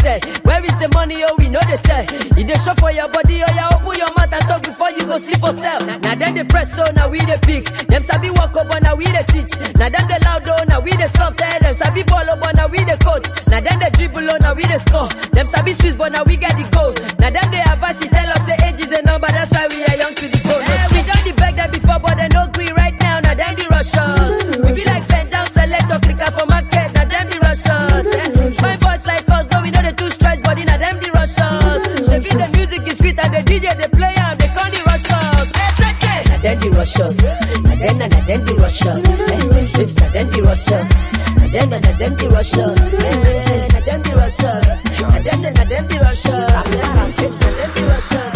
tell. Where is the money, oh, we know the tell. If they show for your body, oh, yeah, open your mouth and talk before you go sleep for cell. Now then they press, so now we the pick. Them sabi walk up, now we the teach. Now then they loud, oh, now we the soft. Them sabi ball up, now we the coach. Now then they dribble, oh, now we the score. Them sabi Swiss, but now we get the goal. Now then they advance, tell us the age is a number, that's why we are young to the goal. Yeah, we done the beg that before, but they no agree right now. Now then the Russians. We be like send down, select or click for market. Now then the Russians. My boys like us, though we know the two strikes, but in a them the Russians. Chevy the music is sweet and the D J they play and they call the Russians. Now then the Russians. Now then, now then the Russians. It's now then the Russians. Now then, now then the Russians. Now then the Russians. Now then, now then the Russians. It's now then the Russians.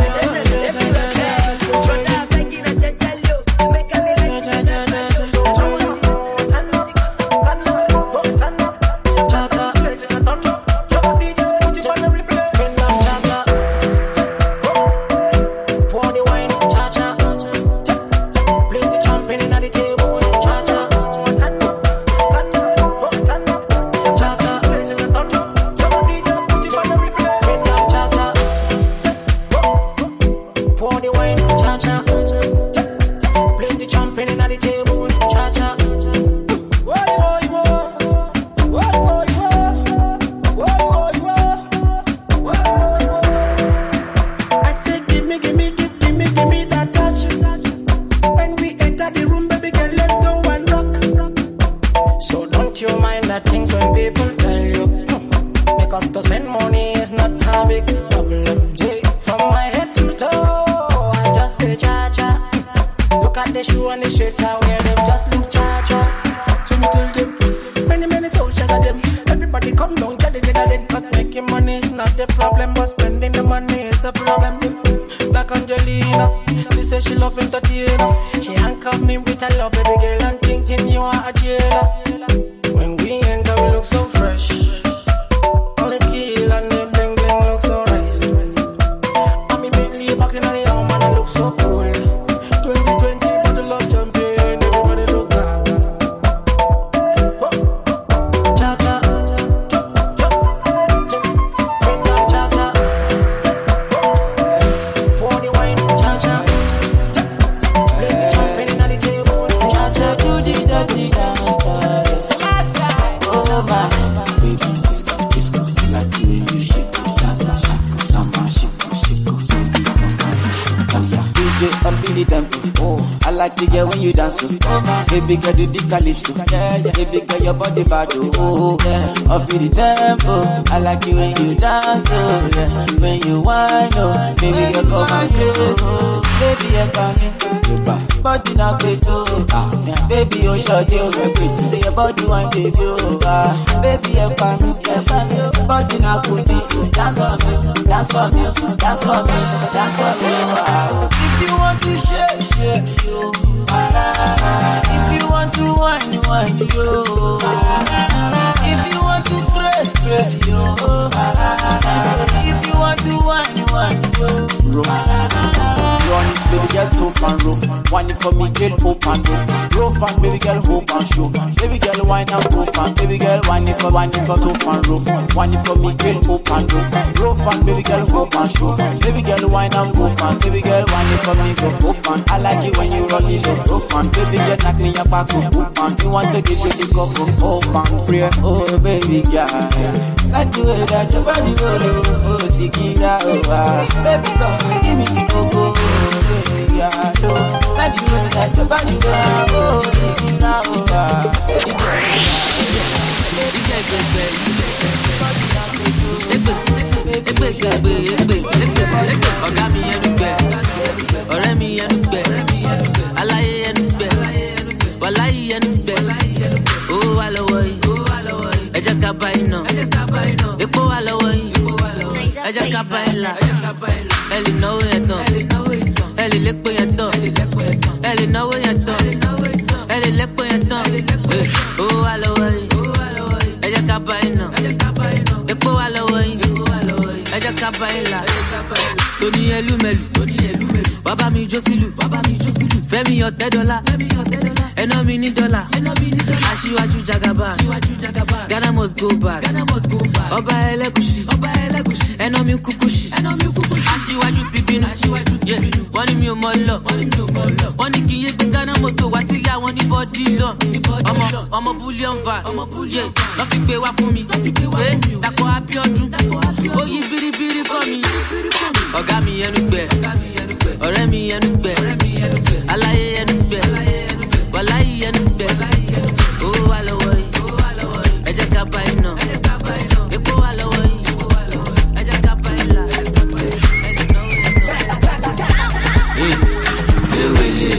Baby girl, do the calypso. Yeah, yeah. Baby girl, your body bad, oh, yeah. Up in the tempo. I like you when you dance, oh, yeah. When you whine, oh. Baby girl, come and close, oh. Baby, you come in. Body not great, oh. Ah, yeah. Baby, you short, you great. Say your body one, baby, oh. Ah, baby, you come in. You come in. Body not good, dance for me, dance for me, dance for me, dance for me. Ah. If you want to shake, shake you. If you want to wine, wine, yo. If you want to press, press, yo. If you want to wine, wine, yo. Run, baby girl, tough and rough. Wine for me, girl, open up. Rough and baby girl, hope and show. Baby girl, wine and tough and baby girl, wine for wine for tough and rough. Wine for me, girl, open up. Rough and baby girl, hope and show. Baby girl, wine and tough and baby girl, wine for me, go open. I like it when you roll it up, rough and baby girl, knock me up back up, open. You want to give you the cup of open prayer, oh baby girl. Like the way that your body roll, oh, Sikira, oh, baby come and give me the coco, oh, baby girl. Like the way that your body roll, oh, Sikira, oh, baby girl. Ọ̀gá mi ẹnu gbẹ, ọ̀rẹ́ mi ẹnu gbẹ, aláyé ẹnu gbẹ, wàláyé ẹnu gbẹ, owó wà lọ́wọ́ yìí, ẹ jẹ́ ká bá iná, epo wà lọ́wọ́ yìí, ẹ jẹ́ ká bá ilà, ẹ lè náwó yẹn tán, ẹ lè lépo yẹn tán, ẹ lè náwó yẹn tán, ẹ lè lépo yẹn tán, owó wà lọ́wọ́ yìí, ẹ jẹ́ ká bá iná, epo wà lọ́wọ́ yìí, ẹ jẹ́ ká bá ilà. Tony Elumelu, Tony Elumelu. Baba mi Josilu, Baba mi Josilu. Femi Otedola, Femi Otedola. Enomi ni dollar, Enomi ni dollar. Ashiwaju Jagaban, Ashiwaju Jagaban. Ghana must go back, Ghana must go back. Oba Elegushi, Oba Elegushi. Enomi Kukushi, Enomi Kukushi. Ashiwaju ti binu, Ashiwaju ti binu. Wọ́n ní mi ò mọ̀ lọ, wọ́n ní mi ò mọ̀ lọ. Wọ́n ní kí iye gbé Ghana must go wá sílé àwọn ní bọ́dí lọ. Ọmọ ọmọ bullion van, ọmọ bullion van. Lọ́ fi gbé wá fún mi, ẹ Dàpọ̀ Abíọ́dún. Ó yí biribiri kọ́ mi. Ọ̀gá mi ẹnu gbẹ, ọ̀rẹ́ mi ẹnu gbẹ, aláyé ẹnu gbẹ, wàláyé ẹnu gbẹ. Owó wà lọ́wọ́ yìí, ẹ jẹ́ ká bá iná. Epo wà lọ́wọ́ yìí, ẹ jẹ́ ká bá ilà. Ewele, ewele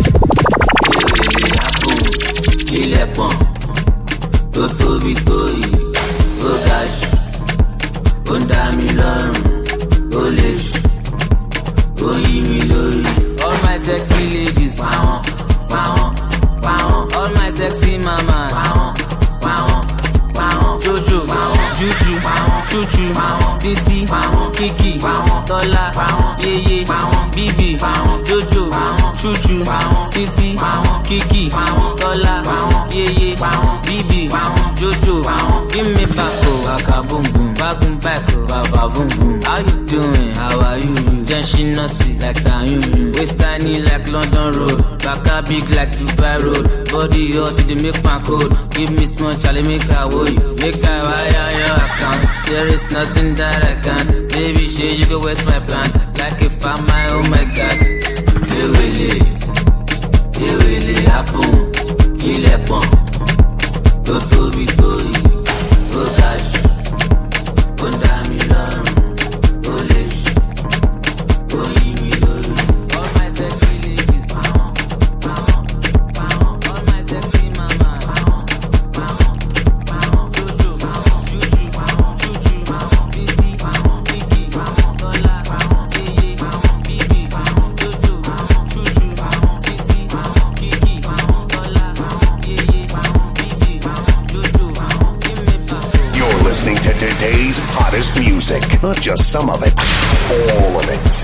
àpò, ilẹ̀ pọ̀n, tó tóbi tó yìí, ó ga jù, ó ń dá mi lọ́rùn, ó lè jù, ó yí mi lórí. All my sexy ladies, pàwọn, pàwọn, pàwọn. All my sexy mamas, pàwọn, pàwọn, pàwọn. Jojo, pàwọn, Juju, pàwọn, Chuchu, pàwọn, Titi, pàwọn, Kiki, pàwọn, Tọ́lá, pàwọn, Yeye, pàwọn, Bibi, pàwọn, Jojo, pàwọn, Chuchu, pàwọn, Titi, pàwọn, Kiki, pàwọn, Tọ́lá, pàwọn, Yeye, pàwọn, Bibi, pàwọn, Jojo, pàwọn. Give me back, oh, waka boom boom, back boom back, oh, baba boom boom. How you doing? How are you? Then she not see like that, you. Waist tiny like London Road, back up big like Dubai Road. Body yours, you make my code. Give me small, Charlie, make her woe. Make her wire your account. There is nothing that I can't. Baby, shit, you can waste my plans. Like if I'm my, oh my God. Ewele, ewele happen. Kill a pump. Tó tóbi tó yìí, ó ga jù, ó ń dá mi lọ́rùn, ó lè jù, ó yí mi lórí. All my sexy ladies, pàwọn, pàwọn, pàwọn. All my sexy mamas, pàwọn, pàwọn, pàwọn. Jojo, pàwọn, Juju, pàwọn, Chuchu, pàwọn, Titi, pàwọn, Kiki, pàwọn, Tọ́lá, pàwọn, Yeye, pàwọn, Bibi, pàwọn, Jojo, pàwọn, Chuchu, pàwọn, Titi, pàwọn, Kiki, pàwọn, Tọ́lá, pàwọn, Yeye, pàwọn, Bibi, pàwọn, Jojo, pàwọn. Give me back. You're listening to today's hottest music. Not just some of it, all of it.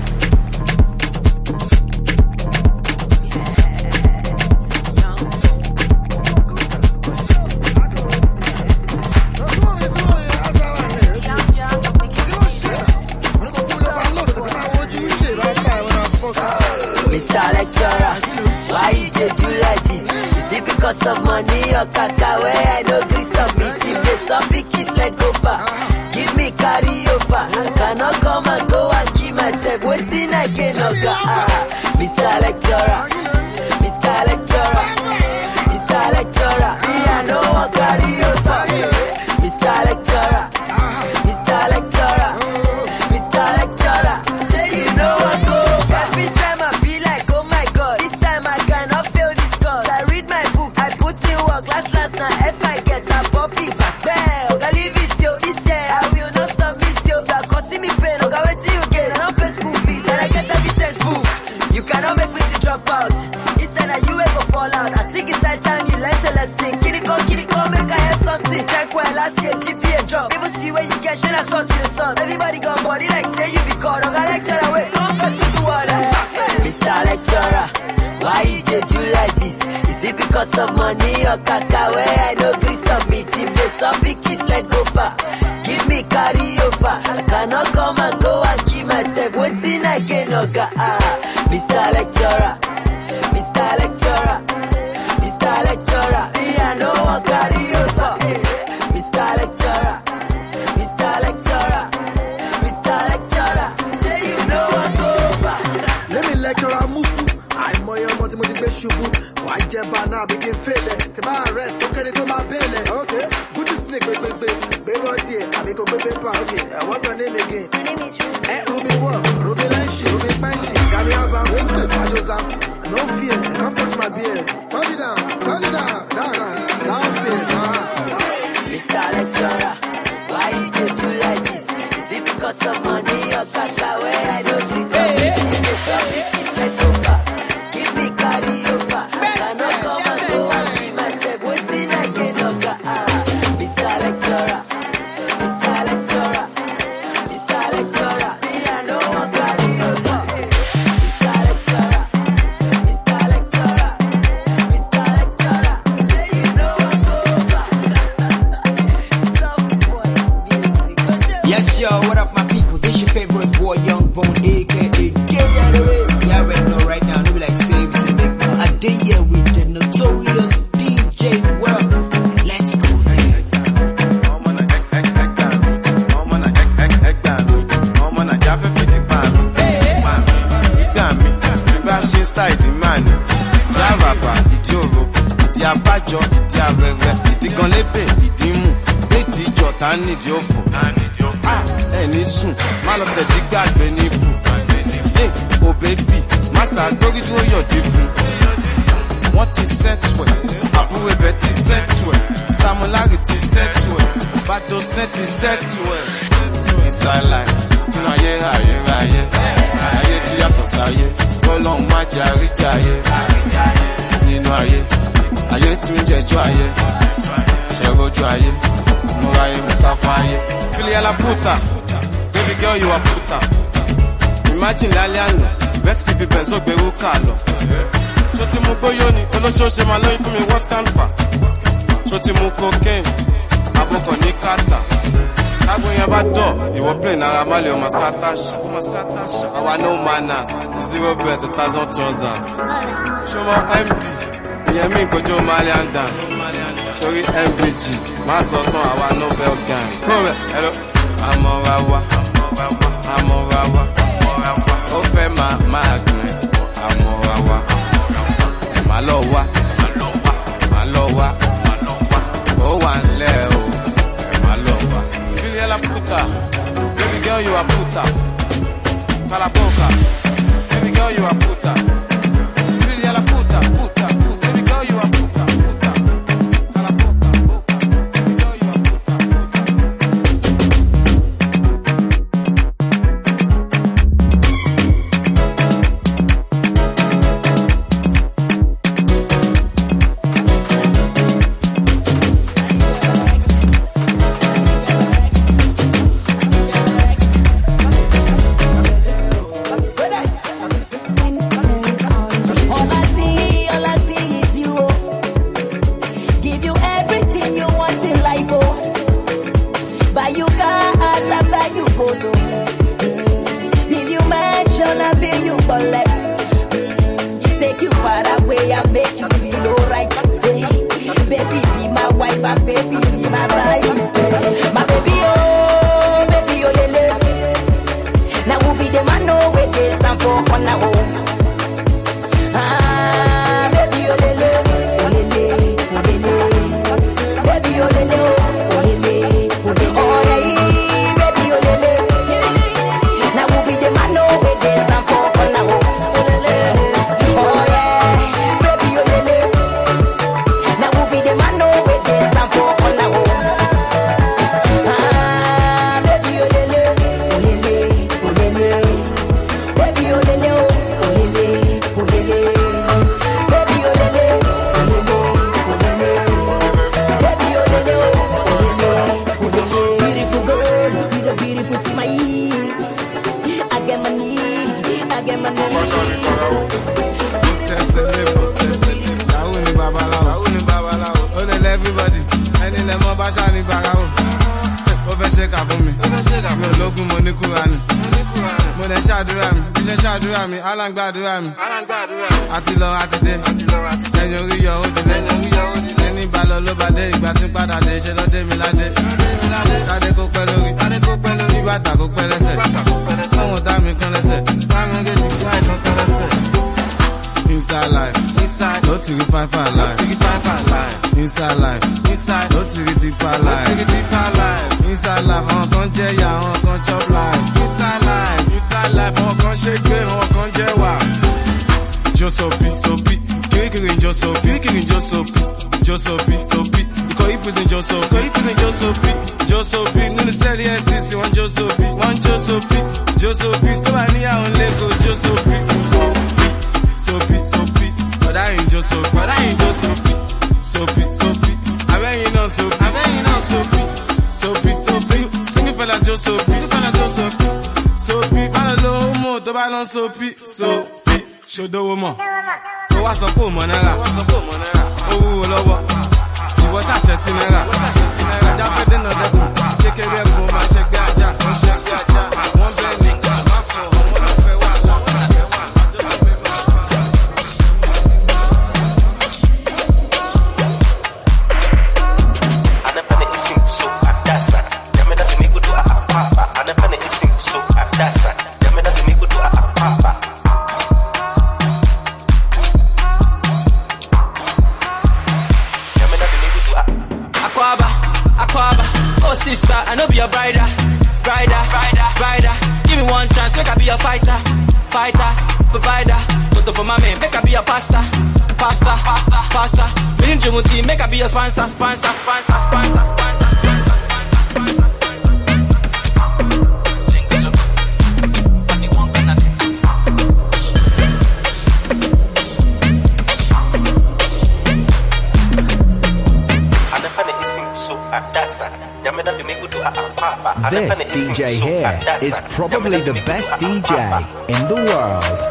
Mister Lecturer, why you did you like this? Is it because of money or kaka where I know Chris of me? If the topic is like over, give me carry over. I cannot come and go and keep myself waiting again. Ah, Mister Lecturer, Mister Lecturer, Mister Lecturer, me I know I carry over. Mister Lecturer, Mister Lecturer, Mister Lecturer, say you know I go over. Every time I feel like, oh my God, this time I cannot fail this cause. I read my book, I put in work, last last now if I get a puppy back. Well, I leave it yo, this year I will not submit yo. You are costing me pain, okay, wait till you get. I don't pay school fees, and I get every textbook. You cannot make me to drop out. Instead of you ever fall out. I think it's that time you learn to lesson. Kitty go, kitty go, make I have something. Check where last year G P A drop. People see where you get shit, I saw to the sun. Everybody got body like say you be caught. Okay, lecturer, wait, come first with the water. Mister Lecturer, why you did you like this? Is it because of money or kaka where I know Chris of me? If the topic is like over, give me carry over. I cannot come and go and keep myself waiting again. Okay, ah, Mister Lecturer, Mister Lecturer, Mister Lecturer, me I know I carry over. Mister Lecturer, Mister Lecturer, Mister Lecturer, say you know I go over. Let me lecture Mufu. I'm more multi multi shubu. Why jeba now begin failing? To my arrest, okay, to my belly. Okay, good snake, baby, baby, baby, baby, I make a baby pa. Okay, what's your name again? My name is Ruby. Eh, Ruby what? Ruby Lanshi, Ruby Panshi. Carry out my way, I just am. No fear, don't touch my B S. Turn it down, turn it down, down, down, downstairs. Mister Lecturer, why you did you like this? Is it because of money or kaka where I know Chris of me? The topic is like over, give me carry over. I cannot come and go and keep myself waiting again. Okay, ah, Mister Lecturer, Mister Lecturer, Mister Lecturer, me I know à ń nídìí òfò. Ẹ ní sùn, má lọ tẹ̀ sí gbàgbé ní ibù. Ò bébì, má ṣàgbórí dúró yọ̀dí fún. Wọ́n ti sẹ́tù ẹ̀, àbúrò ẹ̀bẹ̀ ti sẹ́tù ẹ̀, Samolari ti sẹ́tù ẹ̀, Badosne ti sẹ́tù ẹ̀. Ìsàlàyé, nínú ayé ayé ayé, ayé tí yàtọ̀ sáyé, Ọlọ́run má jẹ́ àríjàyé. Nínú ayé, ayé tún jẹjọ́ ayé, ṣẹ̀rọ̀jú ayé, múra ayé musafa ayé. Fili la puta, baby girl you are puta. Imagine lálẹ́ àná, vex fi bẹ̀ sọ́gbẹ̀rú kà lọ. Ṣó ti mú gbóyó ni, olóṣooṣe máa lóyún fún mi what can fa? Ṣó ti mú cocaine, abọ́kọ̀ ní kàtà. Tágbó yẹn bá dọ̀, ìwọ play náírà má lè ọmọ skatash. Àwa no manners, zero bet, a thousand trousers. Ṣó mọ M D, ìyẹn mi kojú Malian dance. Sórí M V G, má sọ tán àwa Nobel gang. Kúrẹ̀, hello. Àmọ́ra wa, àmọ́ra wa, ó fẹ́ máa magnet, àmọ́ra wa. Má lọ wá, má lọ wá, ó wà nílẹ̀ o, má lọ wá. Fili la puta, baby girl you are puta. Talapoca, baby girl you are puta. Fili la puta, puta, puta, baby girl you are puta, puta. Talapoca, puta, baby girl you are puta, All I see, all I see is you. Oh. Give you everything you want in life. Oh. Buy you cars, I buy you clothes. Oh. Mm. Give you mansion, I pay you bullet. Mm. Take you far away, I make you feel alright. Hey. Baby, be my wife, and baby, be my bride. Hey. My baby, oh, baby, oh, lele. Now who be the man, no way they stand for on our own. Ah, baby, oh lele, oh lele, oh lele, baby, oh lele, oh lele, oh lele, oh yeah, baby, oh lele. Now who be the man, no way they stand for on our own. Oh yeah, baby, oh lele. Now who be the man, no way they stand for on our own. Ah, baby, oh lele, oh lele, oh lele, baby, oh lele, oh lele, oh lele. Everybody, ẹni lẹ́mọ́ bá ṣáni fara o. Ó fẹ́ ṣe kà fún mi. Mi ò lókun mo ní Kúránì. Mo lè ṣàdúrà mi. Bí ṣe ṣàdúrà mi, aláǹgbàdúrà mi. Àti lọ àti dé. Ẹyin orí yọ ó ti lé. Ẹni bá lọ ló bá dé. Ìgbà tí padà dé ṣe lọ dé mi ládé. Kádé kó pẹ́ lórí. Bí bàtà kó pẹ́ lẹ́sẹ̀. Sọ́wọ́n tá mi kan lẹ́sẹ̀. Táwọn engage mi já ìtàn kan lẹ́sẹ̀. Inside life, inside, no to five five life, no to five five life. Inside life, inside, no to deeper life, no to deeper life. Inside life, on kan jẹ ya, on kan chop life. Inside life, inside life, on kan shake pay, on kan jẹ wa. Josopi, sopi, kirikiri Josopi, kirikiri Josopi, Josopi, sopi. Ikọ̀ ìpèsè Josopi, ikọ̀ ìpèsè Josopi, Josopi. Nínú sẹ́ẹ̀lì N C C, one Josopi, one Josopi, Josopi. Tó bá níyàwó lẹ́kọ̀ọ́ Josopi, sopi. Sopi, sopi, ọ̀dà yìí jó sopi, ọ̀dà yìí jó sopi, sopi, sopi, abẹ́yìn náà sopi, abẹ́yìn náà sopi, sopi, sopi, sinmi fẹ́lá jó sopi, sinmi fẹ́lá jó sopi, sopi, má lọ lo homo tó bá lọ sopi, sopi, ṣòdowó mọ̀, ó wá sọ pé òmò náírà, ó wúwo lọ́wọ́, ìwọ ṣàṣẹ sí náírà, ajá fẹ́ dènà dẹ́kun, kékeré ẹ̀kún máa ṣẹgbẹ́ ajá, ó ṣẹgbẹ́ ajá, wọ́n bẹ́ẹ̀ ni, má sọ, wọ́n lọ fẹ́ wà lá. Sister, I know be your brider, brider, brider, brider. Give me one chance, make I be your fighter, fighter, provider. Toto for my man, make I be your pasta, pasta, pasta, pasta. Me and Jumuti, make I be your sponsor, sponsor, sponsor, sponsor, sponsor. This D J here is probably the best D J in the world.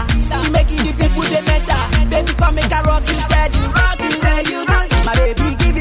My baby, give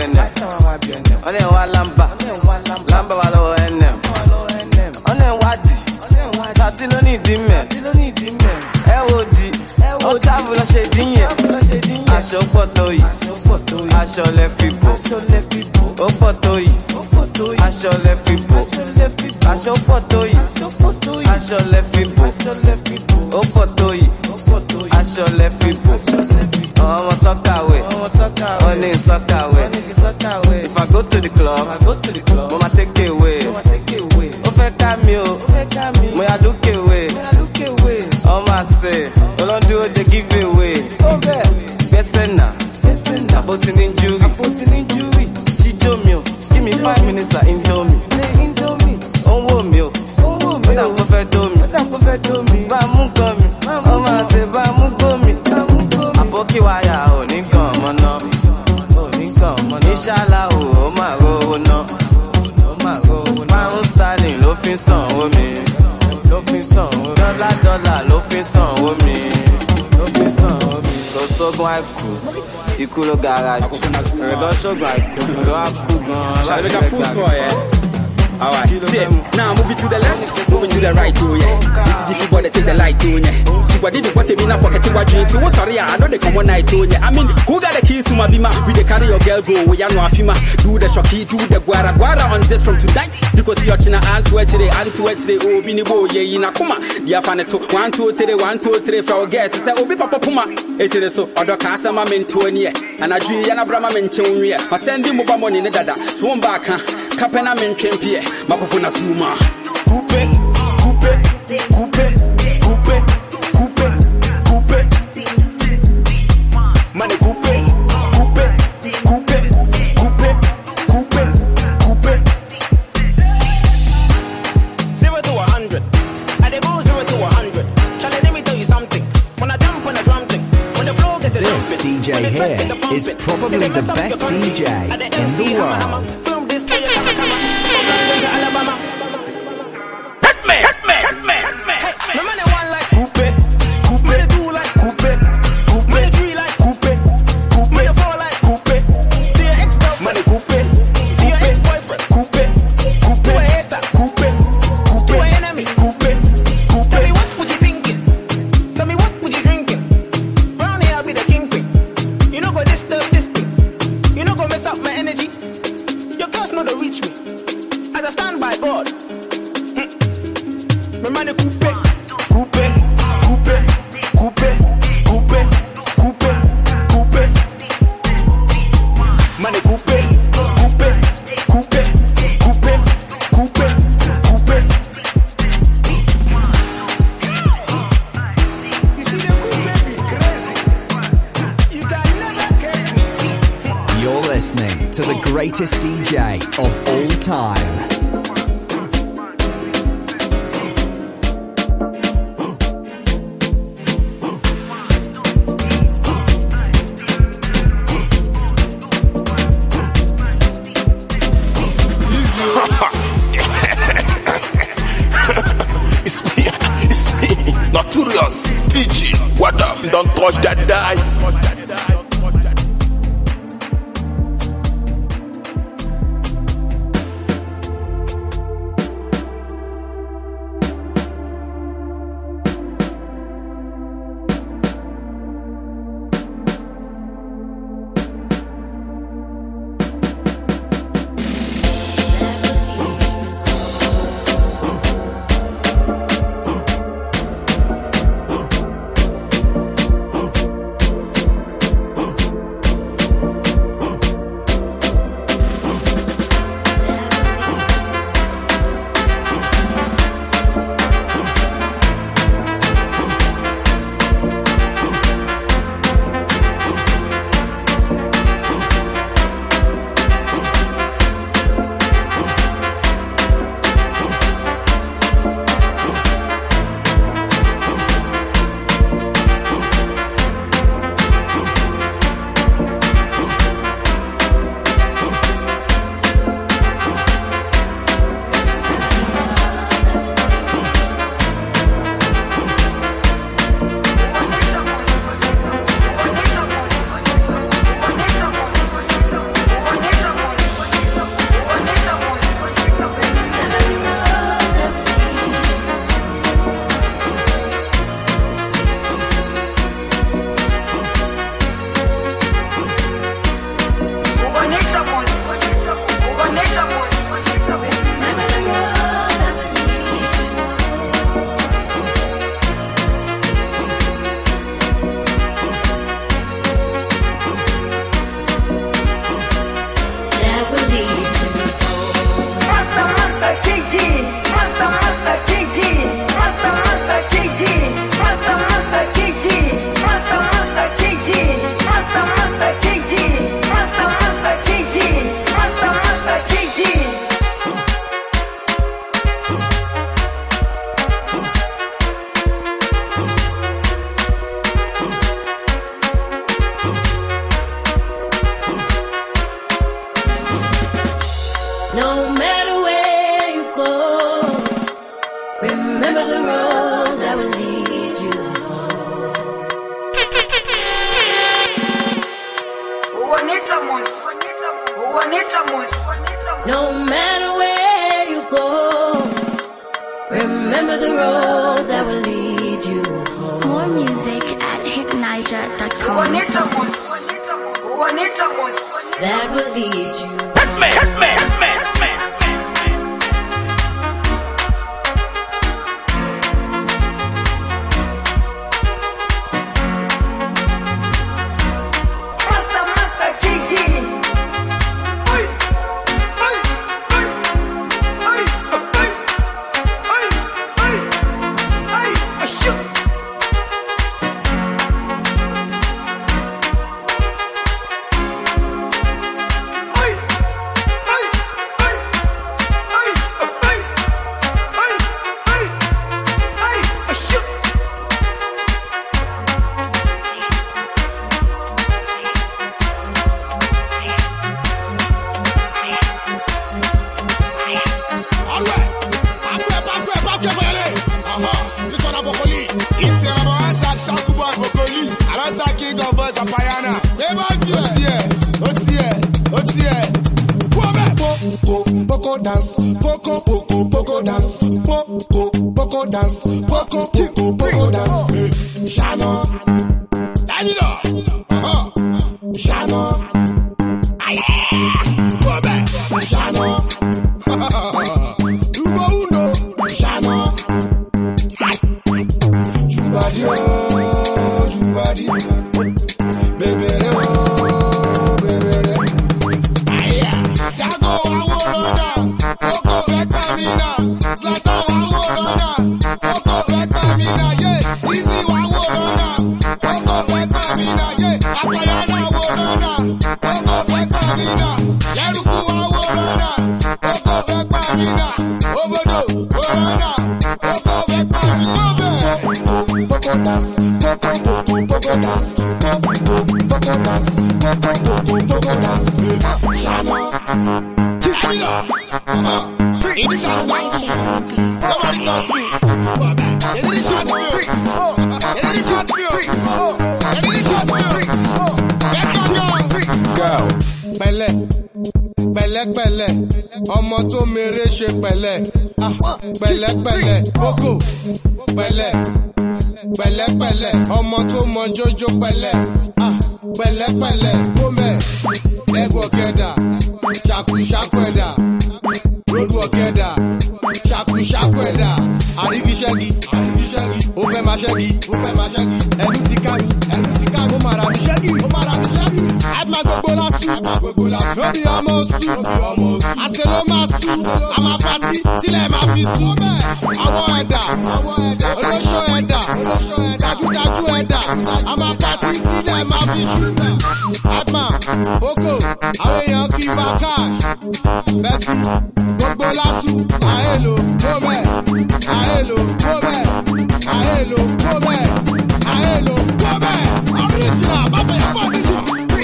N M. On est wa lamba, lamba wa lo N M. On est wadi, sati lo ni di me. E wo di, o travel lo ṣe din yẹn. Aṣọ pọ̀ tó yìí, aṣọ lẹ fi bò. Ó pọ̀ tó yìí, aṣọ lẹ fi bò. Aṣọ pọ̀ tó yìí, aṣọ lẹ fi bò. Ó pọ̀ tó yìí, aṣọ lẹ fi bò. Ọmọ sọ́kàwé, wọ́n ní sọ́kàwé. If I go to the club, mo ma take away. Ó fẹ́ ká mi o, mo yà lókè wé. Ọmọ àṣẹ, olóńdúró dey give away. Gbẹ́sẹ̀ náà, àbótí ní júrì. Jíjó mi o, give me five minutes like Indomie. Ó ń wò mí o, ó dà kó fẹ́ dó mi. Bá a mú nǹkan mi, ọmọ àṣẹ bá a mú gbó mi. Àbókí wáyà ò ní gan ọmọ náà. Inshallah o, ó máa rówó ná. Pound sterling ló fi sanwó mi. Dọ́là dọ́là ló fi sanwó mi. Kò sógun àìkú, ikú ló gara jù. Ẹ̀rọ sógun àìkú, ló á kú gan-an. Alright, Tim, now moving to the left, moving to the right, oh yeah. This is Jiffy boy that take the light, oh yeah. See what did what they mean, I pocket to what drink. Oh sorry, I know they come one night, oh yeah. I mean, who got the keys to my bima? We they carry your girl go, we are no afima. Do the shocky, do the guara guara on this from tonight. Because you're china and to today, and to today, oh bini bo, yeah, in a kuma. Yeah, fan it to one, two, three, one, two, three for our guests. Say, oh, be papa puma. It's so, other casa, my men to an year. And I dream, and a brahma men chon, yeah. I send him over money in the dada. Swim back, huh? Kapena men champion, Makofuna Suma. Coupe, coupe, coupe, coupe, coupe, coupe. Money coupe, coupe, coupe, coupe, coupe, coupe. Zero to a hundred. I dey go zero to a hundred. Charlie, let me tell you something. When I jump on the drum thing, when the floor gets the This D J here is probably the best D J in the world. Alabama. Hitman, hitman, hitman, hitman. No man they want like coupe, coupe. Me they do like coupe, coupe. Me they three like coupe, coupe. Me they four like coupe. To your ex-girlfriend, coupe. To your ex-boyfriend, coupe, coupe. To a hater, coupe, coupe. To an enemy, coupe, coupe. Tell me what would you thinking? Tell me what would you drinking? Round here I'll be the kingpin. You know go disturb this thing. You know go mess up my energy. Your girls know to reach me. I stand by God. Mm. My money coupe, coupe, coupe, coupe, coupe, coupe, coupe. Money coupe, coupe, coupe, coupe, coupe, coupe. You see the coupe be crazy. You can never catch me. You're listening to the greatest D J of all time. It's me, it's me, Notorious D J. What up? Don't touch that die. road that will lead you home. More music at hit niger dot com. That will lead you. Hit me, hit me, hit me, hit me. Master, Master G G. Oi, oi, oi, oi, oi, oi, oi, oi, oi, shoot. Poco dance, poco poco poco dance, poco poco dance, poco poco poco dance. Shano, Danilo, uh-huh. Shano, aye, come, Shano, Uno uno, Shano, you body, oh, you body, baby, oh, baby, aye, Jago, Oko fẹ́ pa mí náà, Zlatan wá wò lọ́nà. Oko fẹ́ pa mí náà, yé. Easy wá wò lọ́nà. Oko fẹ́ pa mí náà, yé. Apaya náà wò lọ́nà. Oko fẹ́ pa mí náà. Yẹ́rùkú wá wò lọ́nà. Oko fẹ́ pa mí náà. Obodo wò lọ́nà. Oko fẹ́ pa mí náà bẹ́ẹ̀. Poco dance, poco poco poco dance. Poco poco dance, poco poco poco dance. Shana. Uh-huh. In this house, nobody touch me. They didn't shot me. Oh, they didn't shot me. Oh, they didn't shot me. Oh, let's go, go. Pẹ̀lẹ́, pẹ̀lẹ́, pẹ̀lẹ́, ọmọ tó mèrè ṣe pẹ̀lẹ́. Ah, pẹ̀lẹ́, pẹ̀lẹ́, Poco. Pẹ̀lẹ́, pẹ̀lẹ́, pẹ̀lẹ́, ọmọ tó mọ jójó pẹ̀lẹ́. Ah, pẹ̀lẹ́, pẹ̀lẹ́, Gómẹ̀, lẹ́gbọ̀ọ́ kẹ́dà, ṣàkú ṣàkú ẹ̀dà. Rodu ọ̀kẹ́dà, ṣàkú ṣàkú ẹ̀dà, àrígiṣẹ́gi, àrígiṣẹ́gi, ó fẹ́ máa ṣẹ́gi, ó fẹ́ máa ṣẹ́gi, ẹnu ti ká mi, ẹnu ti ká mi, ó máa ra mi ṣẹ́gi, ó máa ra mi ṣẹ́gi. Àìmá gbogbo lásù, àìmá gbogbo lásù, lóbi ọmọ oṣù, lóbi ọmọ oṣù, àṣẹ ló máa sù, a máa fatí, tílẹ̀ máa fi sùn bẹ́ẹ̀. Àwọn ẹ̀dà, àwọn ẹ̀dà, olóṣó ẹ̀dà, olóṣó ẹ̀dà, dájúdájú ẹ̀dà, a máa fatí, tílẹ̀ máa fi sùn bẹ́ẹ̀. Àìmá, Poco, àwọn èèyàn kì í bá cash, bẹ́sù. Gbogbo lásù, àhélò, gómẹ̀, àhélò, gómẹ̀, àhélò, gómẹ̀, àhélò, gómẹ̀, ọ̀ríjìnà, bàbá yẹn bọ̀ níjì.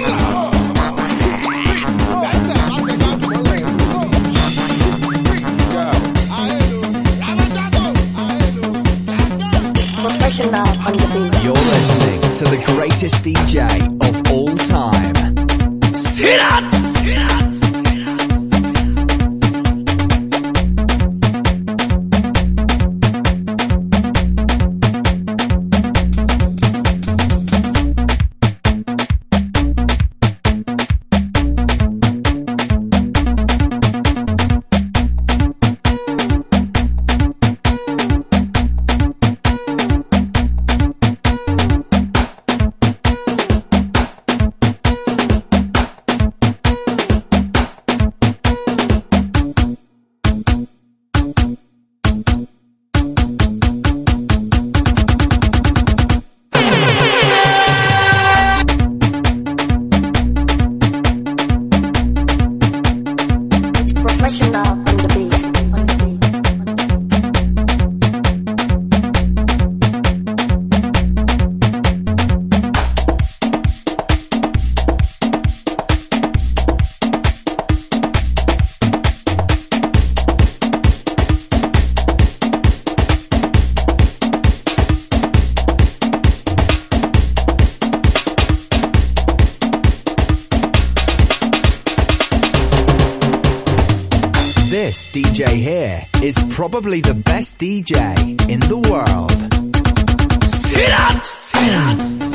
Professional on the beat. You're listening to the greatest D J of all time. Sit up! This D J here is probably the best D J in the world. Sit up! Sit up!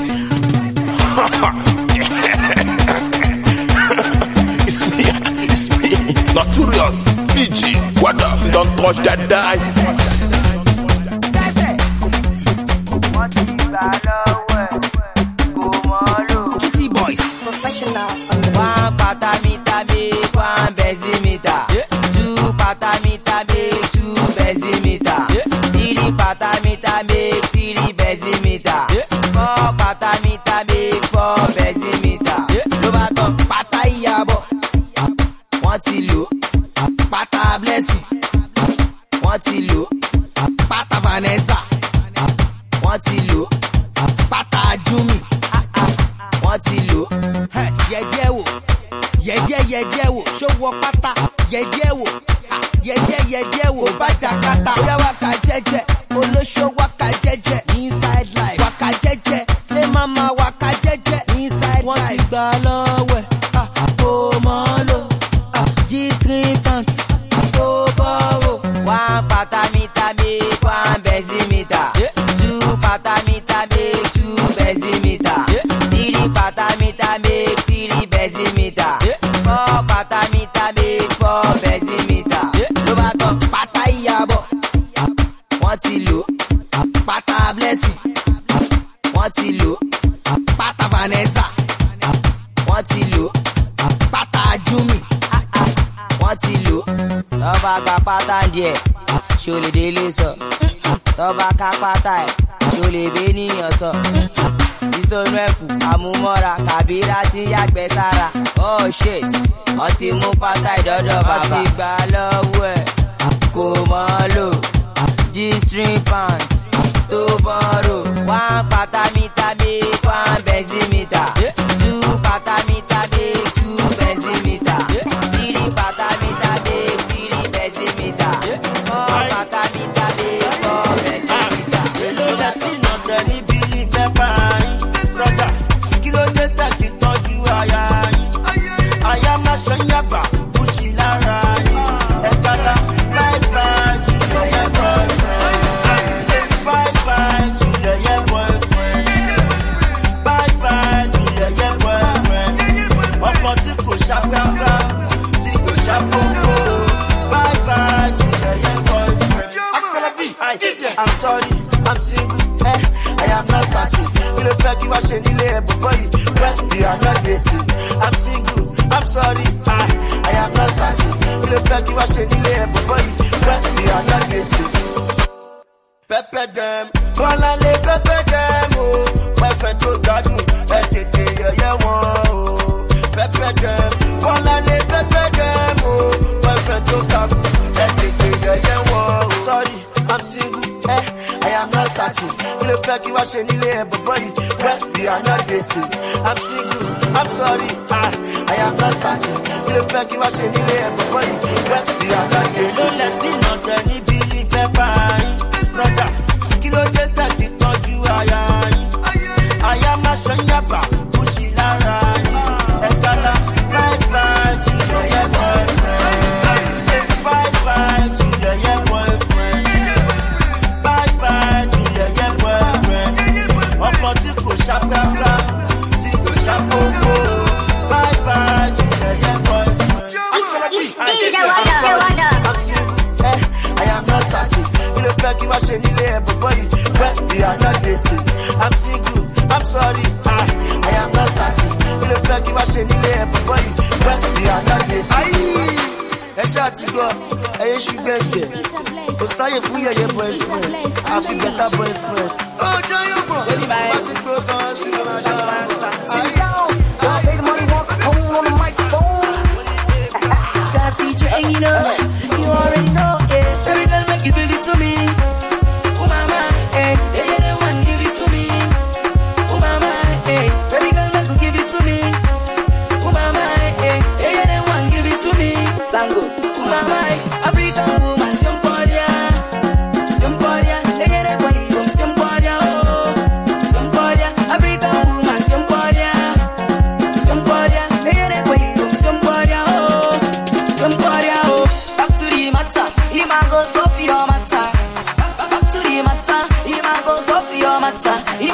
It's me, it's me, Notorious D J. What up? Don't touch that die. Kitty boys. Professional. One pata mita big, one busy meter. Two pata mita big, two busy meter. Three pata mita big, three busy meter. Four pata mita big, four busy meter. Ló bá tán pata ìyàbọ̀, wọ́n ti lò. Pata blessing, wọ́n ti lò. Pata Vanessa, wọ́n ti lò. Pata Jumi, wọ́n ti lò. Yẹ̀jẹ̀ wò, yẹ̀jẹ̀ yẹ̀jẹ̀ wò, ṣòwò pátá, yẹ̀jẹ̀ wò, yẹ̀jẹ̀ yẹ̀jẹ̀ wò, bàjá kata. Bóyá wákà jẹ́jẹ́, olóṣó wákà jẹ́jẹ́, inside life, wákà jẹ́jẹ́, slay mama wákà jẹ́jẹ́, inside life. Wọ́n ti gbà lọ́wọ́ ẹ̀, kò mọ́ lò, G-string pants, kò bọ́rò. One pata mita big, one busy meter. Two pata mita big, two busy meter. Three pata mita big, three busy meter. Four pata mita big, four busy meter. Ló bá tán pata ìyàbọ̀, wọ́n ti lò. Pata blessing, wọ́n ti lò. Pata Vanessa, wọ́n ti lò. Pata Jumi, wọ́n ti lò. Tọ́ba gba pátá díẹ̀, ṣo lè délé sọ. Tọ́ba ká pátá ẹ̀, ṣo lè bẹ́ níyàn sọ. Ìsọnù ẹ̀kú, àmúmọ́ra, kàbírà tí yàgbẹ́ sára. Oh shit, ọtí mú pátá ìdọ́dọ̀ bàbá. Ọtí gbà lọ́wọ́ ẹ̀, kò mọ́ lò. G-string pants, tó bọ́rò. One pátá mita big, one busy meter. Two pátá mita big, two busy meter. Three pátá mita big, three busy meter. Four pátá mita big, four busy meter. Èlò láti nàgbẹ́ níbi ìfẹ́ bá yín. Brother, kí ló dé tẹ̀kí tọ́jú aya yín? Aya máa ṣe ń yàgbà, kùsì lára yín. Ẹ̀kálá, bye bye to your yeah boyfriend. Bye bye to your yeah boyfriend. Bye bye to your yeah boyfriend. Ọkọ tí kò ṣàpẹ́pẹ́, tí kò ṣàpọ́npọ́. Bye bye to your yeah boyfriend. I'm sorry, I'm single, eh, I am not searching. Kí ló fẹ́ kí wá ṣe nílé ẹ̀bùn bọ́yì? When we are not dating. I'm single, I'm sorry, I, I am not searching. Kí ló fẹ́ kí wá ṣe nílé ẹ̀bùn bọ́yì? When we are not dating. Pẹ́pẹ́ dẹ́m, bọ́lá lé pẹ́pẹ́ dẹ́m o. Pẹ́fẹ́ tó gbádùn, ẹ tètè yẹ̀yẹ́ wọn o. Pẹ́pẹ́ dẹ́m, bọ́lá lé pẹ́pẹ́ dẹ́m o. Pẹ́fẹ́ tó gbádùn, ẹ tètè yẹ̀yẹ́ wọn o. Sorry, I'm single, eh, I am not searching. Kí ló fẹ́ kí wá ṣe nílé ẹ̀bùn bọ́yì? When we are not dating. I'm single, I'm sorry, I, I am not searching. Kí ló fẹ́ kí wá ṣe nílé ẹ̀bùn bọ́yì? When we are not dating. Ló lẹ́tí nàgbẹ́ níbi ìfẹ́ bá yín. Brother, kí ló dé tẹ̀kí tọ́jú aya yín? Aya máa ṣe ń yàgbà, kùsì lára yín. Ẹ̀kálá, bye bye to your yeah boyfriend. Bye bye to your yeah boyfriend. Bye bye to your yeah boyfriend. Ọkọ tí kò ṣàpẹ́pẹ́, tí kò ṣàpọ́npọ́. Bye bye to your yeah boyfriend. I'm single, eh, I am not searching. Kí ló fẹ́ kí wá ṣe nílé ẹ̀bùn bọ́yì? When we are not dating. I'm single, I'm sorry, I, I am not searching. Kí ló fẹ́ kí wá ṣe nílé ẹ̀bùn bọ́yì? When we are not dating. Ẹ ṣáà ti gbọ́, ẹyẹ ṣùgbẹ́ jẹ. Kò sáyè fún yẹ̀yẹ́ boyfriend, àfi better boyfriend. Ọjọ́ yóò bọ̀, bá ti gbó tán sí ọmọ ṣáà. Baby money walk home on the microphone. That's C J, you know, you already know it. Baby girl, make you give it to me. Oh mama, eh, yeah, yeah, they want give it to me. Oh mama, eh, baby girl, make you give it to me. Oh mama, eh, yeah, yeah, they want give it to me. Sango, oh mama, eh, African woman, Simpolia, Simpolia, yeah, yeah, they want you, Simpolia, oh, Simpolia, African woman, Simpolia, Simpolia, yeah, yeah, they want you, Simpolia, oh, Simpolia, oh, back to the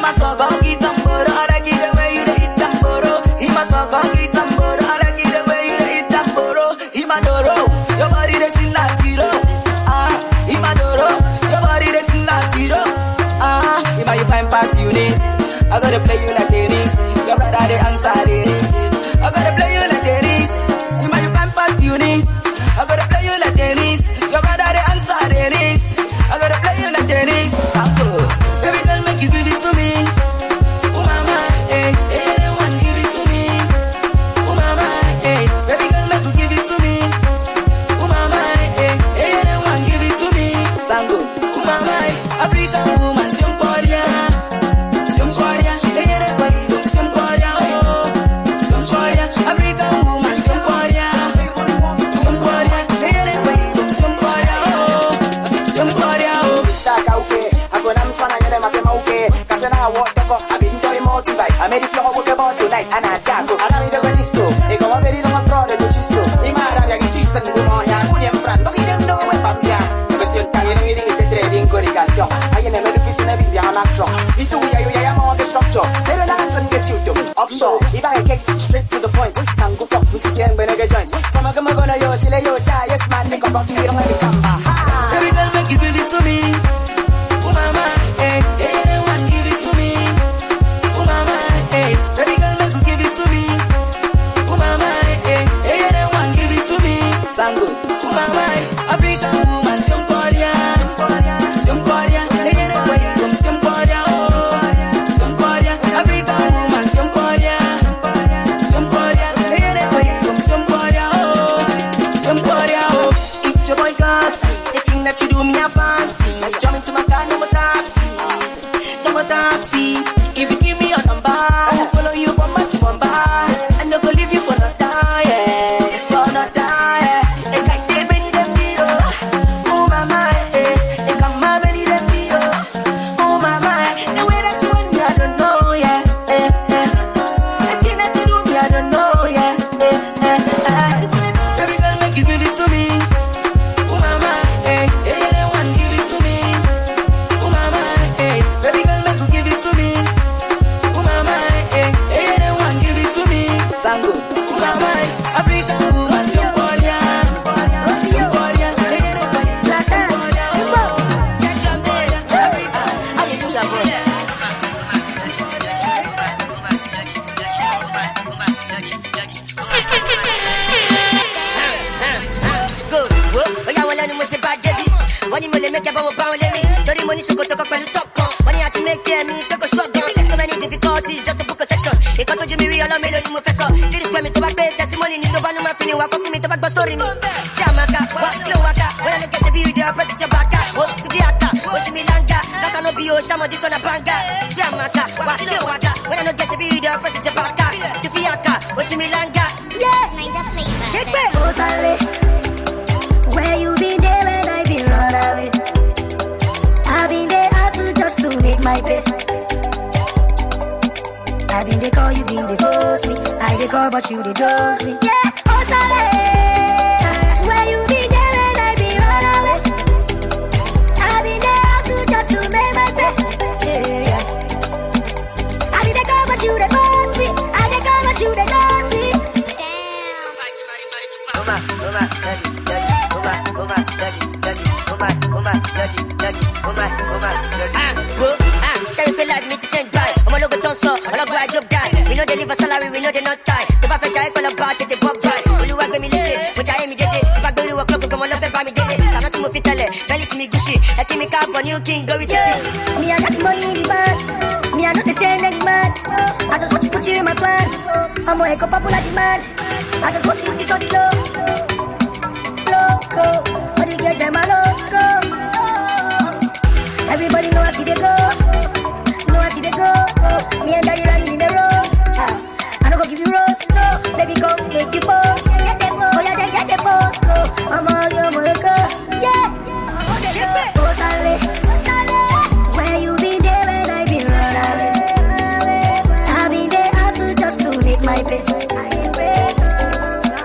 my son gon' get tamboro. I like it the way you dey eat tamboro. He my son gon' get tamboro. I like it the way you dey eat tamboro. He my doro, your body dey sing like zero. Ah, he my doro, your body dey sing like zero. Ah, he my you fine pass Eunice. I gotta play you like tennis. Your brother they answer tennis. I gotta play you like tennis. He my you fine pass Eunice. I gotta play you like tennis. Your brother they answer tennis. I gotta play you like tennis. Sample. Baby girl, make you give it to me. Oh mama, hey, hey, anyone give it to me. Oh mama, hey, baby girl, make you give it to me. Oh mama, hey, hey, anyone give it to me. Sango, oh mama, African woman, Symparia, Symparia, hey, anyone, Symparia, oh, Symparia, African woman, Symparia, Symparia, hey, anyone, Symparia, oh, Symparia, oh. Sister Kauke, I go nam sana yele mapema uke. Kasena walk toko, I been doing multi-bike. I made it flow work about tonight, and I got go. I know me the good disco. They go up very long fraud, they do chisto. Imara ya gisi san go mo ya, kuni em fran. Don't even know when pam ya. Question time, you know you need to trading go the gal. I ain't never do piece in a video, I'm not drunk. This we are you, I am on the structure. Say the dance and get you to offshore. If I get straight to the point, sang go fuck, put it in when I get joint. From a gonna gonna yo till you die, yes man, make a bucky, you don't have to come back. Baby girl, make you give it to me. Oh mama, hey, hey, anyone give it to me. Oh mama, hey, baby girl, make you give it to me. Oh mama, hey, hey, anyone give it to me. Sango, oh mama, African woman, Symparia, Symparia, hey, anyone come Symparia, oh, Symparia, African woman, Symparia, Symparia, hey, anyone come Symparia, oh, Symparia, oh. It's your boy Gus. That you do me a fancy. I jump into my car, no more taxi, no more taxi. If you give me your number, I will follow you from my to Mumbai. I no go leave you for not die, for not die. I can't take any of you. Oh my my, I can't have any of you. Oh my my, the way that you want me, I don't know, yeah. The thing that you do me, I don't know, yeah. Baby girl, make you give it to me. Oh my my. Hey, anyone give it to me. Oh mama, hey, baby girl, make you give it to me. Oh mama, hey, anyone give it to me. Sango, oh mama, African woman, Symparia, Symparia, hey, anyone, Symparia, Symparia, Africa, Africa, boy. Good, what? Oh, yeah, well, I know what's about Debbie. Money money make a bow bow let me. Dirty money so go to cock when you talk on. Money had to make me take a shotgun. So many difficulties just to book a section. It got to Jimmy real or melody professor. This is where me to back pay testimony. Need to ban my feeling. Walk up to me to back my story me. Jamaka, what flow waka. When I look at the video, press it your back. What to the aka, what she me langa. That can no be your shamo this on a banga. Jamaka, what flow waka. When I look at the video, press it your back. Tifiaka, what she me langa. Yeah, Niger flavor. Shake me, Rosale. Where you been there when I been run away? I've been there hustle just to make my pay. I've been there call you been the boss me. I dey call but you dey trust me. Yeah, oh sorry. Where you been there when I been run away? I've been there hustle just to make my pay. Yeah, yeah. I've been there call but you dey boss me. I dey call but you dey trust me. Damn. Oma, oma, daddy, daddy. Oma, oma, daddy, daddy. Oma, oma, daddy, daddy. Oma, oma, daddy. Ah, go, ah, shall you feel like me to change by? I'm a logo tonso, I'm a go I drop die. We know they live a salary, we know they not tie. The perfect I call a bar, they pop by. Only work with me late, which I am immediately. If I go to a club, come on, love it by me daily. I'm not to move it, tell it, belly to me gushy. I keep me cap on you, king, go with it. Me, I got money in the bank. Me, I not the same next man. I just want to put you in my plan. I'm a eco popular demand. I just want to put it on the low. Loco, but you get them a loco. Everybody know I see they go. Know I see they go. Me and daddy running in the road. I don't go give you rose, no. Baby, go make you pose. Get them pose. Oh yeah, then get them pose. Go. I'm all your go. Yeah. Shake it. Oh, Sally. Where you been there when I been run away? I've been there hustle just to make my pay.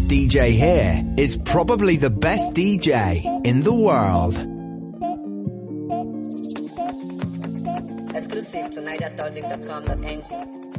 D J here is probably the best D J in the world. Exclusive to niger music dot com dot n g.